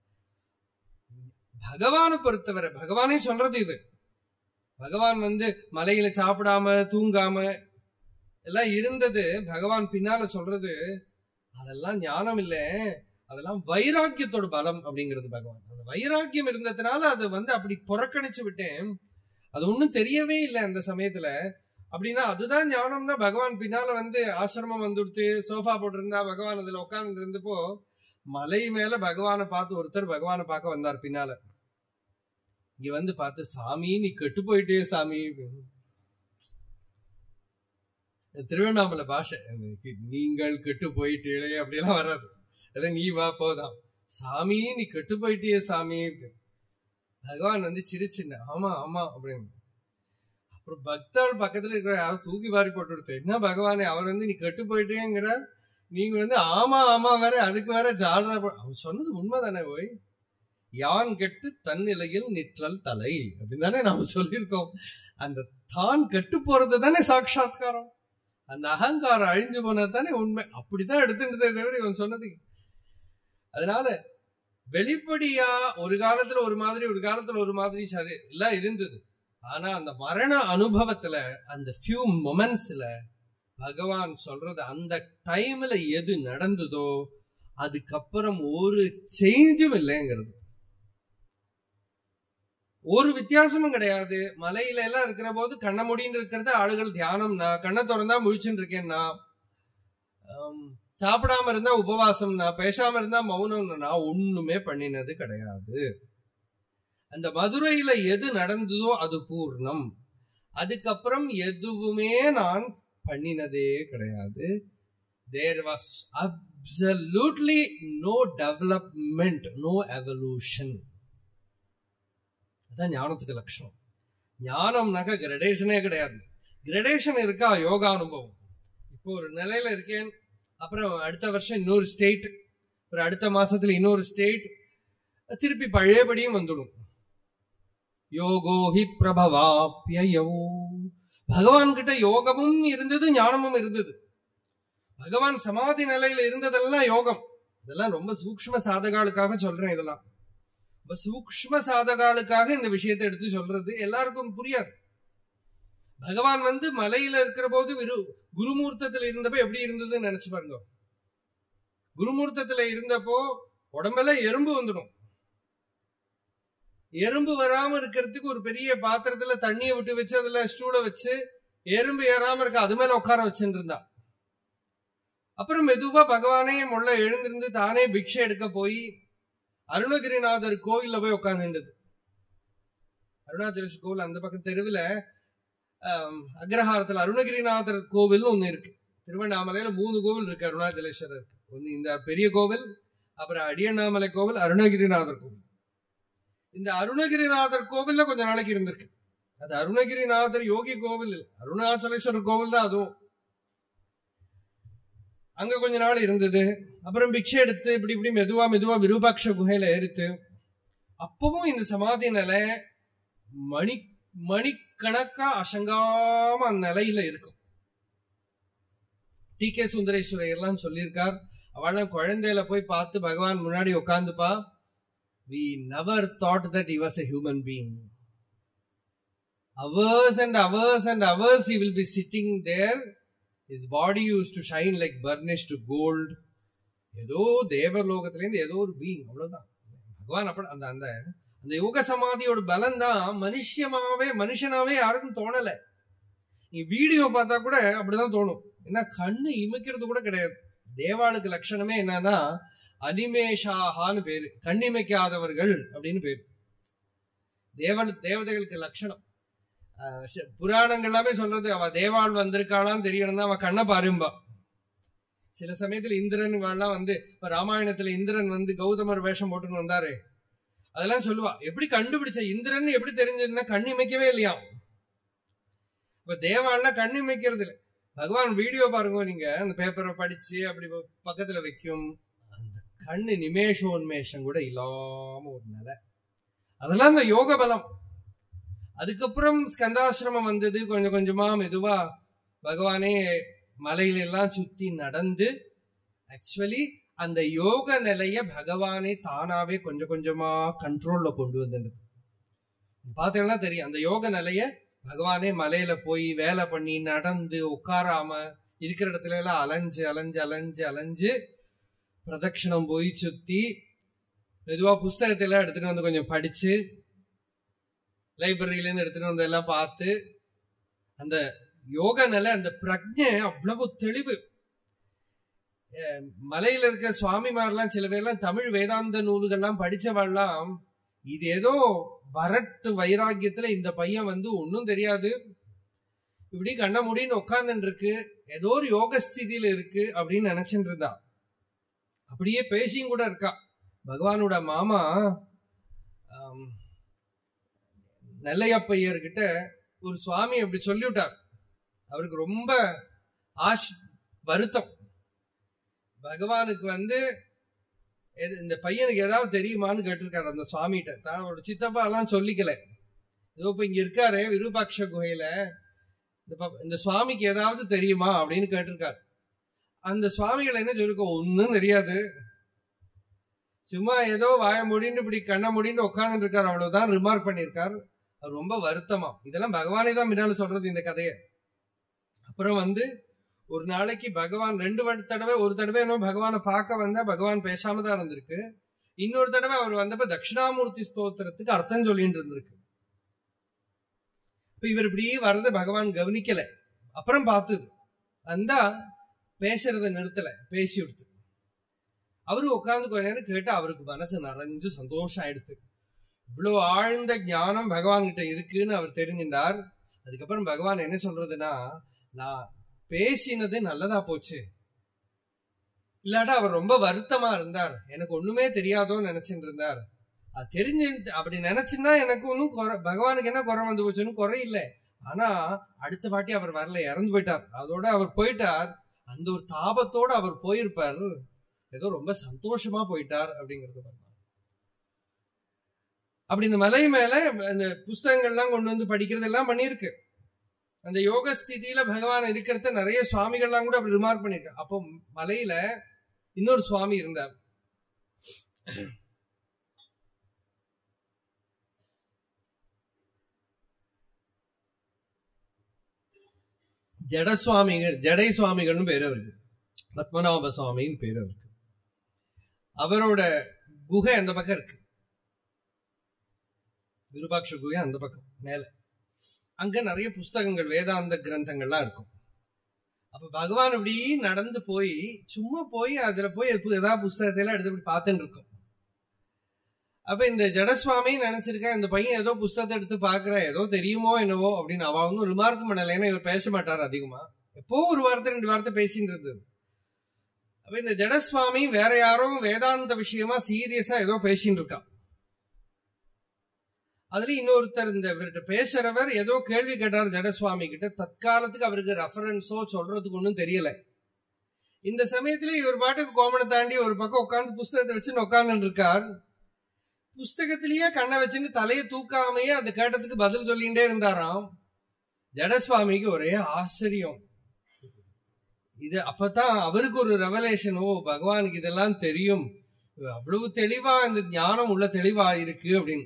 பகவானை பொறுத்தவரை, பகவானே சொல்றது இது. பகவான் வந்து மலையில சாப்பிடாம தூங்காம எல்லாம் இருந்தது பகவான் பின்னால சொல்றது, அதெல்லாம் ஞானம் இல்லை, அதெல்லாம் வைராக்கியத்தோட பலம் அப்படிங்கிறது பகவான். அந்த வைராக்கியம் இருந்ததுனால அது வந்து அப்படி புறக்கணிச்சு விட்டேன், அது ஒன்னும் தெரியவே இல்லை அந்த சமயத்துல. அப்படின்னா அதுதான் ஞானம்னா பகவான் பின்னால வந்து ஆசிரமம் வந்துடுத்து சோஃபா போட்டு இருந்தா பகவான் அதுல உட்கார்ந்து இருந்தப்போ மலை மேல பகவானை பார்த்து ஒருத்தர் பகவானை பார்க்க வந்தார் பின்னால. இங்க வந்து பார்த்து, சாமி நீ கெட்டு போயிட்டே சாமி. திருவண்ணாமலை பாஷை, நீங்கள் கெட்டு போயிட்டே அப்படியெல்லாம் வராது. அதான் நீ வா போதான், சாமி நீ கெட்டு போயிட்டே சாமி. பகவான் வந்து சிரிச்சுன்னு ஆமா ஆமா அப்படின்னு. அப்புறம் பக்தாள் பக்கத்துல இருக்கிற யாரும் தூக்கி வாரி போட்டு கொடுத்து, என்ன பகவானே அவர் வந்து நீ கெட்டு போயிட்டேங்கிற, நீங்க வந்து ஆமா ஆமா வேற அதுக்கு வேற ஜாலரா. அவன் சொன்னது உண்மைதானே, போய் யான் கெட்டு தன் நிலையில் நிற்றல் தலை அப்படின்னு தானே நாம சொல்லியிருக்கோம். அந்த தான் கெட்டு போறது தானே சாட்சாத்காரம். அந்த அகங்காரம் அழிஞ்சு போனது தானே உண்மை. அப்படித்தான் எடுத்துட்டதே தவிர இவன் சொன்னது. அதனால வெளிப்படியா ஒரு காலத்துல ஒரு மாதிரி ஒரு காலத்துல ஒரு மாதிரி சரி எல்லாம் இருந்தது. ஆனா அந்த மரண அனுபவத்துல அந்த ஃபியூ மொமெண்ட்ஸ்ல பகவான் சொல்றது, அந்த டைம்ல எது நடந்ததோ அதுக்கப்புறம் ஒரு சேஞ்சும் இல்லைங்கிறது, ஒரு வித்தியாசமும் கிடையாது. மலையில எல்லாம் இருக்கிற போது கண்ண முடின்னு இருக்கிறத ஆளுகள் தியானம்னா, கண்ணை திறந்தா முழிச்சுட்டு இருக்கேன்னா, சாப்பிடாம இருந்தா உபவாசம்னா, பேசாம இருந்தா மௌனம்னா ஒண்ணுமே பண்ணினது கிடையாது. அந்த மதுரையில எது நடந்ததோ அது பூர்ணம். அதுக்கப்புறம் எதுவுமே நான் பண்ணினதே கிடையாது. There was absolutely no development, no evolution. அதான் ஞானத்துக்கு லட்சணம். ஞானம்னாக்க கிரடேஷனே கிடையாது. கிரடேஷன் இருக்கா யோகா அனுபவம். இப்போ ஒரு நிலையில இருக்கேன், அப்புறம் அடுத்த வருஷம் இன்னொரு ஸ்டேட், அப்புறம் அடுத்த மாசத்துல இன்னொரு ஸ்டேட், திருப்பி பழையபடியும் வந்துடும். யோகோஹி பிரபவாப்யயோ. பகவான் கிட்ட யோகமும் இருந்தது, ஞானமும் இருந்தது. பகவான் சமாதி நிலையில இருந்ததெல்லாம் யோகம். இதெல்லாம் ரொம்ப சூக்ஷ்ம சாதகாளுக்காக சொல்றேன். இதெல்லாம் ரொம்ப சூக்ஷ்ம சாதகாளுக்காக இந்த விஷயத்தை எடுத்து சொல்றது. எல்லாருக்கும் புரியாது. பகவான் வந்து மலையில இருக்கிற போது விரு குருமூர்த்தத்துல இருந்தப்போ எப்படி இருந்ததுன்னு நினைச்சு பாருங்க. குருமூர்த்தத்துல இருந்தப்போ உடம்பெல்லாம் எறும்பு வந்துடும். எறும்பு வராம இருக்கிறதுக்கு ஒரு பெரிய பாத்திரத்துல தண்ணியை விட்டு வச்சு அதுல ஸ்டூல வச்சு எறும்பு ஏறாம இருக்க அது மேல உட்கார வச்சுட்டு இருந்தா. அப்புறம் மெதுவா பகவானே முள்ள எழுந்திருந்து தானே பிக்ஷை எடுக்க போய் அருணகிரிநாதர் கோவில்ல போய் உட்கார்ந்துட்டது. அருணாச்சலேஸ்வர் கோவில் அந்த பக்கம் தெருவில் அக்ரஹாரத்துல அருணகிரிநாதர் கோவில் ஒண்ணு இருக்கு. திருவண்ணாமலையில மூணு கோவில் இருக்கு அருணாச்சலேஸ்வரருக்கு. ஒன்னு இந்த பெரிய கோவில், அப்புறம் அடியண்ணாமலை கோவில், அருணகிரிநாதர் கோவில். இந்த அருணகிரிநாதர் கோவில்ல கொஞ்ச நாளைக்கு இருந்திருக்கு. அது அருணகிரிநாதர் யோகி கோவில், அருணாச்சலேஸ்வரர் கோவில் தான் அதுவும். அங்க கொஞ்ச நாள் இருந்தது. அப்புறம் பிக்ஷை எடுத்து இப்படி இப்படி மெதுவா மெதுவா விருபாட்ச குகையில ஏறித்து. அப்பவும் இந்த சமாதி நிலை மணி மணிக்கணக்கா அசங்காம அந்த நிலையில இருக்கும். டி கே சுந்தரேஸ்வரர் எல்லாம் சொல்லியிருக்கார். அவள குழந்தையில போய் பார்த்து பகவான் முன்னாடி உட்காந்துப்பா. We never thought that he was a human being. Hours and hours and hours he will be sitting there. His body used to shine like burnished gold. ஏதோ தேவலோகத்திலேருந்து ஏதோ ஒரு பீயிங், அவ்வளவுதான். பகவான் அப்ப அந்த அந்த அந்த யோக சமாதியோட பலம் தான் மனுஷமாவே மனுஷனாவே யாருக்கும் தோணல. நீ வீடியோ பார்த்தா கூட அப்படிதான் தோணும். ஏன்னா கண்ணு இமைக்கிறது கூட கிடையாது. தேவாளுக்கு லட்சணமே என்னன்னா அனிமேஷாகான்னு பேரு, கண்ணிமைக்காதவர்கள் அப்படின்னு பேரு. தேவன் தேவதைகளுக்கு லட்சணம். புராணங்கள் எல்லாமே சொல்றது அவ தேவாள் வந்திருக்காளான்னு தெரியணும்னா அவ கண்ணை பாரும்பா. சில சமயத்துல இந்திரன் எல்லாம் வந்து இப்ப ராமாயணத்துல இந்திரன் வந்து கௌதமர் வேஷம் போட்டுன்னு வந்தாரு, அதெல்லாம் சொல்லுவா. எப்படி கண்டுபிடிச்ச இந்திரன் எப்படி தெரிஞ்சதுன்னா கண் இமைக்கவே இல்லையா. இப்ப தேவாள்லாம் கண் இமைக்கிறது இல்லை. பகவான் வீடியோ பாருங்க நீங்க, அந்த பேப்பரை படிச்சு அப்படி பக்கத்துல வைக்கும். அந்த கண்ணு நிமேஷோன்மேஷம் கூட இல்லாம ஒரு நிலை. அதெல்லாம் அந்த யோக பலம். அதுக்கப்புறம் ஸ்கந்தாசிரமம் வந்தது. கொஞ்சம் கொஞ்சமா மெதுவா பகவானே மலையில எல்லாம் சுத்தி நடந்து ஆக்சுவலி அந்த யோக நிலைய பகவானே தானாவே கொஞ்சம் கொஞ்சமா கண்ட்ரோல்ல கொண்டு வந்தது. பாத்தீங்கன்னா தெரியும், அந்த யோக நிலைய பகவானே மலையில போய் வேலை பண்ணி நடந்து உட்காராம இருக்கிற இடத்துல எல்லாம் அலைஞ்சு அலைஞ்சு அலைஞ்சு அலைஞ்சு பிரதட்சிணம் போய் சுத்தி மெதுவா புஸ்தகத்தை எல்லாம் எடுத்துட்டு வந்து கொஞ்சம் படிச்சு லைப்ரரியில இருந்து எடுத்துட்டு வந்து எல்லாம் பார்த்து அந்த யோக நிலை, அந்த பிரஜை அவ்வளவு தெளிவு. மலையில இருக்க சுவாமிமாரெல்லாம் சில பேர்லாம் தமிழ் வேதாந்த நூல்கள்லாம் படிச்சவாள்லாம் இது ஏதோ வரட்டு வைராக்கியத்துல இந்த பையன் வந்து ஒன்னும் தெரியாது, இப்படி கண்ண முடின்னு உட்கார்ந்துட்டு இருக்கு, ஏதோ ஒரு யோக ஸ்திதியில இருக்கு அப்படின்னு நினைச்சுட்டு இருந்தா. அப்படியே பேசியும் கூட இருக்கா. பகவானோட மாமா நெல்லையப்பையர்கிட்ட ஒரு சுவாமி அப்படி சொல்லிவிட்டார். அவருக்கு ரொம்ப ஆஷ் வருத்தம். பகவானுக்கு வந்து இந்த பையனுக்கு ஏதாவது தெரியுமான்னு கேட்டிருக்காரு அந்த சுவாமிகிட்ட. தான் அவரோட சித்தப்பா எல்லாம் சொல்லிக்கல. ஏதோ இப்ப இங்க இருக்காரு விருபாட்ச குகையில, இந்த சுவாமிக்கு ஏதாவது தெரியுமா அப்படின்னு கேட்டிருக்காரு. அந்த சுவாமிகள் என்ன சொல்லிருக்கோ, ஒன்னும் தெரியாது, சும்மா ஏதோ வாய முடின்னு இப்படி கண்ண முடின்னு உட்கார்ந்து இருக்காரு, அவ்வளவுதான் ரிமார்க் பண்ணிருக்காரு. அது ரொம்ப வருத்தமா. இதெல்லாம் பகவானே தான் முன்னால சொல்றது இந்த கதையை. அப்புறம் வந்து ஒரு நாளைக்கு பகவான் ரெண்டு தடவை, ஒரு தடவை என்ன பகவானை பார்க்க வந்தா பகவான் பேசாம தான் இருந்திருக்கு. இன்னொரு தடவை அவர் வந்தப்ப தட்சிணாமூர்த்தி ஸ்தோத்திரத்துக்கு அர்த்தம் சொல்லிட்டு இருந்திருக்கு. இப்ப இவர் இப்படி வர்றத பகவான் கவனிக்கல. அப்புறம் பார்த்தது வந்தா பேசுறத நிறுத்தல, பேசி விடுத்து. அவரு உட்கார்ந்து கொஞ்ச நேரம் கேட்டு அவருக்கு மனசு நிறைஞ்சு சந்தோஷம் ஆயிடுத்து. இவ்வளவு ஆழ்ந்த ஞானம் பகவான் கிட்ட இருக்குன்னு அவர் தெரிஞ்சின்றார். அதுக்கப்புறம் பகவான் என்ன சொல்றதுன்னா, நான் பேசினது நல்லதா போச்சு, இல்லாட்டா அவர் ரொம்ப வருத்தமா இருந்தார், எனக்கு ஒண்ணுமே தெரியாதோன்னு நினைச்சுட்டு இருந்தார், அது தெரிஞ்சு அப்படி நினைச்சுன்னா எனக்கு ஒன்னும் குறை, பகவானுக்கு என்ன குறை வந்து போச்சுன்னு குறை இல்லை. ஆனா அடுத்த வாட்டி அவர் வரல, இறந்து போயிட்டார். அதோட அவர் போயிட்டார், அந்த ஒரு தாபத்தோட அவர் போயிருப்பார், ஏதோ ரொம்ப சந்தோஷமா போயிட்டார் அப்படிங்கிறது. அப்படி இந்த மலை மேல அந்த புஸ்தகங்கள்லாம் கொண்டு வந்து படிக்கிறது எல்லாம் பண்ணிருக்கு. அந்த யோக ஸ்திதியில பகவான் இருக்கிறத நிறைய சுவாமிகள்லாம் கூட அப்படி ரிமார்க் பண்ணிருக்க. அப்போ மலையில இன்னொரு சுவாமி இருந்தார். ஜட சுவாமிகள், ஜடை சுவாமிகள்னு பேரு அவருக்கு, பத்மநாப சுவாமின்னு பேரு அவருக்கு. அவரோட குகை அந்த பக்கம் இருக்கு, விருபாட்ச குகை அந்த பக்கம் மேல. அங்க நிறைய புஸ்தகங்கள், வேதாந்த கிரந்தங்கள்லாம் இருக்கும். அப்ப பகவான் இப்படி நடந்து போய் சும்மா போய் அதுல போய் ஏதாவது புஸ்தகத்தை எல்லாம் எடுத்து பார்த்துட்டு இருக்கும். அப்ப இந்த ஜடசுவாமி நினைச்சிருக்கேன், இந்த பையன் ஏதோ புஸ்தகத்தை எடுத்து பாக்குற, ஏதோ தெரியுமோ என்னவோ அப்படின்னு. அவ ஒன்னும் ரிமார்க் பண்ணல, ஏன்னா இவர் பேச மாட்டார் அதிகமா, எப்போ ஒரு வார்த்தை ரெண்டு வார்த்தை பேசிட்டு இருந்தது. அப்ப இந்த ஜடசுவாமி வேற யாரும் வேதாந்த விஷயமா சீரியஸா ஏதோ பேசிட்டு இருக்கா. அதுல இன்னொருத்தர் இந்த பேசுறவர் ஏதோ கேள்வி கேட்டார் ஜடசுவாமி கிட்ட. தற்காலத்துக்கு அவருக்கு ரெஃபரன்ஸோ சொல்றதுக்கு ஒன்னும் தெரியல. இந்த சமயத்துல இவர் பாட்டுக்கு கோமனை தாண்டி ஒரு பக்கம் உட்காந்து புஸ்தகத்தை வச்சுன்னு உட்கார்ந்து இருக்கார். புஸ்தகத்திலேயே கண்ணை வச்சுன்னு தலையை தூக்காமையே அந்த கேட்டதுக்கு பதில் சொல்லிகிட்டே இருந்தாராம். ஜடசுவாமிக்கு ஒரே ஆச்சரியம். இது அப்பதான் அவருக்கு ஒரு ரெவலேஷன், ஓ பகவானுக்கு இதெல்லாம் தெரியும், அவ்வளவு தெளிவா இந்த ஞானம் உள்ள தெளிவா இருக்கு அப்படின்னு.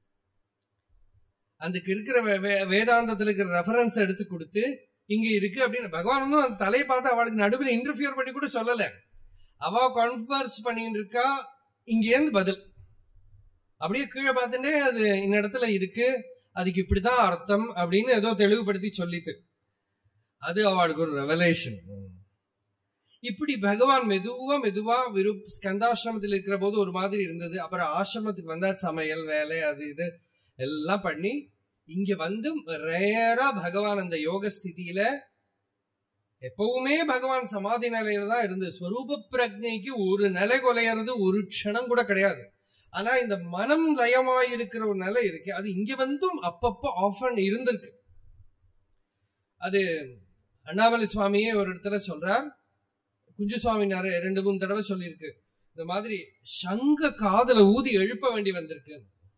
அதுக்கு இருக்கிற வேதாந்தத்துல இருக்கிற ரெஃபரன்ஸ் எடுத்து கொடுத்து இங்க இருக்கு அப்படின்னு. பகவான் ஒன்னும் அந்த தலையை பார்த்து அவளுக்கு நடுவில் இன்டர்ஃபியர் பண்ணி கூட சொல்லல. அவ கான்வர்ஸ் பண்ணிட்டு இருக்கா, இங்க இருந்து பதில் அப்படியே கீழே பார்த்துட்டே அது இந்த இடத்துல இருக்கு, அதுக்கு இப்படிதான் அர்த்தம் அப்படின்னு ஏதோ தெளிவுபடுத்தி சொல்லிட்டு, அது அவளுக்கு ஒரு ரெவலேஷன். இப்படி பகவான் மெதுவா மெதுவா விரு ஸ்கந்தாசிரமத்தில் இருக்கிற போது ஒரு மாதிரி இருந்தது. அப்புறம் ஆசிரமத்துக்கு வந்தா சமையல் வேலை அது இது எல்லாம் பண்ணி இங்க வந்து ரேரா பகவான் அந்த யோக ஸ்திதியில எப்பவுமே பகவான் சமாதி நிலையில தான் இருந்து ஸ்வரூப பிரஜைக்கு ஒரு நிலை கொலையறது ஒரு க்ஷணம் கூட கிடையாது. ஆனா இந்த மனம் லயமாயிருக்கிற ஒரு நிலை இருக்கு, அது இங்க வந்தும் அப்பப்போ ஆஃபன் இருந்திருக்கு. அது அண்ணாமலை சுவாமியே ஒரு இடத்துல சொல்றார், குஞ்சு சுவாமி நிறைய ரெண்டு மூணு தடவை சொல்லியிருக்கு, இந்த மாதிரி சங்க காதல ஊதி எழுப்ப வேண்டி வந்திருக்கு.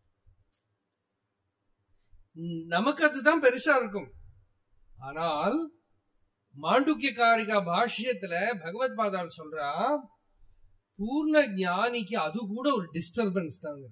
நமக்கு அதுதான் பெருசா இருக்கும். ஆனால் மாண்டூக்கிய காரிகா பாஷ்யத்துல பகவத் பாதால் சொல்றா, பூர்ண ஞானிக்கு அது கூட ஒரு டிஸ்டர்பன்ஸ் தாங்க.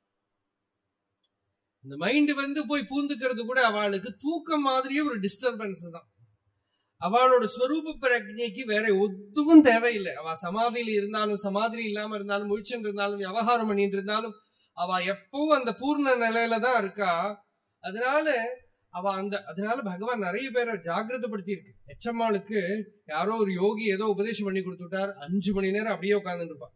இந்த மைண்ட் வந்து போய் பூந்துக்கிறது கூட அவளுக்கு தூக்கம் மாதிரியே ஒரு டிஸ்டர்பன்ஸ் தான். அவளோட ஸ்வரூப பிரஜைக்கு வேற எதுவும் தேவையில்லை. அவ சமாதியில இருந்தாலும் சமாதியில இல்லாம இருந்தாலும் முழிச்சுட்டு இருந்தாலும் விவகாரம் பண்ணிட்டு இருந்தாலும் அவ எப்பவும் அந்த பூர்ண நிலையில தான் இருக்கா. அதனால அவ அந்த அதனால பகவான் நிறைய பேரை ஜாகிரதப்படுத்தி இருக்கு. எச்சம்மாளுக்கு யாரோ ஒரு யோகி ஏதோ உபதேசம் பண்ணி கொடுத்துட்டார், அஞ்சு மணி நேரம் அப்படியே உட்கார்ந்துட்டு இருப்பான்.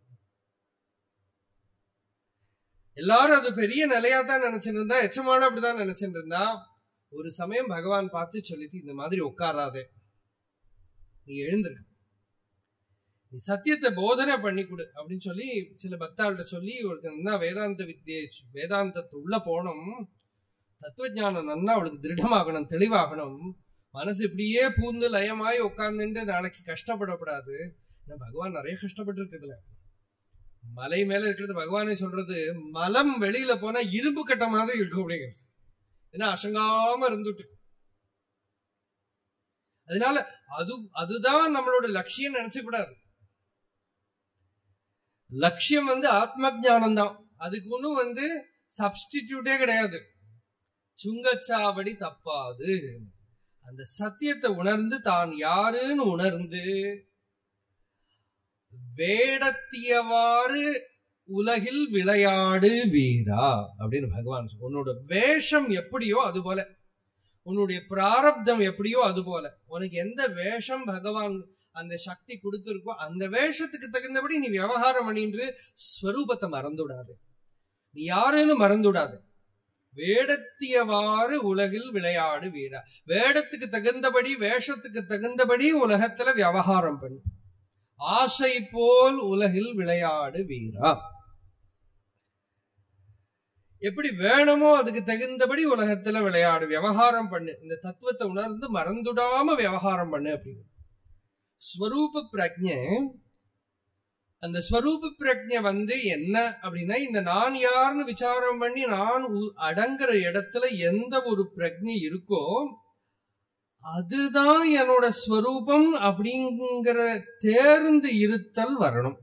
எல்லாரும் அது பெரிய நிலையா தான் நினைச்சிட்டு இருந்தா, எச்சம்மாளும் அப்படிதான் நினைச்சிட்டு இருந்தா. ஒரு சமயம் பகவான் பார்த்து சொல்லிட்டு, இந்த மாதிரி உட்காராதே, நீ எழுந்திருக்க, நீ சத்தியத்தை போதனை பண்ணி கொடு அப்படின்னு சொல்லி சில பக்தாள்கிட்ட சொல்லி, ஒருத்தன் வேதாந்த வித்தியை வேதாந்தத்தை உள்ள போனோம், தத்துவஞானம் நன்னா அவளுக்கு திருடமாகணும், தெளிவாகணும், மனசு இப்படியே பூந்து லயமாய் உட்கார்ந்துட்டு நாளைக்கு கஷ்டப்படக்கூடாது. பகவான் நிறைய கஷ்டப்பட்டு இருக்குதுல, மலை மேல இருக்கிறது பகவானே சொல்றது, மலம் வெளியில போனா இரும்பு கட்ட மாதிரி இருக்கும் அப்படிங்கிறது. ஏன்னா அசங்காம இருந்துட்டு, அதனால அது அதுதான் நம்மளோட லட்சியம் நினைச்ச கூடாது. லட்சியம் வந்து ஆத்ம ஞானம் தான், அதுக்கு ஒன்னும் வந்து சப்ஸ்டிடியூட்டே கிடையாது. சுங்கச்சாவடி தப்பாது. அந்த சத்தியத்தை உணர்ந்து தான் யாருன்னு உணர்ந்து வேடத்தியவாறு உலகில் விளையாடு வீரா அப்படின்னு பகவான். உன்னோட வேஷம் எப்படியோ அது போல, உன்னுடைய பிராரப்தம் எப்படியோ அது போல, உனக்கு எந்த வேஷம் பகவான் அந்த சக்தி கொடுத்திருக்கோ அந்த வேஷத்துக்கு தகுந்தபடி நீ விவகாரம் பண்ணின்று ஸ்வரூபத்தை மறந்துடாது, நீ யாருன்னு மறந்துடாது. வேடத்தியவாறு உலகில் விளையாடு வீரா, வேடத்துக்கு தகுந்தபடி வேஷத்துக்கு தகுந்தபடி உலகத்துல விவகாரம் பண்ணு, ஆசை போல் உலகில் விளையாடு வீரா. எப்படி வேணுமோ அதுக்கு தகுந்தபடி உலகத்துல விளையாடு, விவகாரம் பண்ணு, இந்த தத்துவத்தை உணர்ந்து மறந்துடாம விவகாரம் பண்ணு அப்படின்னு. ஸ்வரூப பிரஜை, அந்த ஸ்வரூப பிரஜை வந்து என்ன அப்படின்னா, இந்த நான் யாருன்னு விசாரம் பண்ணி நான் அடங்குற இடத்துல எந்த ஒரு பிரஜை இருக்கோ அதுதான் என்னோட ஸ்வரூபம் அப்படிங்கிற தேர்ந்து இருத்தல் வரணும்.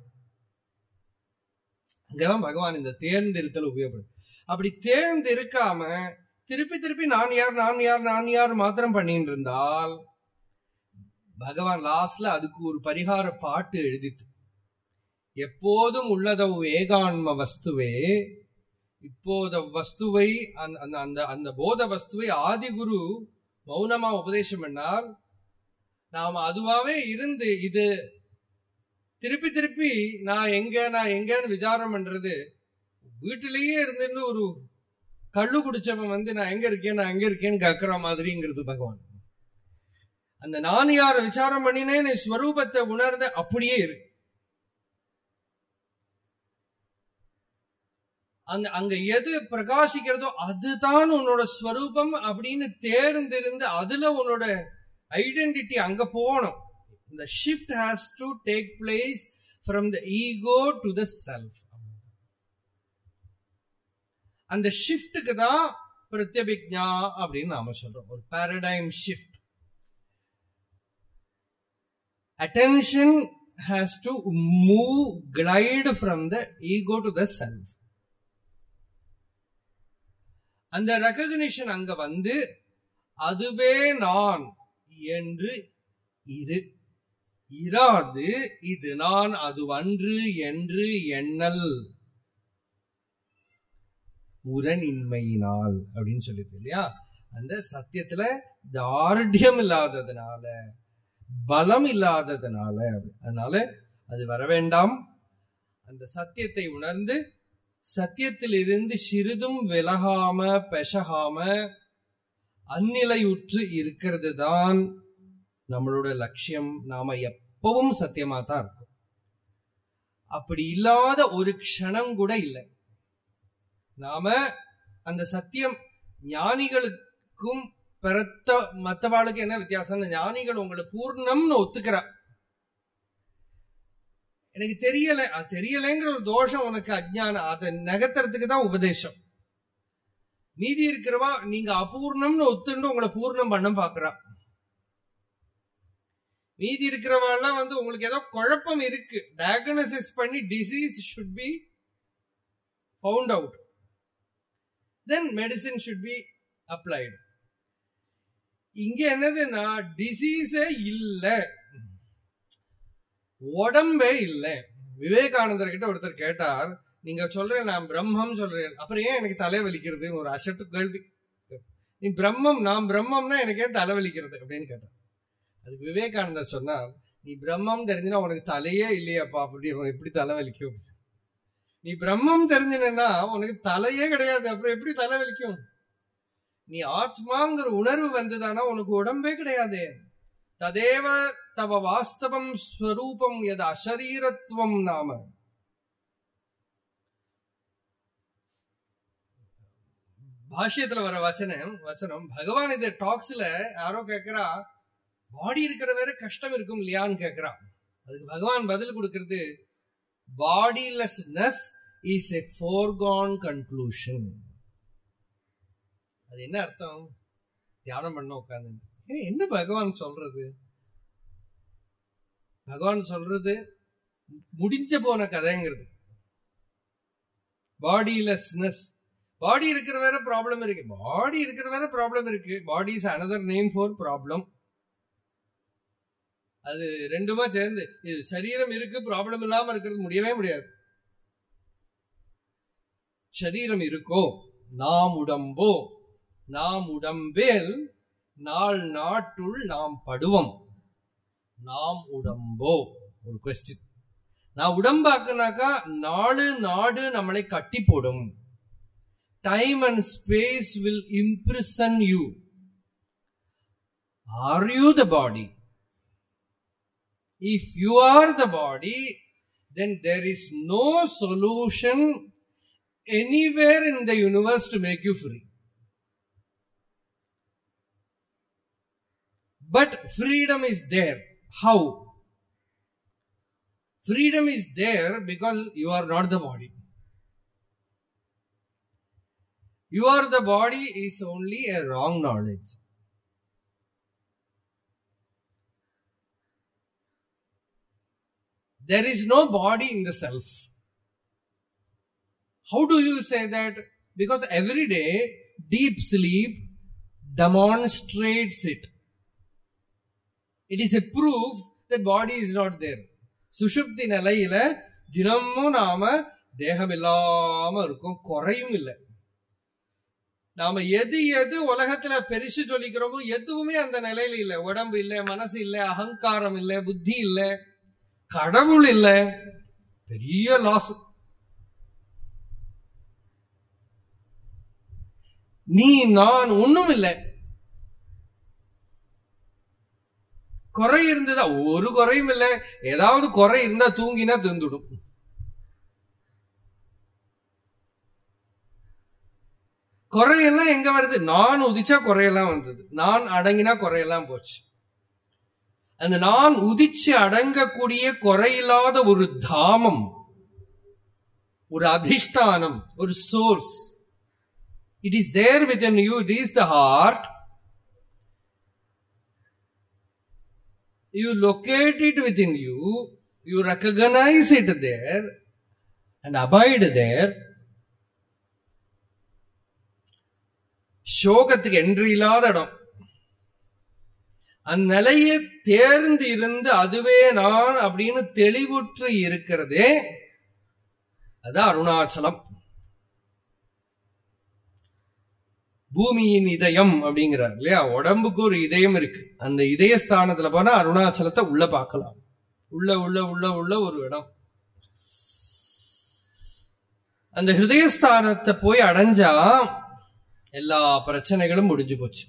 அங்கதான் பகவான் இந்த தேர்ந்து இருத்தல் உபயோகப்படுது. அப்படி தேர்ந்து இருக்காம திருப்பி திருப்பி நான் யார் நான் யார் நான் யார் மாத்திரம் பண்ணிட்டு இருந்தால் பகவான் லாஸ்ட்ல அதுக்கு ஒரு பரிகார பாட்டு எழுதித்து, எப்போதும் உள்ளதவ் ஏகான்ம வஸ்துவே, இப்போத வஸ்துவை அந்த அந்த அந்த போத வஸ்துவை ஆதிகுரு மௌனமா உபதேசம் பண்ணார். நாம அதுவாவே இருந்து இது திருப்பி திருப்பி நான் எங்க நான் எங்கன்னு விசாரம் பண்றது, வீட்டிலேயே இருந்துன்னு ஒரு கள்ளு குடிச்சவன் வந்து நான் எங்க இருக்கேன் நான் எங்க இருக்கேன்னு கேட்கிற மாதிரிங்கிறது பகவான். அந்த நான் யார விசாரம் பண்ணினேன், ஸ்வரூபத்தை உணர்ந்த அப்படியே இரு. அந்த அங்க எது பிரகாசிக்கிறதோ அதுதான் உன்னோட ஸ்வரூபம் அப்படின்னு தேர்ந்திருந்து அதுல உன்னோட ஐடென்டிட்டி அங்க போகணும். The shift has to take place from the ego to the self. அந்த ஷிஃப்ட்டுக்கு தான் பிரத்யபிக்ஞா அப்படின்னு நாம சொல்றோம். ஒரு paradigm shift. Attention has to move, glide from the ego to the self. அந்த ரெகக்னிஷன் அங்க வந்து அதுவே நான் என்று இரு, இராது இது நான் அதுவன்று என்று எண்ணல் உரனின்மையினால் அப்படின்னு சொல்லிட்டு இல்லையா. அந்த சத்தியத்துல தார்டியம் இல்லாததுனால, பலம் இல்லாததுனால, அதனால அது வர வேண்டாம். அந்த சத்தியத்தை உணர்ந்து சத்தியத்தில் இருந்து சிறிதும் விலகாம பெசகாம அந்நிலையுற்று இருக்கிறது தான் நம்மளோட லட்சியம். நாம எப்பவும் சத்தியமா தான் இருக்கும். அப்படி இல்லாத ஒரு க்ஷணம் கூட இல்லை. நாம அந்த சத்தியம் ஞானிகளுக்கும் பெருத்த மற்றவாளுக்கு என்ன வித்தியாசம், ஞானிகள் உங்களை பூர்ணம்னு ஒத்துக்கிறா. எனக்கு தெரியல, அது தெரியலைங்கிற ஒரு தோஷம் உனக்கு அஜ்ஞானம், அதை நகர்த்துறதுக்கு தான் உபதேசம். மீதி இருக்கிறவா நீங்க அபூர்ணம்னு ஒத்துண்டு உங்களை பூர்ணம் பண்ண பாக்குறா. மீதி இருக்கிறவாள்லாம் வந்து உங்களுக்கு ஏதோ குழப்பம் இருக்கு, டயக்னோசிஸ் பண்ணி disease should be found out, then medicine should be applied. இங்க என்னதுன்னா டிசீஸே இல்ல, உடம்பே இல்ல. விவேகானந்தர் கிட்ட ஒருத்தர் கேட்டார், நீங்க சொல்றேன் நான் பிரம்மம் சொல்றேன், அப்புறம் ஏன் எனக்கு தலை வலிக்கிறது? ஒரு அசட்டு கேள்வி. நீ பிரம்மம், நான் பிரம்மம்னா எனக்கு ஏன் தலை வலிக்கிறது அப்படின்னு கேட்டார். அதுக்கு விவேகானந்தர் சொன்னார், நீ பிரம்மம் தெரிஞ்சுனா உனக்கு தலையே இல்லையாப்பா, அப்படி எப்படி தலை வலிக்கும்? நீ பிரம்மம் தெரிஞ்சுனா உனக்கு தலையே கிடையாது, அப்புறம் எப்படி தலை வலிக்கும்? நீ ஆத்மாங்கிற உணர்வு வந்துதானா உனக்கு உடம்பே கிடையாது. ததேவ தவ வாஸ்தவம் ஸ்வரூபம் எது அசரீரத்துவம் நாம. பாஷ்யத்துல வர வச்சனம் வச்சனம் பகவான் இந்த டாக்ஸ்ல யாரோ கேட்கிறா, பாடி இருக்கிற வேற கஷ்டம் இருக்கும் இல்லையான்னு கேட்கிறா. அதுக்கு பகவான் பதில் கொடுக்கிறது, bodilessness is a foregone conclusion. அது என்ன அர்த்தம்? தியானம் பண்ண உட்காந்து என்ன பகவான் சொல்றது? பகவான் சொல்றது முடிஞ்ச போன கதைங்கிறது. பாடிலெஸ்னஸ், பாடி இருக்கிற வேற ப்ராப்ளம் இருக்கு, பாடி இருக்கிற வேற ப்ராப்ளம் இருக்கு. Body is another name for problem. அது ரெண்டுமா சேர்ந்து இது சரீரம் இருக்கு, ப்ராப்ளம் இல்லாம இருக்கிறது முடியவே முடியாது. சரீரம் இருக்கோ, நாம் உடம்போ, நாம் உடம்பேல் நாள் நாட்டுள் நாம் படுவோம். நாம் உடம்போ ஒரு கொஸ்டின். நான் உடம்பாக்குனாக்கா நாலு நாடு நம்மளை கட்டி போடும். Time and space will imprison you. Are you the body? If you are the body, then there is no solution anywhere in the universe to make you free. But freedom is there. How? Freedom is there because you are not the body. You are the body is only a wrong knowledge. There is no body in the self. How do you say that? Because every day deep sleep demonstrates it. It is a proof that body is not there. சுஷுப்தி நிலையில தினமும் நாம தேகம் இல்லாம இருக்கும், குறையும் இல்லை. நாம எது எது உலகத்துல பெருசு சொல்லிக்கிறோமோ எதுவுமே அந்த நிலையில இல்லை. உடம்பு இல்லை, மனசு இல்லை, அகங்காரம் இல்லை, புத்தி இல்லை, கடவுள் இல்லை. பெரிய லாஸ். நீ நான் ஒண்ணும் இல்லை. குறை இருந்ததா? ஒரு குறையும் இல்லை. ஏதாவது குறை இருந்தா தூங்கினா தந்துடும். குறையெல்லாம் எங்க வருது? நான் உதிச்சா குறையெல்லாம் வந்தது, நான் அடங்கினா குறையெல்லாம் போச்சு. அந்த நான் உதிச்சு அடங்கக்கூடிய குறையில்லாத ஒரு தாமம், ஒரு அதிஷ்டானம், ஒரு source. It is there within you. It is the heart. You locate it within you. You recognize it there and abide there. சோகத்துக்கு என்று இல்லாத இடம். அந்நிலையை தேர்ந்து இருந்து அதுவே நான் அப்படின்னு தெளிவுற்று இருக்கிறதே அது அருணாச்சலம். பூமியின் இதயம் அப்படிங்கிறார் இல்லையா? உடம்புக்கு ஒரு இதயம் இருக்கு. அந்த இதய ஸ்தானத்துல போனா அருணாச்சலத்தை உள்ள பார்க்கலாம். உள்ள உள்ள உள்ள உள்ள ஒரு இடம். அந்த ஹிருதயஸ்தானத்தை போய் அடைஞ்சா எல்லா பிரச்சனைகளும் முடிஞ்சு போச்சு.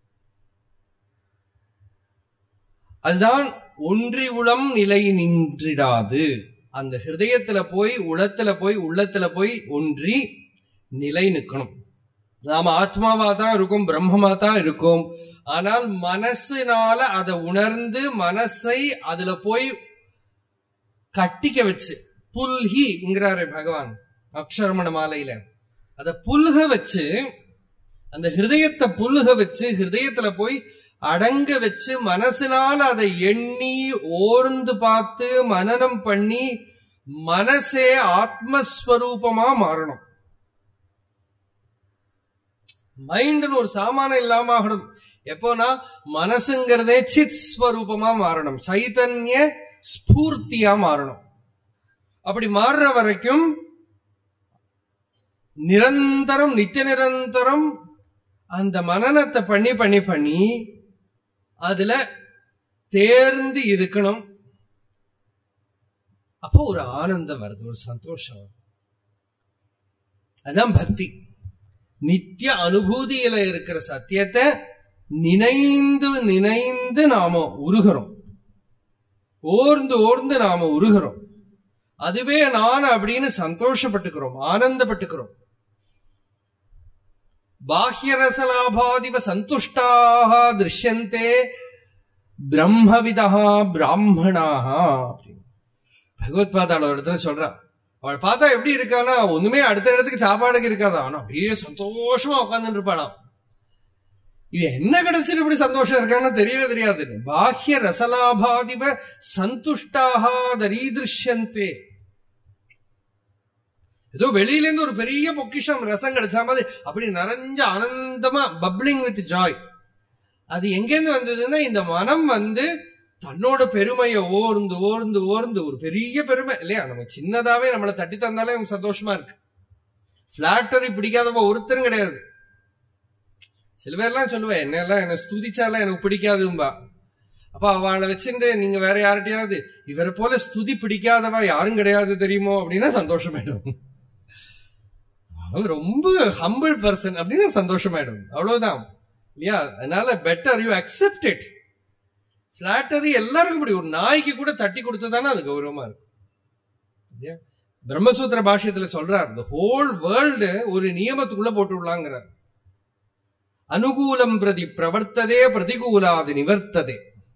அதுதான் ஒன்றி உளம் நிலை நின்றிடாது. அந்த ஹிருதயத்துல போய் உளத்துல போய் உள்ளத்துல போய் ஒன்றி நிலை நிற்கணும். நாம ஆத்மாவா தான் இருக்கும், பிரம்மமா தான் இருக்கும். ஆனால் மனசுனால அதை உணர்ந்து மனசை அதுல போய் கட்டிக்க வச்சு புல்கிங்கிறாரு பகவான் அக்ஷரமண மாலையில. அத புல்க வச்சு, அந்த ஹிருதயத்தை புல்க வச்சு ஹிருதயத்துல போய் அடங்க வச்சு மனசினால் அதை எண்ணி ஓர்ந்து பார்த்து மனனம் பண்ணி மனசே ஆத்மஸ்வரூபமா மாறணும். மைண்ட்னு ஒரு சாமானம் இல்லாம ஆகணும். எப்போனா மனசுங்கிறதே சித் ஸ்வரூபமா மாறணும், சைதன்ய ஸ்பூர்த்தியா மாறணும். அப்படி மாறுற வரைக்கும் நிரந்தரம் நித்திய நிரந்தரம் அந்த மனனத்தை பண்ணி பண்ணி பண்ணி அதுல தேர்ந்து இருக்கணும். அப்போ ஒரு ஆனந்தம் வருது, ஒரு சந்தோஷம் வருது. அதுதான் பக்தி. நித்திய அனுபூதியில இருக்கிற சத்தியத்தை நினைந்து நினைந்து நாம உருகிறோம், ஓர்ந்து ஓர்ந்து நாம உருகிறோம். அதுவே நான் அப்படின்னு சந்தோஷப்பட்டுக்கிறோம், ஆனந்தப்பட்டுக்கிறோம். பாஹ்யரசலாபாதிவ சந்துஷ்டாக திருஷ்யந்தே பிரம்மவிதா பிராமணாக. பகவத்பாதாள இடத்துல சொல்றா, அவள் பார்த்தா எப்படி இருக்கானா ஒண்ணுமே அடுத்த இடத்துக்கு சாப்பாடுக்கு இருக்காதா, ஆனா அப்படியே சந்தோஷமா உட்கார்ந்து இருப்பாளாம். இது என்ன கிடைச்சிட்டு இப்படி சந்தோஷம் இருக்கான்னு தெரியவே தெரியாது. பாஹ்ய ரசலாபாதிவ சந்துஷ்டாக தரீதிருஷ்யந்தே. ஏதோ வெளியில இருந்து ஒரு பெரிய பொக்கிஷம் ரசம் கிடைச்சா மாதிரி அப்படி நிறைஞ்ச ஆனந்தமா பப்ளிங் வித் ஜாய். அது எங்கேருந்து வந்ததுன்னா இந்த மனம் வந்து தன்னோட பெருமையை ஓர்ந்து ஓர்ந்து ஓர்ந்து ஒரு பெரிய பெருமை இல்லையா? நம்ம சின்னதாவே நம்மளை தட்டி தந்தாலே நமக்கு சந்தோஷமா இருக்கு. பிளாட்டரி பிடிக்காதவ ஒருத்தரும் கிடையாது. சில பேர்லாம் சொல்லுவேன், என்ன எல்லாம் என்ன ஸ்துதிச்சாலாம் எனக்கு பிடிக்காதும்பா. அப்ப அவளை வச்சுட்டு நீங்க வேற யார்கிட்டயாவது இவரை போல ஸ்துதி பிடிக்காதவா யாரும் கிடையாது தெரியுமோ அப்படின்னா சந்தோஷமாயிடும். ரொம்ப ஹம்பிள் பர்சன் அப்படின்னு சந்தோஷமாயிடும், அவ்வளவுதான் இல்லையா? அதனால better you accept it. Flattery எல்லாருக்கும் இப்படி ஒரு நாய்க்கு கூட தட்டி கொடுத்ததானே அது கௌரவமா இருக்கும் இல்லையா? பிரம்மசூத்திர பாஷ்யத்துல சொல்றார், the whole world ஒரு நியமத்துக்குள்ள போட்டு விடலாங்கிறார். அனுகூலம் பிரதி பிரவர்த்ததே பிரதிகூலாது நிவர்த்ததே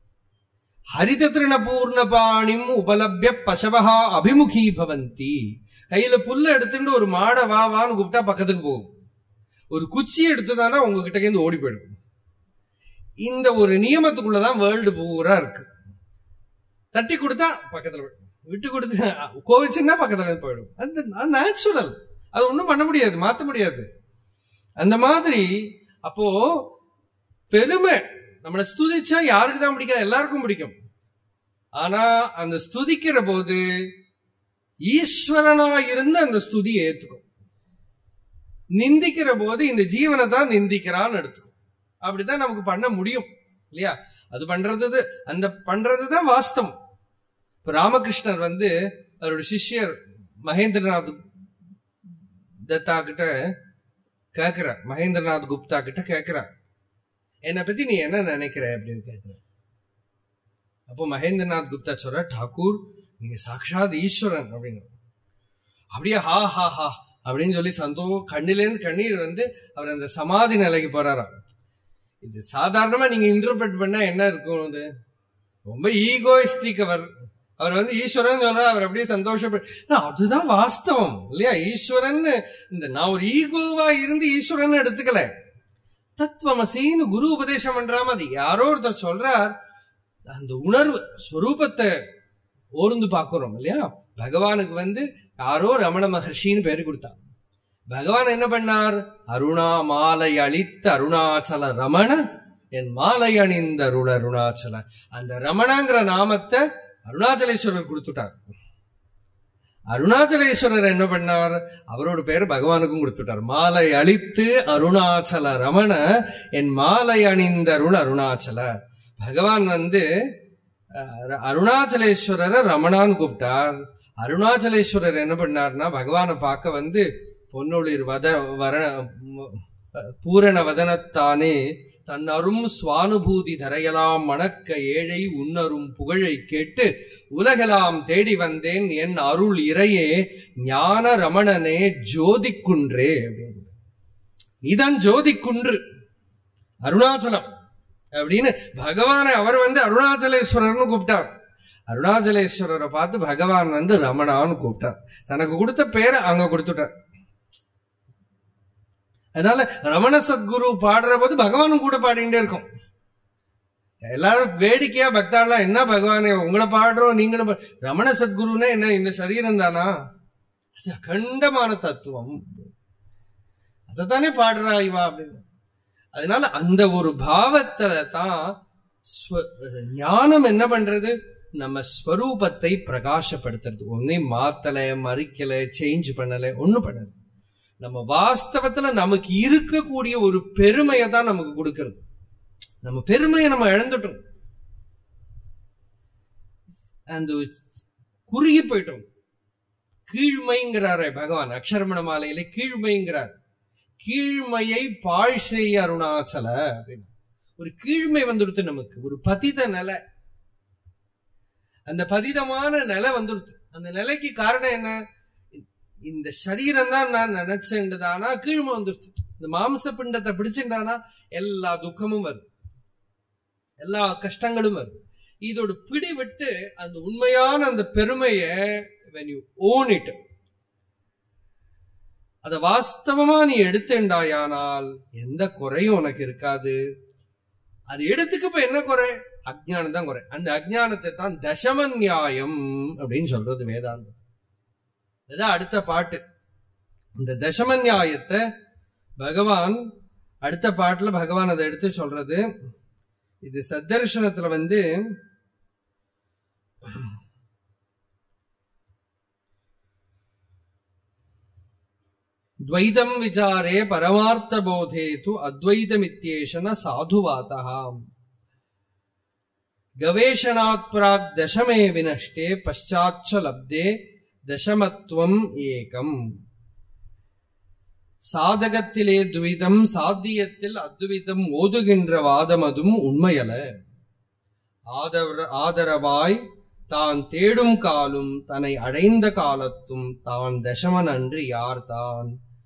ஹரித திருண பூர்ணபாணிம் உபலப்ய பசவஹா அபிமுகி பவந்தி. கையில புல்ல எடுத்துட்டு ஒரு மாட வா வான்னு கூப்பிட்டா பக்கத்துக்கு போகும். ஒரு குச்சி எடுத்துதானா உங்ககிட்ட இருந்து ஓடி போயிடும். இந்த ஒரு நியமத்துக்குள்ளதான் வேர்ல்டு பூரா இருக்கு. தட்டி கொடுத்தா பக்கத்துல போயிடும், விட்டு கொடுத்து கோவிச்சுன்னா பக்கத்துல போயிடும். அது நேச்சுரல், அது ஒண்ணும் பண்ண முடியாது, மாத்த முடியாது. அந்த மாதிரி அப்போ பெருமை நம்மளை ஸ்துதிச்சா யாருக்கு தான் பிடிக்காது? எல்லாருக்கும் பிடிக்கும். ஆனா அந்த ஸ்துதிக்கிற போது ஈஸ்வரனா இருந்து அந்த ஸ்துதி ஏத்துக்கும். நிந்திக்கிற போது இந்த ஜீவனை தான் நிந்திக்கிறான்னு எடுத்துக்கும். அப்படித்தான் நமக்கு பண்ண முடியும் இல்லையா? அது பண்றது, அந்த பண்றதுதான் வாஸ்தவம். இப்ப ராமகிருஷ்ணர் வந்து அவரோட சிஷ்யர் மகேந்திரநாத் தத்தா கிட்ட கேக்குறார், மகேந்திரநாத் குப்தா கிட்ட கேக்குறார், என்னை பத்தி நீ என்ன நினைக்கிற அப்படின்னு கேட்கிற. அப்போ மகேந்திரநாத் குப்தா சொல்ற, டாக்கூர் நீங்க சாட்சாத் ஈஸ்வரன் அப்படின்னு. அப்படியே ஹா ஹா ஹா அப்படின்னு சொல்லி சந்தோ கண்ணிலேருந்து கண்ணீர் வந்து அவர் அந்த சமாதி நிலைக்கு போறாராம். இது சாதாரணமா நீங்க இன்டர்பிரட் பண்ணா என்ன இருக்கும்? அது ரொம்ப ஈகோயிஸ்டிக். அவர் அவர் வந்து ஈஸ்வரன் சொல்ற, அவர் அப்படியே சந்தோஷப்பட்டு, அதுதான் வாஸ்தவம் இல்லையா? ஈஸ்வரன் இந்த நான் ஒரு ஈகோவா இருந்து ஈஸ்வரன் எடுத்துக்கல. தத்துவமசின்னு குரு உபதேசம் பண்றாம அது யாரோ ஒருத்தர் சொல்றார். அந்த உணர்வு ஸ்வரூபத்தை ஓர்ந்து பாக்குறோம் இல்லையா? பகவானுக்கு வந்து யாரோ ரமண மகர்ஷின்னு பேரு கொடுத்தார். பகவான் என்ன பண்ணார்? அருணா மாலை அளித்த அருணாச்சல ரமண என் மாலை அணிந்த அருண அருணாச்சல. அந்த ரமணங்கிற நாமத்தை அருணாச்சலேஸ்வரர் கொடுத்துட்டார். அருணாச்சலேஸ்வரர் என்ன பண்ணார்? அவரோட பேரு பகவானுக்கும் கொடுத்துட்டார். மாலை அளித்து அருணாச்சல ரமண என் மாலை அணிந்த அருள் அருணாச்சல. பகவான் வந்து அருணாச்சலேஸ்வரரை ரமணான்னு கூப்பிட்டார். அருணாச்சலேஸ்வரர் என்ன பண்ணார்னா, பகவானை பார்க்க வந்து பொன்னொளிர் வத வர பூரண வதனத்தானே தன் அரும் சுவானுபூதி தரையலாம் மணக்க ஏழை உன்னரும் புகழை கேட்டு உலகெல்லாம் தேடி வந்தேன் என் அருள் இறையே ஞான ரமணனே ஜோதிக்குன்றே அப்படின்னு. நீதான் ஜோதிக்குன்று அருணாச்சலம் அப்படின்னு பகவானை அவர் வந்து அருணாச்சலேஸ்வரர்னு கூப்பிட்டார். அருணாச்சலேஸ்வரரை பார்த்து பகவான் வந்து ரமணான்னு கூப்பிட்டார். தனக்கு கொடுத்த பேரை அங்க கொடுத்துட்டார். அதனால ரமண சத்குரு பாடுற போது பகவானும் கூட பாடிட்டே இருக்கும். எல்லாரும் வேடிக்கையா பக்தாலாம், என்ன பகவானே உங்களை பாடுறோம் நீங்களும். ரமண சத்குருன்னா என்ன? இந்த சரீரம் தானா? அது அகண்டமான தத்துவம், அதத்தானே பாடுறா இவா அப்படின்னு. அதனால அந்த ஒரு பாவத்துல தான் ஞானம் என்ன பண்றது? நம்ம ஸ்வரூபத்தை பிரகாசப்படுத்துறது. ஒன்னே மாத்தல, மறிக்கல, சேஞ்ச் பண்ணல, ஒன்னும் பண்ணல. நம்ம வாஸ்தவத்துல நமக்கு இருக்கக்கூடிய ஒரு பெருமையை தான் நமக்கு கொடுக்கிறது. நம்ம பெருமையை நம்ம இழந்துட்டோம், அந்த குறுகி போயிட்டோம். கீழ்மைங்கிறாரே பகவான் அக்ஷரமண மாலையில கீழ்மைங்கிறார். கீழ்மையை பாழ் செய்ய அருணாச்சல அப்படின்னு ஒரு கீழ்மை வந்துடுத்து நமக்கு. ஒரு பதித நிலை, அந்த பதிதமான நிலை வந்துடுத்து. அந்த நிலைக்கு காரணம் என்ன? இந்த சரீரம் தான் நான் நினைச்சுதானா கீழ்மை வந்துடுச்சு. இந்த மாம்ச பிண்டத்தை பிடிச்சுட்டானா எல்லா துக்கமும் வரும், எல்லா கஷ்டங்களும் வரும். இதோட பிடி விட்டு அந்த உண்மையான அந்த பெருமைய when you own it, அத வாஸ்தவமா நீ எடுத்துண்டாயானால் எந்த குறையும் உனக்கு இருக்காது. அது எடுத்துக்கப்ப என்ன குறை? அஜ்ஞானம் தான் குறை. அந்த அஜ்ஞானத்தை தான் தசம நியாயம் அப்படின்னு சொல்றது வேதாந்தம். இதான் அடுத்த பாட்டு. இந்த தசம நியாயத்தை பகவான் அடுத்த பாட்டுல பகவான் அதை எடுத்து சொல்றது. இது சத்தர்ஷனத்துல வந்து துவைதம் விசாரே பரமார்த்த போதே து அத்வைதமித்யேஷன சாதுவாதஹாம் கவேஷணாத் பிராக் தசமே வினஷ்டே பశ్చాచ్చ லப்தே தசமத்துவம் ஏகம். சாதகத்திலே துவிதம், சாத்தியத்தில் அத்விதம் ஓதுகின்ற வாதமதும் உண்மையல. ஆதர ஆதரவாய் தான் தேடும் காலும் தன்னை அடைந்த காலத்தும் தான் தசமன் அன்று யார் தான்.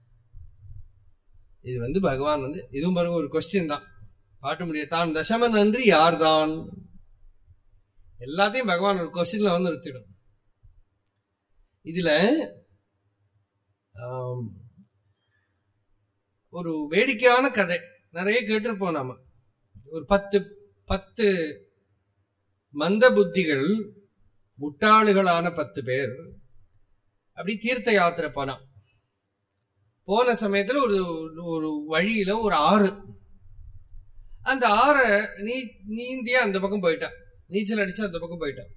இது வந்து பகவான் வந்து இதுவும் பாருங்க ஒரு கொஸ்டின் தான், பாட்டு முடியாது. தான் தசமன் அன்று யார் தான், எல்லாத்தையும் பகவான் ஒரு கொஸ்டின்ல வந்து நிறுத்திடும். இதுல ஒரு வேடிக்கையான கதை நிறைய கேட்டிருப்போம் நாம. ஒரு பத்து பத்து மந்த புத்திகள், முட்டாளுகளான பத்து பேர் அப்படி தீர்த்த யாத்திரை போனா. போன சமயத்துல ஒரு ஒரு வழியில ஒரு ஆறு, அந்த ஆறை நீ நீந்தியா அந்த பக்கம் போயிட்டான், நீச்சல் அடிச்சு அந்த பக்கம் போயிட்டான்.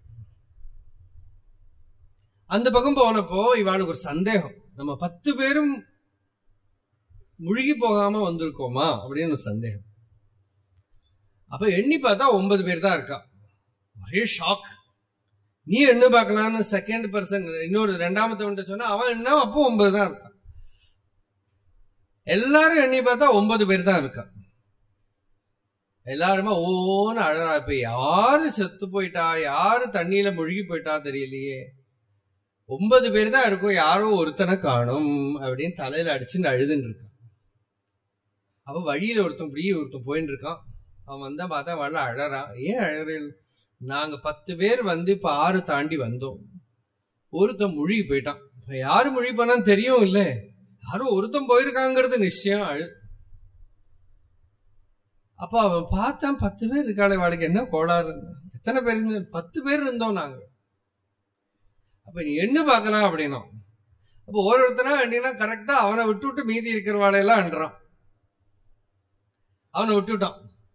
அந்த பக்கம் போனப்போ இவாளுக்கு ஒரு சந்தேகம், நம்ம பத்து பேரும் முழுகி போகாம வந்திருக்கோமா அப்படின்னு ஒரு சந்தேகம். அப்ப எண்ணி பார்த்தா ஒன்பது பேர் தான் இருக்கா. ஒரே ஷாக். நீ எண்ணு பார்க்கலான்னு செகண்ட் பர்சன் இன்னொரு ரெண்டாமத்தவன்ட்ட சொன்னா அவன் என்ன, அப்போ ஒன்பது தான் இருக்கான். எல்லாரும் எண்ணி பார்த்தா ஒன்பது பேர் தான் இருக்கா. எல்லாருமே ஓன்னு அழகா. இப்ப யாரு செத்து போயிட்டா, யாரு தண்ணியில முழுகி போயிட்டா தெரியலையே, ஒன்பது பேர் தான் இருக்கும், யாரோ ஒருத்தனை காணும் அப்படின்னு தலையில அடிச்சுன்னு அழுதுன்னு இருக்கான். அவ வழியில ஒருத்தன் இப்படி ஒருத்தன் போயின்னு இருக்கான். அவன் வந்தா பார்த்தா வள்ள அழறான். ஏன் அழறேன், நாங்க பத்து பேர் வந்து இப்ப ஆறு தாண்டி வந்தோம், ஒருத்தன் முழுகி போயிட்டான். இப்ப யாரு முழுகி போனான்னு தெரியும் இல்ல, யாரும் ஒருத்தன் போயிருக்காங்கிறது நிச்சயம். அழு. அப்ப அவன் பார்த்தான், பத்து பேர் இருக்காளே, வாழ்க்கை என்ன கோளாறு, எத்தனை பேர், பத்து பேர் இருந்தோம் நாங்க. அப்ப நீ எண்ணு பார்க்கலாம் அப்படின்னா, அப்ப ஒரு ஒருத்தனா எண்ணினா கரெக்டா அவனை விட்டு விட்டு மீதி இருக்கிறவாளையெல்லாம் எண்றான். அவனை விட்டுட்டான்.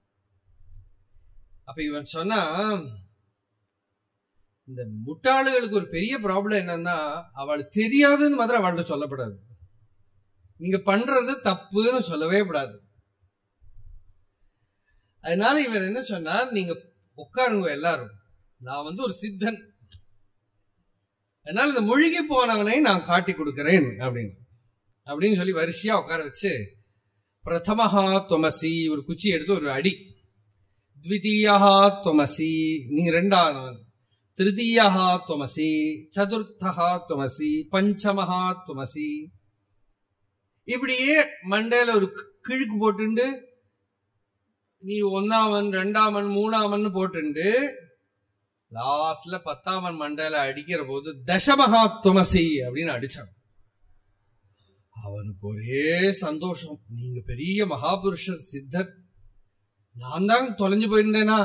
அப்ப இவன் சொன்னா, இந்த முட்டாளுகளுக்கு ஒரு பெரிய ப்ராப்ளம் என்னன்னா, அவளுக்கு தெரியாதுன்னு மாத்திரம் அவள்கிட்ட சொல்லப்படாது, நீங்க பண்றது தப்புன்னு சொல்லவே கூடாது. அதனால இவர் என்ன சொன்னார், நீங்க உட்காருங்க எல்லாரும், நான் வந்து ஒரு சித்தன், அதனால இந்த மூழ்கி போனவனை நான் காட்டி கொடுக்கிறேன் அப்படின்னு அப்படின்னு சொல்லி வரிசையா உட்கார வச்சு, பிரதமஹா துவமசி, ஒரு குச்சி எடுத்து ஒரு அடி, த்விதீயா துவமசி, நீங்க ரெண்டாவது, திருத்தீயா துவமசி, சதுர்த்தா துவமசி, பஞ்சமஹா துவமசி, இப்படியே மண்டையில ஒரு கிழுக்கு போட்டுண்டு நீ ஒன்னாமன் ரெண்டாமன் மூணாமன் போட்டுண்டு லாஸ்ட்ல பத்தாமன் மண்டையில அடிக்கிற போது தசமஹா துவமசி அப்படின்னு அடிச்சான். அவனுக்கு ஒரே சந்தோஷம், நீங்க பெரிய மகாபுருஷர் சித்தர், நான் தான் தொலைஞ்சு போயிருந்தேனா,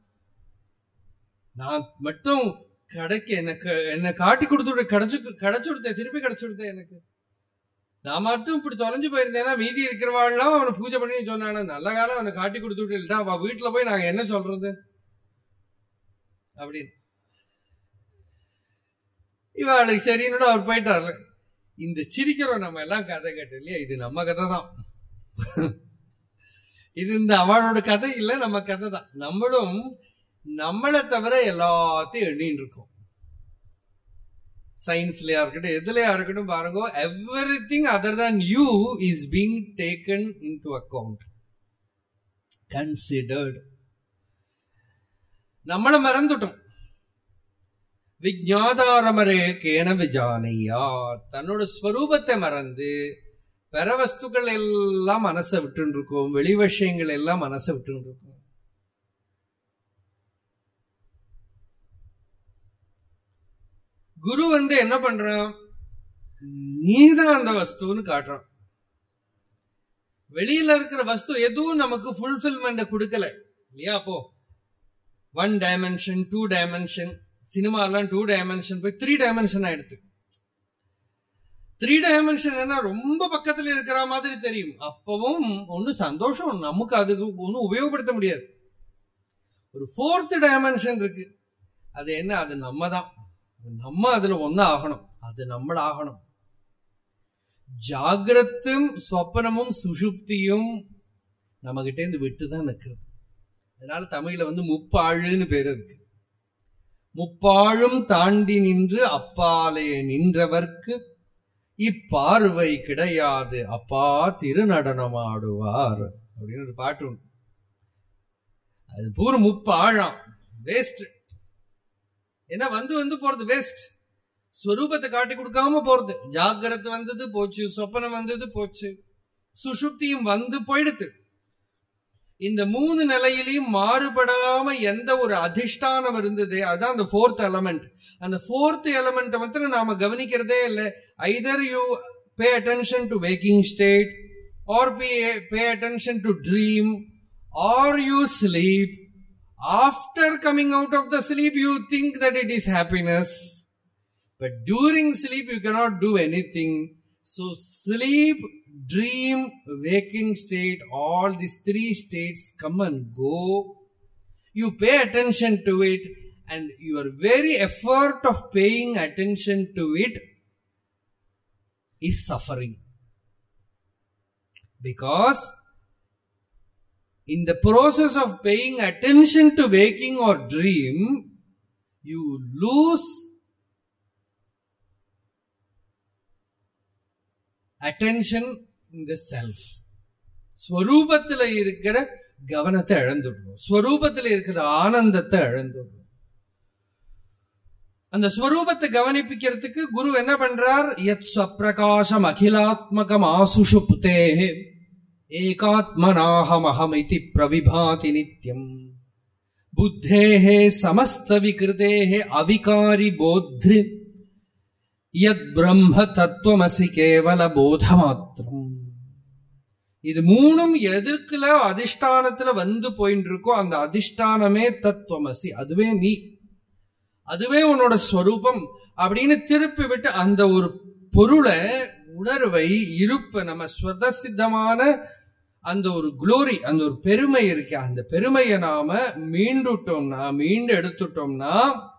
நான் மட்டும் கிடைக்க எனக்கு என்ன காட்டி கொடுத்து கிடைச்சு கிடைச்சு கொடுத்தேன், திருப்பி கிடைச்சு கொடுத்தேன் எனக்கு, நான் மட்டும் இப்படி தொலைஞ்சு போயிருந்தேன்னா மீதி இருக்கிறவாள்லாம் அவனை பூஜை பண்ணி சொன்னான, நல்ல காலம் அவனை காட்டி கொடுத்து விட்டு இல்லட்டா அவ வீட்டுல போய் நாங்க என்ன சொல்றது அப்படின்னு. இவாளுக்கு சரின்னு அவர் போயிட்டாரு. இந்த சிரிக்கிறோம் நம்ம எல்லாம் கதை கேட்டு இல்லையா, இது நம்ம கதை தான், இது இந்த அவளோட கதை இல்ல, நம்ம கதை தான். நம்மளும் நம்மளை தவிர எல்லாத்தையும் எண்ணின்னு இருக்கோம். சயின்ஸ்லயா இருக்கட்டும், எதுலயா இருக்கட்டும் பாருங்க, everything other than you is being taken into account, considered. நம்மள மறந்துட்டோம். விஜ்ஞாதாரமரே கேன விஜானையா, தன்னோட ஸ்வரூபத்தை மறந்து பிற வஸ்துக்கள் எல்லாம் மனசை விட்டு இருக்கோம், வெளி விஷயங்கள் எல்லாம் மனசை விட்டு இருக்கோம். குரு வந்து என்ன பண்றான், நீதான் அந்த வஸ்துன்னு காட்டுறான். வெளியில இருக்கிற வஸ்து எதுவும் நமக்கு ஃபுல்ஃபில்மெண்ட் கொடுக்கல இல்லையா. அப்போ one dimension, two dimension, cinema எல்லாம் டூ டைமென்ஷன் போய் த்ரீ டைமென்ஷன் ஆயிடுது. த்ரீ டைமென்ஷன் என்ன ரொம்ப பக்கத்துல இருக்கிற மாதிரி தெரியும், அப்பவும் ஒன்னும் சந்தோஷம் நமக்கு அதுக்கு ஒன்னும் உபயோகப்படுத்த முடியாது. ஒரு ஃபோர்த் டைமென்ஷன் இருக்கு, அது என்ன, அது நம்ம தான், நம்ம அதுல ஒன்னு ஆகணும், அது நம்மள ஆகணும். ஜாகிரத்தும் ஸ்வப்னமும் சுஷுப்தியும் நம்ம கிட்டே இருந்து விட்டுதான் நிற்கிறது. அதனால தமிழ்ல வந்து முப்பாழுன்னு பேரு இருக்கு. முப்பாழும் தாண்டி நின்று அப்பாலே நின்றவர்க்கு இப்பார்வை கிடையாது அப்பா திருநடனமாடுவார் அப்படின்னு ஒரு பாட்டு உண்டு. அது பூரா முப்பாழம் வேஸ்ட். ஏன்னா வந்து வந்து போறது வேஸ்ட். ஸ்வரூபத்தை காட்டி கொடுக்காம போறது. ஜாகிரத் வந்தது போச்சு, சொப்பனம் வந்தது போச்சு, சுஷுப்தியும் வந்து போயிடுது. இந்த மூணு நிலையிலையும் மாறுபடாம எந்த ஒரு அதிஷ்டானம் இருந்தது, அதுதான் அந்த ஃபோர்த் எலமெண்ட். அந்த ஃபோர்த் எலமெண்ட் மாத்திரம் நாம கவனிக்கிறதே இல்லை. Either you pay attention to waking state, or pay pay attention to dream, or you sleep. After coming out of the sleep, you think that it is happiness. But during sleep, you cannot do anything. So sleep, dream, waking state, all these three states come and go. You pay attention to it, and your very effort of paying attention to it is suffering. Because in the process of paying attention to waking or dream, you lose attention in the self. ஸ்வரூபத்தில் இருக்கிற கவனத்தை இழந்துடுறோம், ஸ்வரூபத்தில் இருக்கிற ஆனந்தத்தை இழந்துடுறோம். அந்த ஸ்வரூபத்தை கவனிப்பிக்கிறதுக்கு குரு என்ன பண்றார்? யத் ஸ்வப்ரகாசம் அகிலாத்மகம் ஆசுஷுப்தேஹ ஏகாத்மனாஹமஹமிதி பிரவிபாதி நித்யம் புத்தேஹே சமஸ்த விகிருதேஹே அவிகாரி போத்ரி யத் பிரம்ம தத்துவமசி கேவல போதமாத்திரம். இது மூணும் எதிர்க்குல அதிஷ்டானத்துல வந்து போயிட்டு இருக்கோ, அந்த அதிஷ்டானமே தத்துவமசி, அதுவே நீ, அதுவே உன்னோட ஸ்வரூபம் அப்படின்னு திருப்பி விட்டு அந்த ஒரு பொருளை, உணர்வை, இருப்பு, நம்ம ஸ்வத சித்தமான அந்த ஒரு குளோரி, அந்த ஒரு பெருமை இருக்கு, அந்த பெருமையை நாம மீண்டுட்டோம்னா, மீண்டு எடுத்துட்டோம்னா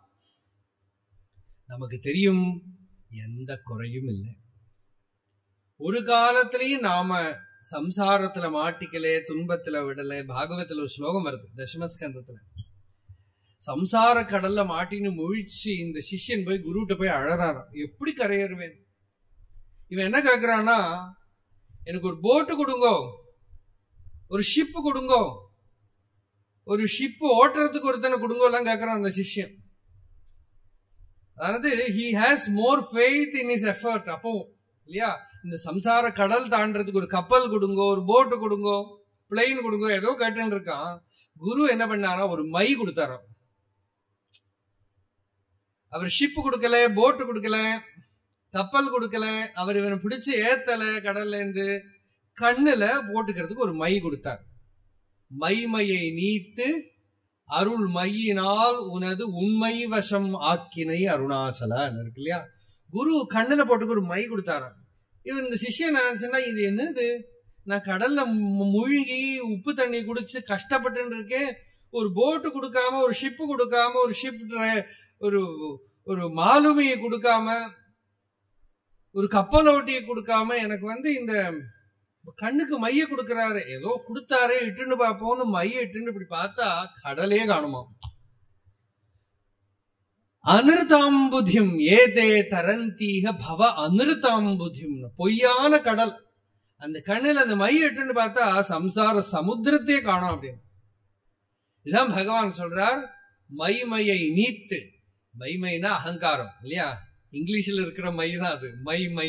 நமக்கு தெரியும் எந்த குறையும் இல்லை. ஒரு காலத்திலையும் நாம சம்சாரத்துல மாட்டிக்கலே, துன்பத்துல விடல. பாகவத்துல ஒரு ஸ்லோகம் வருது தசமஸ்கந்தத்துல, சம்சார கடல்ல மாட்டின்னு முழிச்சு இந்த சிஷ்யன் போய் குருட்ட போய் அழறாராம், எப்படி கரையேறுவேன். இவன் என்ன கேட்கிறான்னா, எனக்கு ஒரு போட்டு கொடுங்கோ, ஒரு ஷிப்பு கொடுங்கோ, ஒரு ஷிப்பு ஓட்டுறதுக்கு ஒருத்தனை கொடுங்கோ எல்லாம் கேட்கிறான் அந்த சிஷ்யன். அதாவது he has more faith in his effort. அப்போ இல்லையா, இந்த சம்சார கடல் தாண்டறதுக்கு ஒரு கப்பல் கொடுங்கோ, ஒரு போட்டு கொடுங்கோ, பிளைன் கொடுங்கோ, ஏதோ கேட்டுன்னு இருக்கான். குரு என்ன பண்ணாரா, ஒரு மை கொடுத்தாராம். அவர் ஷிப்பு கொடுக்கல, போட்டு கொடுக்கல, கப்பல் கொடுக்கல, அவர் இவனை பிடிச்சு ஏத்தல கடல்ல இருந்து, கண்ணுல போட்டுக்கிறதுக்கு ஒரு மை கொடுத்தார். மைமையை நீத்து அருள் மையினால் உனது உண்மை வசம் ஆக்கினை அருணாச்சல இருக்கு இல்லையா. குரு கண்ணுல போட்டுக்கு ஒரு மை கொடுத்தாராம். இவன் இந்த சிஷ்யன் நினைச்சுன்னா, இது என்னது, நான் கடல்ல மூழ்கி உப்பு தண்ணி குடிச்சு கஷ்டப்பட்டு இருக்கேன், ஒரு போட்டு கொடுக்காம, ஒரு ஷிப்பு கொடுக்காம, ஒரு ஷிப் ஒரு ஒரு மாலுமியை கொடுக்காம, ஒரு கப்பலோட்டியை கொடுக்காம எனக்கு வந்து இந்த கண்ணுக்கு மைய கொடுக்கிறாரு. ஏதோ கொடுத்தாரே, இட்டுன்னு பார்ப்போம்னு மைய இட்டுன்னு இப்படி பார்த்தா கடலே காணுமா. அனிருதாம்புதியும் ஏதே தரந்தீக பவ அனிருதாம்புதியும், பொய்யான கடல். அந்த கண்ணில் அந்த மைய இட்டுன்னு பார்த்தா சம்சார சமுத்திரத்தையே காணும் அப்படின்னு. இதான் பகவான் சொல்றார், மைமையை நீத்து. மைமைனா அகங்காரம் இல்லையா, இங்கிலீஷ்ல இருக்கிற மை தான் அது, மை மை.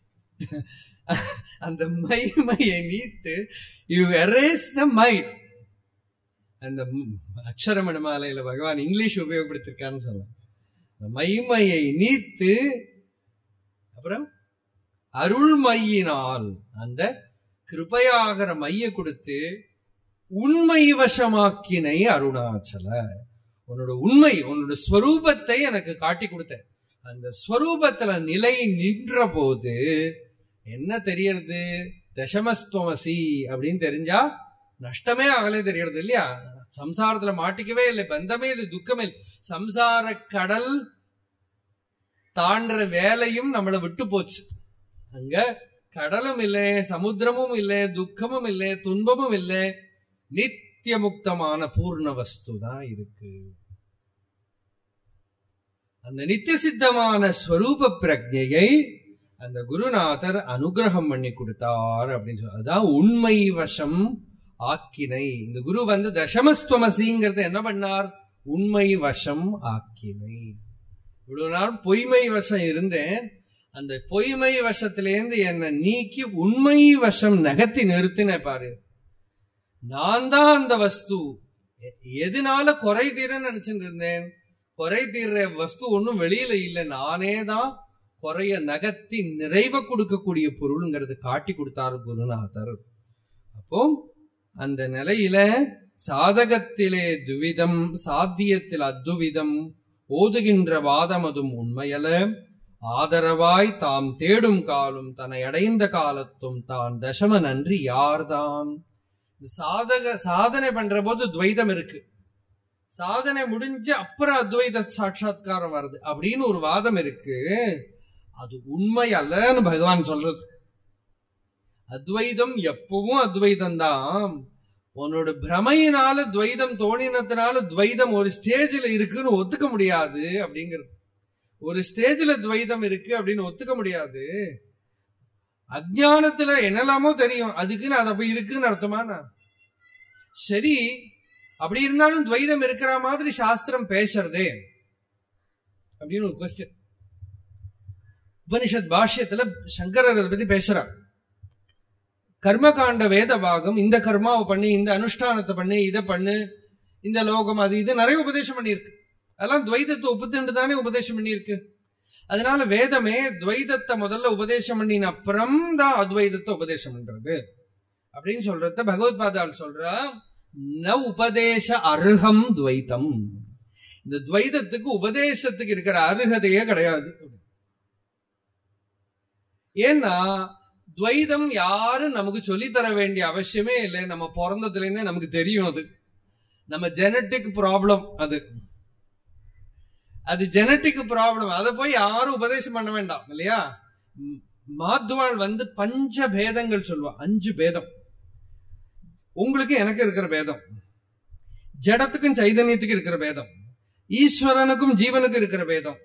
அந்த மைமையை நீத்து, யூ எரேஸ் த மைண்ட். அந்த அக்ஷரமண மாலையில பகவான் இங்கிலீஷ் உபயோகப்படுத்திருக்கான்னு சொல்லலாம். மைமையை நீத்து, அப்புறம் அருள்மையினால் அந்த கிருபையாகிற மைய கொடுத்து உண்மை வசமாக்கினை அருணாச்சல. உன்னோட உண்மை, உன்னோட ஸ்வரூபத்தை எனக்கு காட்டி கொடுத்த. அந்த ஸ்வரூபத்துல நிலை நின்ற போது என்ன தெரியறது, தசமஸ்துவமசி அப்படின்னு தெரிஞ்சா நஷ்டமே ஆகலே தெரியறது இல்லையா. சம்சாரத்துல மாட்டிக்கவே இல்லை, பந்தமே இல்லை, துக்கமே இல்லை. சம்சார கடல் தாண்டற வேலையும் நம்மளை விட்டு போச்சு. அங்க கடலும் இல்லை, சமுத்திரமும் இல்லை, துக்கமும் இல்லை, துன்பமும் இல்லை, நித்திய முக்தமான பூர்ண வஸ்து தான் இருக்கு. அந்த நித்திய சித்தமான ஸ்வரூப பிரஜையை அந்த குருநாதர் அனுகிரகம் பண்ணி கொடுத்தார் அப்படின்னு சொல்ல. அதான் உண்மை வசம் ஆக்கினை. இந்த குரு வந்து தசமஸ்துவமசிங்கிறத என்ன பண்ணார், உண்மை வசம் ஆக்கினை. இவ்வளவு நாள் பொய்மை வசம் இருந்தேன், அந்த பொய்மை வசத்திலேருந்து என்னை நீக்கி உண்மை வசம் நகர்த்தி நிறுத்தின பாரு. நான் தான் அந்த வஸ்து. எதனால குறை தீரன்னு நினைச்சுட்டு இருந்தேன், குறை தீர்ற வஸ்து ஒன்னும் வெளியில இல்லை, நானே தான் குறைய நகர்த்தி நிறைவை கொடுக்கக்கூடிய பொருள்ங்கிறது காட்டி கொடுத்தாரு குருநாதர். அப்போ அந்த நிலையில சாதகத்திலே துவிதம், சாத்தியத்தில் அத்துவிதம், ஓதுகின்ற வாதமதும் உண்மையல, ஆதரவாய் தாம் தேடும் காலும் தன்னை அடைந்த காலத்தும் தான் தசம நன்றி யார்தான். சாதக சாதனை பண்ற போது துவைதம் இருக்கு, சாதனை முடிஞ்சு அப்புறம் அத்வைத சாட்சாத்காரம் வருது அப்படின்னு ஒரு வாதம் இருக்கு. அது உண்மை அல்லன்னு பகவான் சொல்றது. அத்வைதம் எப்பவும் அத்வைதம் தான். உன்னோட பிரமையினால துவைதம் தோணினத்தினால துவைதம் ஒரு ஸ்டேஜில் இருக்குன்னு ஒத்துக்க முடியாது அப்படிங்கிறது. ஒரு ஸ்டேஜில் துவைதம் இருக்கு அப்படின்னு ஒத்துக்க முடியாது. அஜ்ஞானத்துல என்னெல்லாமோ தெரியும், அதுக்குன்னு அது அப்படி இருக்குன்னு அர்த்தமானா? சரி, அப்படி இருந்தாலும் துவைதம் இருக்கிற மாதிரி சாஸ்திரம் பேசுறதே அப்படின்னு ஒரு கொஸ்டின். உபனிஷத் பாஷ்யத்துல சங்கரர் அதை பத்தி பேசுறார். கர்மகாண்ட வேத பாகம், இந்த கர்மாவை பண்ணி, இந்த அனுஷ்டானத்தை பண்ணி, இதை பண்ணு, இந்த லோகம் அது இது நிறைய உபதேசம் பண்ணியிருக்கு. அதெல்லாம் துவைதத்தை ஒப்புத்துண்டு தானே உபதேசம் பண்ணியிருக்கு. அதனால வேதமே துவைதத்தை முதல்ல உபதேசம் பண்ணின அப்புறம் தான் அத்வைதத்தை உபதேசம் பண்றது அப்படின்னு சொல்றத பகவத்பாதால் சொல்றா. ந உபதேச அருகம் துவைத்தம். இந்த துவைதத்துக்கு உபதேசத்துக்கு இருக்கிற அருகதையே கிடையாது. ஏன்னா துவைதம் யாரும் நமக்கு சொல்லி தர வேண்டிய அவசியமே இல்லை. நம்ம பிறந்ததுல இருந்தே நமக்கு தெரியும். அது நம்ம ஜெனட்டிக் ப்ராப்ளம். அது அது ஜெனட்டிக் ப்ராப்ளம். அதை போய் யாரும் உபதேசம் பண்ண வேண்டாம் இல்லையா? மாத்வாள் வந்து பஞ்ச பேதங்கள் சொல்லுவா. அஞ்சு பேதம் உங்களுக்கு எனக்கு இருக்கிற பேதம், ஜடத்துக்கும் சைதன்யத்துக்கும் இருக்கிற பேதம், ஈஸ்வரனுக்கும் ஜீவனுக்கும் இருக்கிற பேதம்.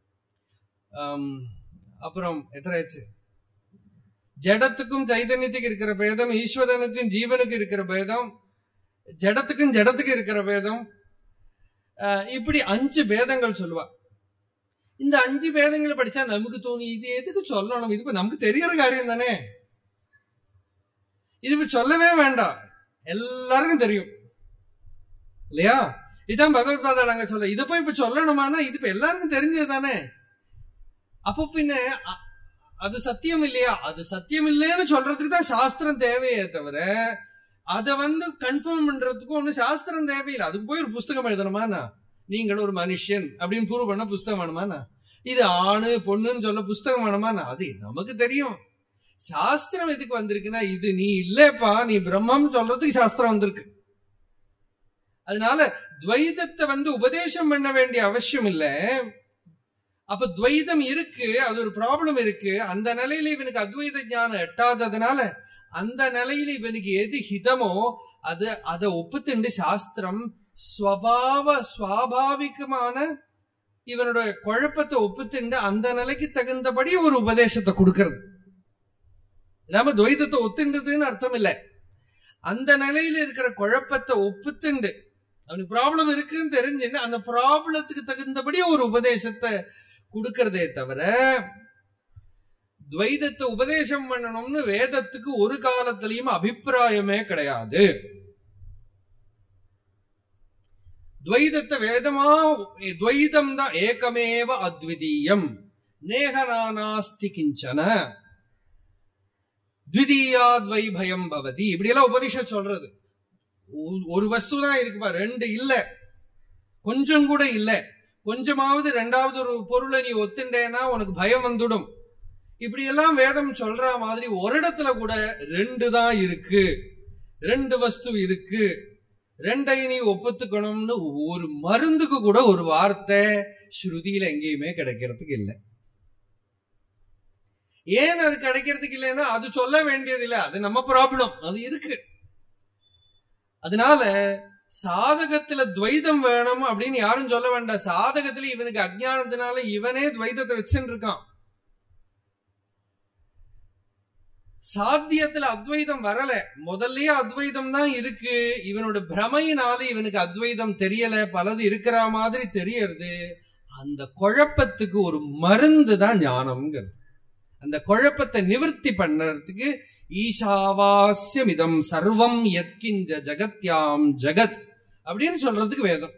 அப்புறம் எத்தனை ஆச்சு? ஜடத்துக்கும் சைதன்யத்துக்கு இருக்கிற பேதம், ஈஸ்வரனுக்கும் ஜீவனுக்கு இருக்கிற பேதம், ஜடத்துக்கும் ஜடத்துக்கு இருக்கிற பேதம். இப்படி அஞ்சு பேதங்கள் சொல்லுவா. இந்த அஞ்சு பேதங்களை படிச்சா நமக்கு தோணி, இது எதுக்கு சொல்லணும், இது நமக்கு தெரியற காரியம் தானே, இது சொல்லவே வேண்டாம், எல்லாருக்கும் தெரியும் இல்லையா? இதுதான் பகவத்பாதா நாங்க சொல்ல. இதை போய் இப்ப சொல்லணுமானா இது இப்ப எல்லாருக்கும் தெரிஞ்சது தானே. அப்போ பின்ன அது சத்தியம் இல்லையா? அது சத்தியம் இல்லைன்னு சொல்றதுக்கு தான் சாஸ்திரம் தேவையே தவிர அதை வந்து கன்ஃபார்ம் பண்றதுக்கு ஒண்ணு சாஸ்திரம் தேவையில்லை. அதுக்கு போய் ஒரு புஸ்தகம் எழுதணுமாண்ணா, நீங்கள் ஒரு மனுஷன் அப்படின்னு ப்ரூவ் பண்ண புஸ்தகம் வேணுமாண்ணா, இது ஆணு பொண்ணுன்னு சொல்ல புஸ்தகம் வேணுமாண்ணா, அது நமக்கு தெரியும். சாஸ்திரம் எதுக்கு வந்திருக்குன்னா, இது நீ இல்லப்பா நீ பிரம்மம் சொல்றதுக்கு சாஸ்திரம் வந்திருக்கு. அதனால துவைதத்தை வந்து உபதேசம் பண்ண வேண்டிய அவசியம் இல்லை. அப்ப துவைதம் இருக்கு, அது ஒரு ப்ராப்ளம் இருக்கு. அந்த நிலையில இவனுக்கு அத்வைத ஞானம் எட்டாததுனால அந்த நிலையில இவனுக்கு எது ஹிதமோ அது அதை ஒப்புத்துண்டு சாஸ்திரம் ஸ்வபாவ சுவாபாவிகமான இவனுடைய குழப்பத்தை ஒப்புத்துண்டு அந்த நிலைக்கு தகுந்தபடி ஒரு உபதேசத்தை கொடுக்கறது. இல்லாம துவைதத்தை ஒத்துண்டதுன்னு அர்த்தம் இல்லை. அந்த நிலையில இருக்கிற குழப்பத்தை ஒப்புத்துண்டு அவனுக்கு ப்ராப்ளம் இருக்குன்னு தெரிஞ்சுன்னு அந்த ப்ராப்ளத்துக்கு தகுந்தபடி ஒரு உபதேசத்தை கொடுக்கறதே தவிர துவைதத்தை உபதேசம் பண்ணணும்னு வேதத்துக்கு ஒரு காலத்திலையும் அபிப்பிராயமே கிடையாது. துவைதத்தை வேதமா துவைதம் தான் ஏகமேவ அத்விதீயம் நேகநானாஸ்தி கிஞ்சன த்விதீயாத்வை பயம் பவதி இப்படி எல்லாம் உபனிஷத் சொல்றது. ஒரு வஸ்து தான் இருக்குப்பா, ரெண்டு இல்ல, கொஞ்சம் கூட இல்ல. கொஞ்சமாவது ரெண்டாவது ஒரு பொருளை நீ ஒத்துண்டேன்னா உனக்கு பயம் வந்துடும். இப்படி எல்லாம் வேதம் சொல்ற மாதிரி ஒரு இடத்துல கூட ரெண்டு தான் இருக்கு, ரெண்டு வஸ்து இருக்கு, ரெண்டை நீ ஒப்புத்துக்கணும்னு ஒரு மருந்துக்கு கூட ஒரு வார்த்தை ஸ்ருதியில எங்கேயுமே கிடைக்கிறதுக்கு இல்லை. ஏன் அது கிடைக்கிறதுக்கு இல்லைன்னா அது சொல்ல வேண்டியது இல்லை, அது நம்ம ப்ராப்ளம், அது இருக்கு. அதனால சாதகத்துல துவைதம் வேணும் அப்படின்னு யாரும் சொல்ல வேண்டாம். சாதகத்துல இவனுக்கு அஜ்ஞானத்தினால இவனே துவைதத்தை வச்சுட்டு இருக்கான். சாத்தியத்துல அத்வைதம் வரல, முதல்லயே அத்வைதம் தான் இருக்கு. இவனோட பிரமையினால இவனுக்கு அத்வைதம் தெரியல, பலது இருக்கிற மாதிரி தெரியறது. அந்த குழப்பத்துக்கு ஒரு மருந்து தான் ஞானம்ங்கிறது. அந்த குழப்பத்தை நிவர்த்தி பண்றதுக்கு ஈஷாவாஸ்யம் இதம் சர்வம் யத்கிஞ்ச ஜகத்யாம் ஜகத் அப்படின்னு சொல்றதுக்கு வேதம்.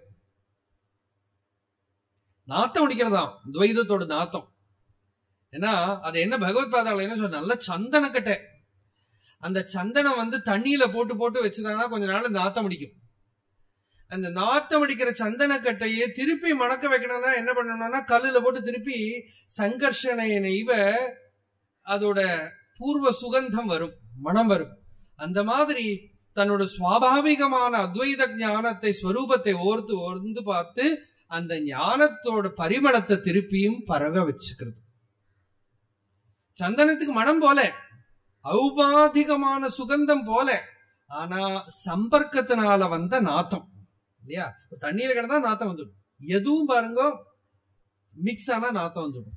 நாத்தம் அடிக்கிறதாம் துவைதத்தோட நாத்தம். ஏன்னா அது என்ன பகவத்பாதால என்ன சொல்ற, நல்ல சந்தனக்கட்டை, அந்த சந்தனம் வந்து தண்ணியில போட்டு போட்டு வச்சுதாங்கன்னா கொஞ்ச நாள் நாத்தம் அடிக்கும். அந்த நாத்தம் அடிக்கிற சந்தனக்கட்டையே திருப்பி மணக்க வைக்கணும்னா என்ன பண்ணணும்னா கல்லுல போட்டு திருப்பி சங்கர்ஷனை நெய்வ அதோட பூர்வ சுகந்தம் வரும், மனம் வரும். அந்த மாதிரி தன்னோட சுவாபாவிகமான அத்வைத ஞானத்தை ஸ்வரூபத்தை ஓர்த்து ஓர்ந்து பார்த்து அந்த ஞானத்தோட பரிமளத்தை திருப்பியும் பரவ வச்சுக்கிறது. சந்தனத்துக்கு மனம் போல, ஔபாதிகமான சுகந்தம் போல, ஆனா சம்பர்க்கத்தினால வந்த நாத்தம் இல்லையா? தண்ணீர கிடந்தா நாத்தம் வந்துடும். எதுவும் பாருங்க மிக்ஸ் ஆனா நாத்தம் வந்துடும்.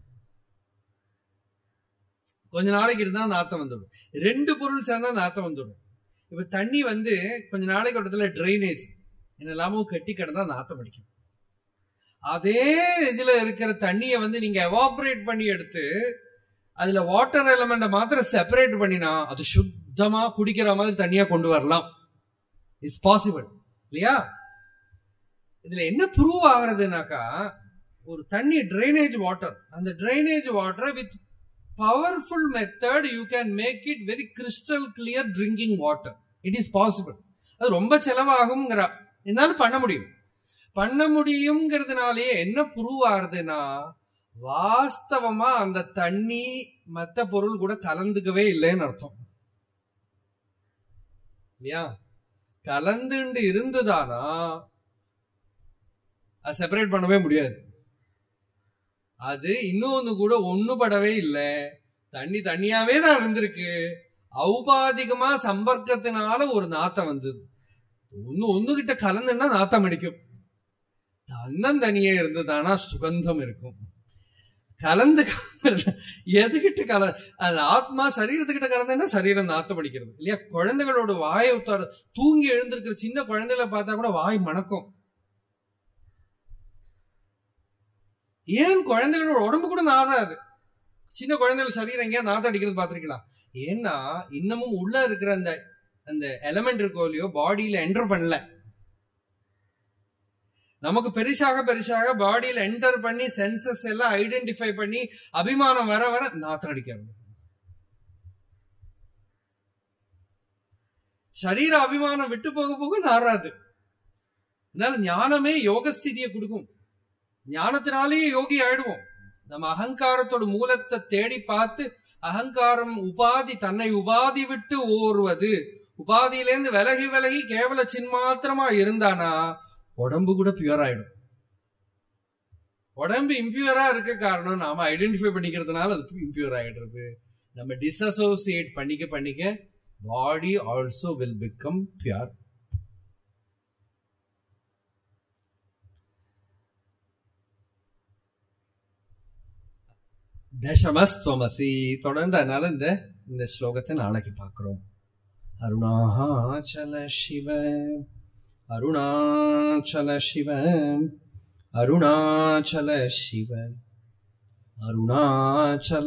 கொஞ்ச நாளைக்கு இருந்தா நாத்தம் வந்துடும். ரெண்டு பொருள் சேர்ந்தா நாத்தம் வந்துடும். இப்ப தண்ணி வந்து கொஞ்ச நாளைக்கு ஒரு இடத்துல ட்ரைனேஜ் என்னெல்லாமோ கட்டி கிடந்தா நாத்தம் அடிக்கும். அதே இதுல இருக்கிற தண்ணிய வந்து நீங்க எவாபரேட் பண்ணி எடுத்து அதுல வாட்டர் எலிமெண்ட மாத்திரம் செப்பரேட் பண்ணினா அது சுத்தமா குடிக்கிற மாதிரி தண்ணியா கொண்டு வரலாம். இட்ஸ் பாசிபிள் இல்லையா? இதுல என்ன ப்ரூவ் ஆகுறதுனாக்கா, ஒரு தண்ணி ட்ரைனேஜ் வாட்டர், அந்த drainage water with powerful method you can make it very crystal clear drinking water. It is possible. அது ரொம்ப செலவாகும்ங்கிறா, இருந்தாலும் பண்ண முடியும். பண்ண முடியுங்கிறதுனாலேயே என்ன ப்ரூவ் ஆகுதுன்னா, வாஸ்தவமா அந்த தண்ணி மத்த பொருள் கூட கலந்துக்கவே இல்லைன்னு அர்த்தம் இல்லையா? கலந்துண்டு இருந்துதானா அது செப்பரேட் பண்ணவே முடியாது. அது இன்னொன்னு கூட ஒண்ணுபடவே இல்லை, தண்ணி தண்ணியாவே தான் இருந்திருக்கு. ஔபாதிகமா சம்பர்க்கத்தினால ஒரு நாத்தம் வந்தது. ஒன்னு ஒண்ணுகிட்ட கலந்துன்னா நாத்தம் அடிக்கும். தன்னந்தனியே இருந்ததானா சுகந்தம் இருக்கும். கலந்து எதுகிட்ட கல அது ஆத்மா சரீரத்துக்கிட்ட கலந்துன்னா சரீரம் நாத்தம் அடிக்கிறது இல்லையா? குழந்தைகளோட வாயை தூங்கி எழுந்திருக்கிற சின்ன குழந்தைகளை பார்த்தா கூட வாய் மணக்கும். ஏன் குழந்தைகளோட உடம்பு கூட நாதாது. சின்ன குழந்தைகள் சரீரம் எங்கேயா நாத்தம் அடிக்கிறது பாத்திருக்கலாம். ஏன்னா இன்னமும் உள்ள இருக்கிற அந்த அந்த எலமெண்ட் இருக்கோ இல்லையோ பாடியில என்டர் பண்ணல. நமக்கு பெருசாக பெருசாக பாடியில என்டர் பண்ணி சென்சஸ் எல்லாம் ஐடென்டிஃபை பண்ணி அபிமானம் வர வர நாத்தம் அடிக்கிறது. சரீர அபிமானம் விட்டு போக போக நாராது. அதனால ஞானமே யோகஸ்திதியை கொடுக்கும். ஞானத்தினாலேயே யோகி ஆயிடுவோம். நம்ம அகங்காரத்தோட மூலத்தை தேடி பார்த்து, அகங்காரம் உபாதி, தன்னை உபாதி விட்டு ஓர்வது, உபாதியிலேருந்து விலகி விலகி கேவல சின்மாத்திரமா இருந்தானா உடம்பு கூட பியூர் ஆயிடும். உடம்பு இம்பியூரா இருக்க காரணம் நாம ஐடென்டிஃபை பண்ணிக்கிறதுனால அது இம்பியூர் ஆயிடுறது. நம்ம டிஸ்அசோசியேட் பண்ணிக்க பண்ணிக்க body also will become pure. தசமஸ்துவமசி தொடர்ந்து. அதனால இந்த இந்த ஸ்லோகத்தை நாளைக்கு பார்க்கிறோம். அருணாச்சல சிவ அருணாச்சல சிவ அருணாச்சல சிவ அருணாச்சல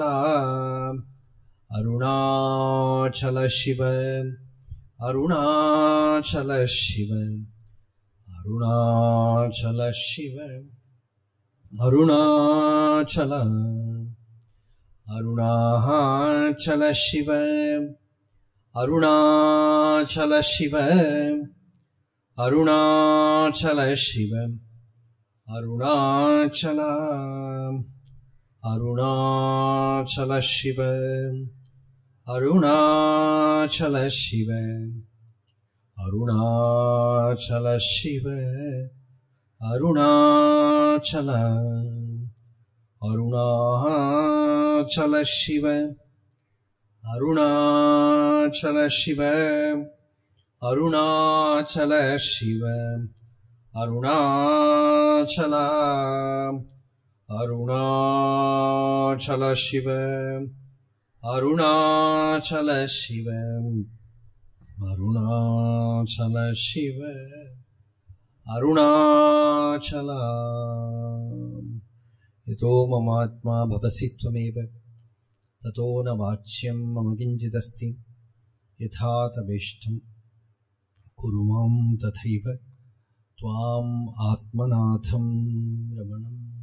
அருணாச்சல சிவ அருணாச்சல சிவ அருணாச்சல சிவ அருணாச்சல அருணாச்சல சிவ அருணாச்சல சிவ அருணாச்சல சிவ அருணாச்சல அருணாச்சல சிவ அருணாச்சல சிவ அருணாச்சல சிவ அருணாச்சல அருணாச்சல சிவ அருணாச்சல சிவ அருணாச்சல சிவ அருணாச்சல அருணாச்சல சிவ அருணாச்சல சிவ அருணாச்சல சிவ அருணாச்சல யதோ மமாத்மா பவசி த்வமேவ ததோ ந வாச்யம் மம கிஞ்சிதஸ்தி யதா தவேஷ்டம் குரு மாம் ததைவ த்வாம் ஆத்மநாதம் ரமணம்.